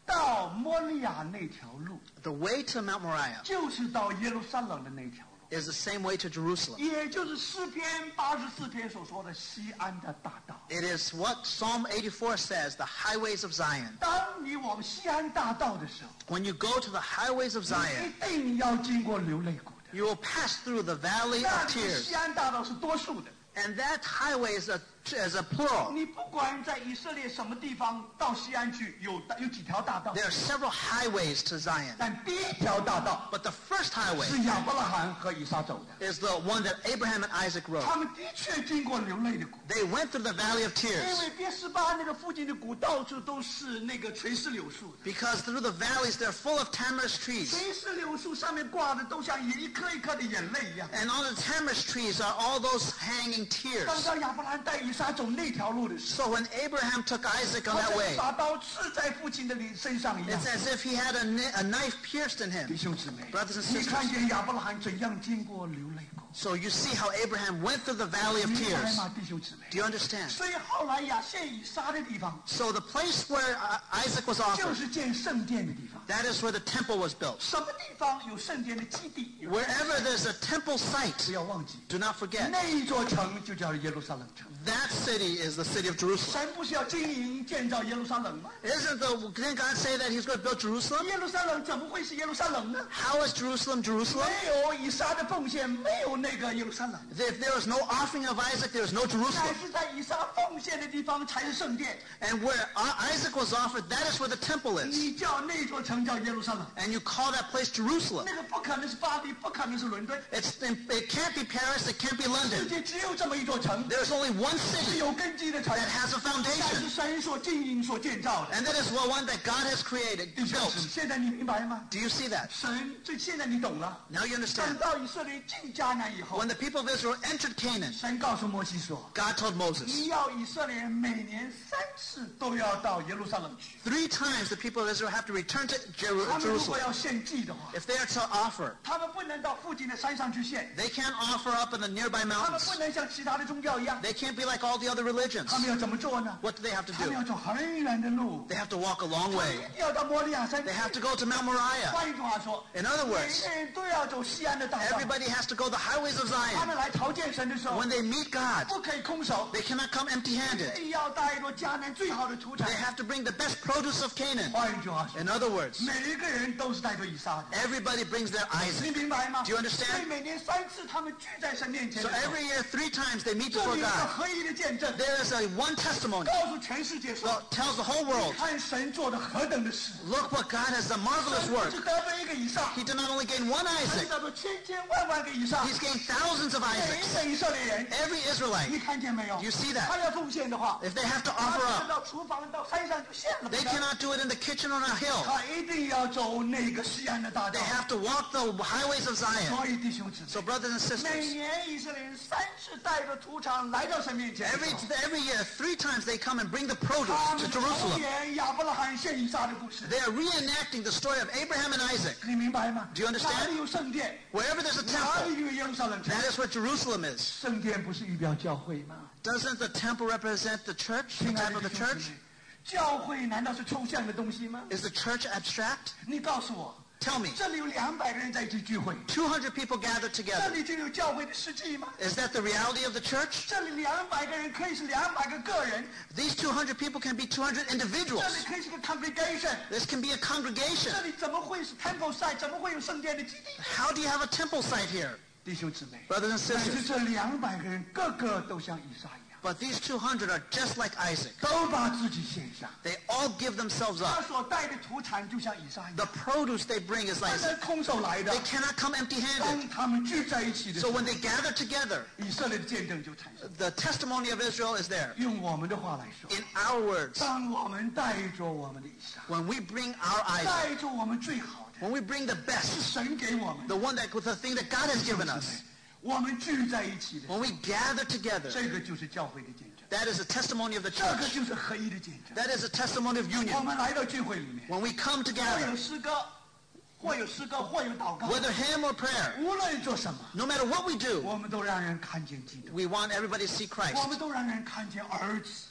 到摩利亚那条路， The way to Mount Moriah 就是到耶路撒冷的那条路， is the same way to Jerusalem. 也就是诗篇八十四篇所说的西安的大道。 It is what Psalm eighty-four says, the highways of Zion. 当你往西安大道的时候， When you go to the highways of 你 Zion, 一定要经过流泪谷的。 you will pass through the valley 那 of 个 tears. 西安大道是多数的。 And that highway is a, is a plural. 你不管在以色列什么地方到西安去，有有几条大道， There are several highways to Zion. 但第一条大道 But the first highway 是亚伯拉罕和以撒走的。 is the one that Abraham and Isaac rode. 他们的确经过流泪的谷， They went through the valley of 因 tears 为别十八那个附近的谷到处都是那个垂丝柳树的， because through the valleys they're full of tamarisk trees. 垂丝柳树上面挂的都像一颗一颗的眼泪一样。 And on the tamarisk trees are all those hanging 当 tears. 到亚伯拉罕带以撒走那条路的时候， So when Abraham took Isaac on 好 that 像 way, 把刀刺在父亲的身上一样 it's。as if he had a, ni- a knife pierced in 弟 him. 兄姊妹 Brothers and， 你 sisters 看见亚伯拉罕怎样经过流泪谷？ So you see how Abraham went through the valley of 明白 tears. 吗，弟兄姊妹？ Do you understand? 所以后来亚献以撒的地方， So the place where uh, Isaac was 就 offered, 是建圣殿的地方。 that is where the temple was built. 什么地方有圣殿的基地？ Wherever there's a temple 不 site, 要忘记， do not forget, 那一座城就叫耶路撒冷城。 that city is the city of Jerusalem. 神不是要经营建造耶路撒冷吗？ Isn't the, didn't God say that he's going to build Jerusalem? 耶路撒冷怎么会是耶路撒冷呢？ How is Jerusalem Jerusalem? 没有以撒的奉献，没有那个耶路撒冷。 If there was no offering of Isaac, there was no 乃 Jerusalem. 是在以撒奉献的地方才是圣殿。 And where I- Isaac was offered, that is where the temple is. 你叫那座城叫耶路撒冷， And you call that place Jerusalem. 那个不可能是巴黎，不可能是伦敦， It's, it can't be Paris, it can't be 世 London. 界只有这么一座城， There's only one 是 city 有根基的城， that has a 但是 foundation. 神所经营、所建造的。 And that is what one that God has created, 弟兄姊妹 built. 现在你明白吗？ Do you see that? 神，这现在你懂了。 Now you 等 understand. 到以色列进迦南以后， When the people of Israel entered Canaan, 神告诉摩西说 God told：“ Moses, 你要以色列人每年三次都要到耶路撒冷去。 three times the people of Israel have to return to 他 Jeru- 们如果 Jerusalem. 要献祭的话， If they are to offer, 他们不能到附近的山上去献， they can't offer up in the nearby 他们 mountains. 不能像其他的宗教一样。 They can't be like all the other religions. 他们要怎么做呢？ What do they have to 他们 do? 要走很远的路， They have to walk a long 他们 way. 一定要到摩利亚山。 They have to go to Mount Moriah. 换一句话说， In other 每 words, 个人都要走西安的大道。 everybody has to go the highways of 他 Zion. 们来朝见神的时候， When they meet God, 不可以空手， they cannot come 一 empty-handed. 定要带着迦南最好的土产 They。have to bring the best produce of Canaan. 换一句话说， In other words, 每一个人都是带着以撒的。 everybody brings their 你 Isaac. 明白吗？ Do you understand? 所以每年三次他们聚在神面前 So 的时候， every year, three times they meet 这 before 里有个 God. 合一的见证， There is a one testimony 告诉全世界说 that，tells the whole world, 看神做的何等的事。 look what God has done, marvelous 神 work. 不是得分一个以撒， He did not only gain one 神 Isaac, 叫做千千万万个以撒， he's gained thousands of 每 Isaacs. 一个以色列人， Every Israelite, 你看见没有？ you see that? 他要奉献的话， If they have to 他 offer 不 up, 是到厨房到山上就献了， they cannot do it in the kitchen on a hill. 他一定要走那个西安的大道 They。have to walk the highways of Zion. 所以弟兄姊 So 妹， brothers and 每 sisters, 年以色列人三次带着土场来到神面前的 every, 时候， every year, three times they come and bring the produce 他 to 们重 Jerusalem. 演亚伯拉罕献以撒的故事。 They are reenacting the story of Abraham and Isaac. 你明白吗？ Do you understand? 哪里有圣殿， Wherever there's a 哪 temple, 里有耶路撒冷城？ that is where Jerusalem is. 圣殿不是预表教会吗？ Doesn't the temple represent the church, the 亲爱 type 的 of the 弟兄 church? 姊妹，教会难道是抽象的东西吗？ Is the church abstract? 你告诉我， Tell me, 这里有两百个人在一起聚会， two hundred people gathered 这 together. 里就有教会的实际吗？ Is that the reality of the church? 这里两百个人可以是两百个个人， These two hundred people can be two hundred 这 individuals. 里可以是个 congregation， This can be a congregation. 这里怎么会是 temple site？怎么会有圣殿的基地？ How do you have a temple site here? 弟兄姊妹， Brothers and 但是 sisters, 这两百个人个个都像以撒一样， but these two hundred are just like Isaac. 都把自己献上。 They all give themselves 他 up. 所带的土产就像以撒一 The 样， produce they bring is 不 like 能空手来的 they。cannot come empty-handed. 当他们聚在一起的时 So 候， when they gather together, 以色列的见证就产生。 the testimony of Israel is there. 用我们的话来说， In our words, 当我们带着我们的以撒， when we bring our Isaac, 带着我们最好的， when we bring the 是 best, 神给我们的， the one that with the thing that God has given us, 我们聚在一起的时候， when we gather together, 这个就是教会的见证， that is a testimony of the 这个 church. 就是合一的见证。 That is a testimony of 我 union. 们来到聚会里面， When we come 或 together, 有诗歌，或有诗歌，或有祷告， whether hymn or prayer, 无论做什么， no matter what we do, 我们都让人看见基督， we want everybody to see 我 Christ. 们都让人看见儿子。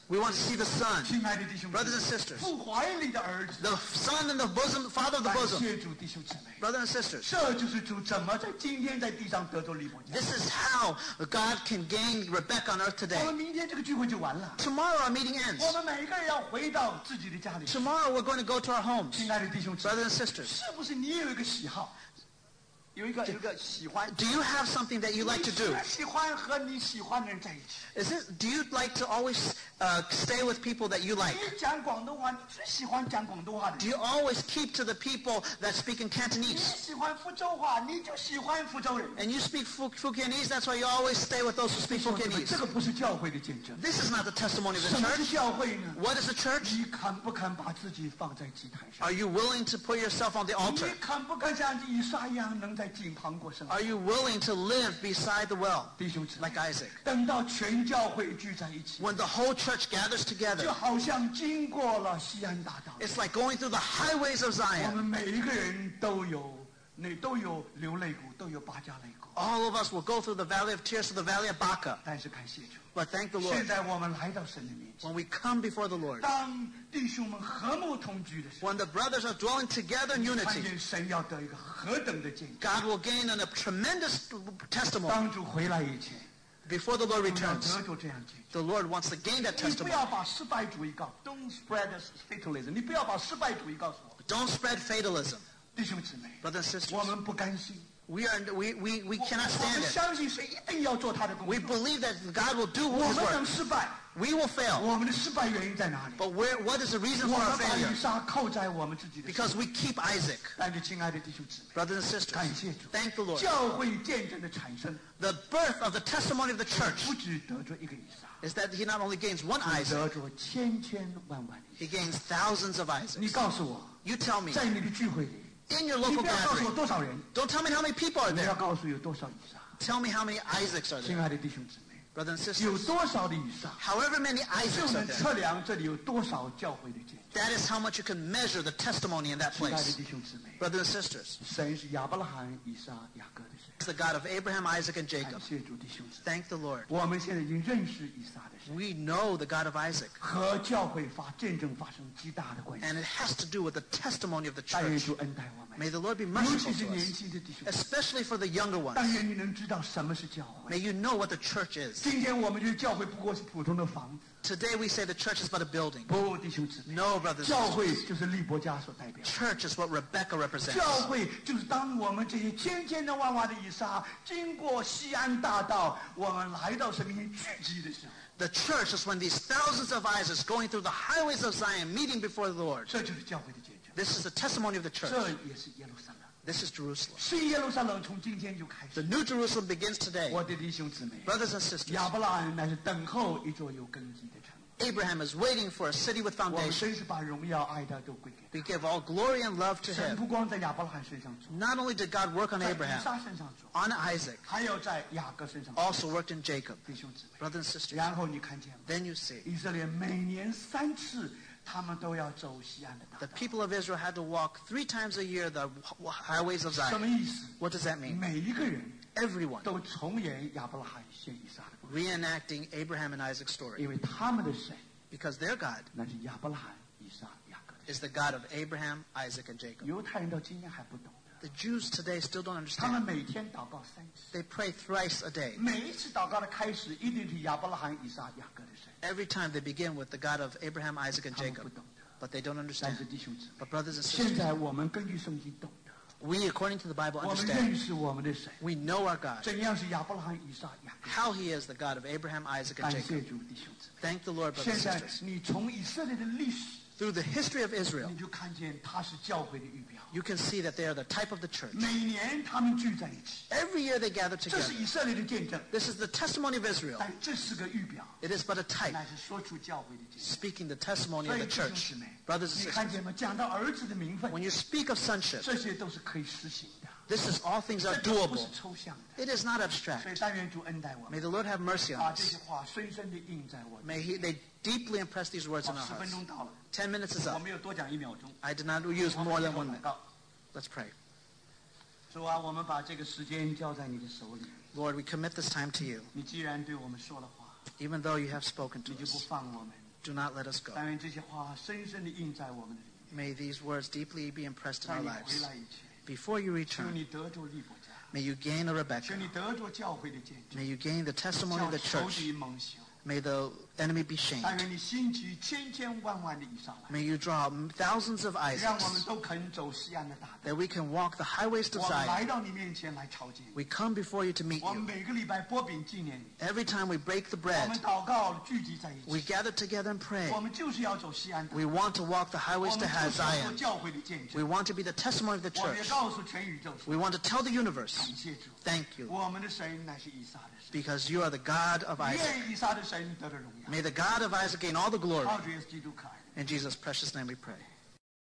We want to see the Son. 亲爱的弟兄姊妹 Brothers and sisters. 父怀里的儿子， The Son in the bosom, Father of the 感 bosom. 谢主弟兄姊妹， Brothers and sisters. 这就是主怎么在今天在地上得着利伯家。 This is how God can gain Rebecca on earth 我 today. 们明天这个聚会就完了， Tomorrow our meeting 我 ends. 们每一个人要回到自己的家里。 Tomorrow we're going to go to our homes. 亲爱的弟兄姊妹， Brothers and sisters. 是不是你也有一个喜好，有一个有一个喜欢？ Do you have something that you like to 你 do? 是喜欢和你喜欢的人在一起。 Is it, do you like to always uh, stay with people that you like? 你讲广东话，你最喜欢讲广东话的 Do 人。 you always keep to the people that speak in 你 Cantonese? 喜欢福州话，你就喜欢福州人。 And you speak Fu- Fukienese, that's why you always stay with those who speak 这 Fukienese. 个不是教会的见证。 This is not the testimony of the 什么 church. 是教会呢？ What is the church? 你肯不肯把自己放在祭坛上？ Are you willing to put yourself on the 你 altar? 肯不肯像以撒一样，能在井旁过生活？ Are you willing to live beside the well 弟兄姊妹 like Isaac? 等到全教会聚在一起， When the whole church gathers 就 together, 好像经过了西安大道。 it's like going through the highways of 我 Zion. 们每一个人都有，那都有流泪谷，都有巴加泪谷。 All of us will go through the valley of tears to the valley of Baca. 但是感谢主， But thank the 现 Lord, 在我们来到神的面前， when we come before the Lord, 当弟兄们和睦同居的时候， when the brothers are dwelling together in 看 unity, 见神要得一个何等的见证。 God will gain a tremendous testimony. 当主回来以前， Before the Lord 就要 returns, 得着这样见证。 the Lord wants to gain that 你不 testimony. 要把失败主义告诉我 ，Don't spread fatalism。你不要把失败主义告诉我， Don't spread fatalism. 弟兄姊妹， Brothers and 我 sisters, 们不甘心， we, are, we, we, we 我 cannot 我 stand 们 it. 相信神一定要做他的工 We 作。 believe that God will do 我 His 们能 work. 失败， We will fail. 我们的失败原因在哪里？ But where, what is the reason 我 for 们 our 把 failure? 以撒扣在我们自己的身上。 Because we keep Isaac. 但是，亲爱的弟兄姊妹， Brothers and sisters, 感谢主， thank the Lord. 教会见证的产生， The birth of the testimony of the church 不只得着一个以撒， is that he not only gains one 还 Isaac, 得着千千万万的以 he gains thousands of 撒。你 Isaacs. 告诉我， You tell me, 在你的聚会里， in your 你 local 不要告诉我 gathering, 多少人， don't tell me how many people are 你要 there. 告诉有多少以撒。 Tell me how many Isaacs are 亲 there. 爱的弟兄姊妹， Brothers and 有 sisters, 多少的以撒， however many 就 Isaacs 能 are there, 测量这里有多少教会的见证。 that is how much you can measure the testimony in that 亲爱的 place. 弟兄姊妹， Brothers and sisters, 神是亚伯拉罕、以撒、雅各的神。 it's the God of Abraham, Isaac, and 感 Jacob. 谢主弟兄姊妹， Thank the Lord. 我们现在已经认识以撒的神， We know the God of Isaac, 和教会发见证发生极大的关系。 and it has to do with the testimony of the 但愿 church. 主恩待我们， May the Lord be 尤 merciful 其是 to 年 us, 轻的弟兄， especially for the younger 但 ones. 愿你能知道什么是教会。 May you know what the church is. 今天我们觉得教会不过是普通的房子， Today we say the church is but a building. 不，弟兄姊妹， No, brothers 教 and 会 sisters. 就是利伯家所代表的。 Church is what Rebecca represents. 教会就是当我们这些千千的万万的以撒经过西安大道，我们来到神面前聚集的时候， The church is when these thousands of Isaacs going through the highways of Zion, meeting before the Lord. 这就是教会的见证， This is the testimony of the 这 church. 也是耶路撒冷。 This is Jerusalem. 新耶路撒冷从今天就开 The 始。 new Jerusalem begins today. 我的弟兄姊妹， Brothers and sisters, 亚伯拉罕乃是等候一座有根基的城。 Abraham is waiting for a city with 我们 foundation. 真是把荣耀、爱的都归给 We give all glory and love to 他。神 him. 不光在亚伯拉罕身上做， Not only did God work on 在以 Abraham, 撒身上做， on Isaac, 还有在雅各身上做。 also worked in Jacob. 弟兄姊妹， Brothers and sisters, 然后你看见吗？ then you see 以色列每年三次，他们都要走西安的大 the 道。 people of Israel had to walk three times a year the highways of 什 Zion. 么意思？ What does that mean? 每一个人 Everyone 都重演亚伯拉罕献以撒的故事， reenacting Abraham and Isaac's story. 因为他们的神 Because their God 那是亚伯拉罕、以撒、雅各的神。 is the God of Abraham, Isaac, and Jacob. 犹太人到今天还不懂的， The Jews today still don't 他们 understand. 每天祷告三次， They pray thrice a day. 每一次祷告的开始一定是亚伯拉罕、以撒、雅各的神。 Every time they begin with the God of Abraham, Isaac, and 他们不 Jacob. 懂的， But they don't 但 understand. 是弟兄姊妹， But brothers and 现 sisters, 在我们根据圣经懂得， we, according to the Bible, 我们 understand. 认识我们的神， We know our God. 怎样是亚伯拉罕、以撒、雅各。 How he is the God of Abraham, Isaac, 感 and 谢 Jacob. 主，弟兄姊妹。 Thank the Lord, brothers 现 and 在 sisters. 你从以色列的历史， Through the history of Israel, 你就看见他是教会的预表。 you can see that they are the type of the church. 每年他们聚在一起， Every year they gather 这 together. 是以色列的见证， This is the testimony of Israel. 但这是个预表， It is but a type, 乃是说出教会的见证。 speaking the testimony 所 of 以 the 弟兄 church. 姊妹， Brothers 你 and 看 sisters, 见吗？讲到儿子的名分， when you speak of sonship, 这些都是可以实行的， this is all things 这 are 都不是 doable. 抽象的。 It is not 所以 abstract. 但愿主恩待我 May 们， the Lord have mercy 把 on 这些 us. 话深深的印在我的 May he, they deeply impress these words in 好 our 十分 hearts. 钟到了， Ten minutes is 我 up. 没有多讲一秒钟。 I did not use 我 more 们 than 一同 one 祷 minute. 告。 Let's pray. 主啊，我们把这个时间交在你的手里。 Lord, we commit this time to you. 你既然对我们说了话， Even though you have spoken 你 to 就不 us, 放我们， Do not let us go. 但愿这些话深深地印在我们的里面。 May these words deeply be impressed in 在 our 你 lives. 回来以前， Before you 求 return, 你得着利伯家， may you gain a 求 Rebecca. 你得着教会的见证， May you gain the testimony 叫 of the 仇 church. 敌蒙羞。 May the enemy be 但 shamed. 愿你兴起千千万万的以撒来， May you draw thousands of 让我们 Isaacs, 都肯走西安的大道。 that we can walk the highways to 我们 Zion. 来到你面前来朝见你。 We come before you to meet 我们 you. 每个礼拜拨饼纪念你， Every time we break the 我 bread, 们祷告聚集在一 we 起。 gather together and pray. 我们就是要走西安的道， We want to walk the 我 highways 们 to 就是要做 Zion. 教会的见 We 证。 want to be the testimony of the 我们也 church. 告诉全宇宙说， We want to tell the universe, 感谢主， thank you, 我们的神乃是以撒的神， because you are the God of Isaac. 愿以撒的神得了荣耀。 May the God of Isaac gain all the glory. 靠主耶稣基督可爱的。 In Jesus' precious name we pray.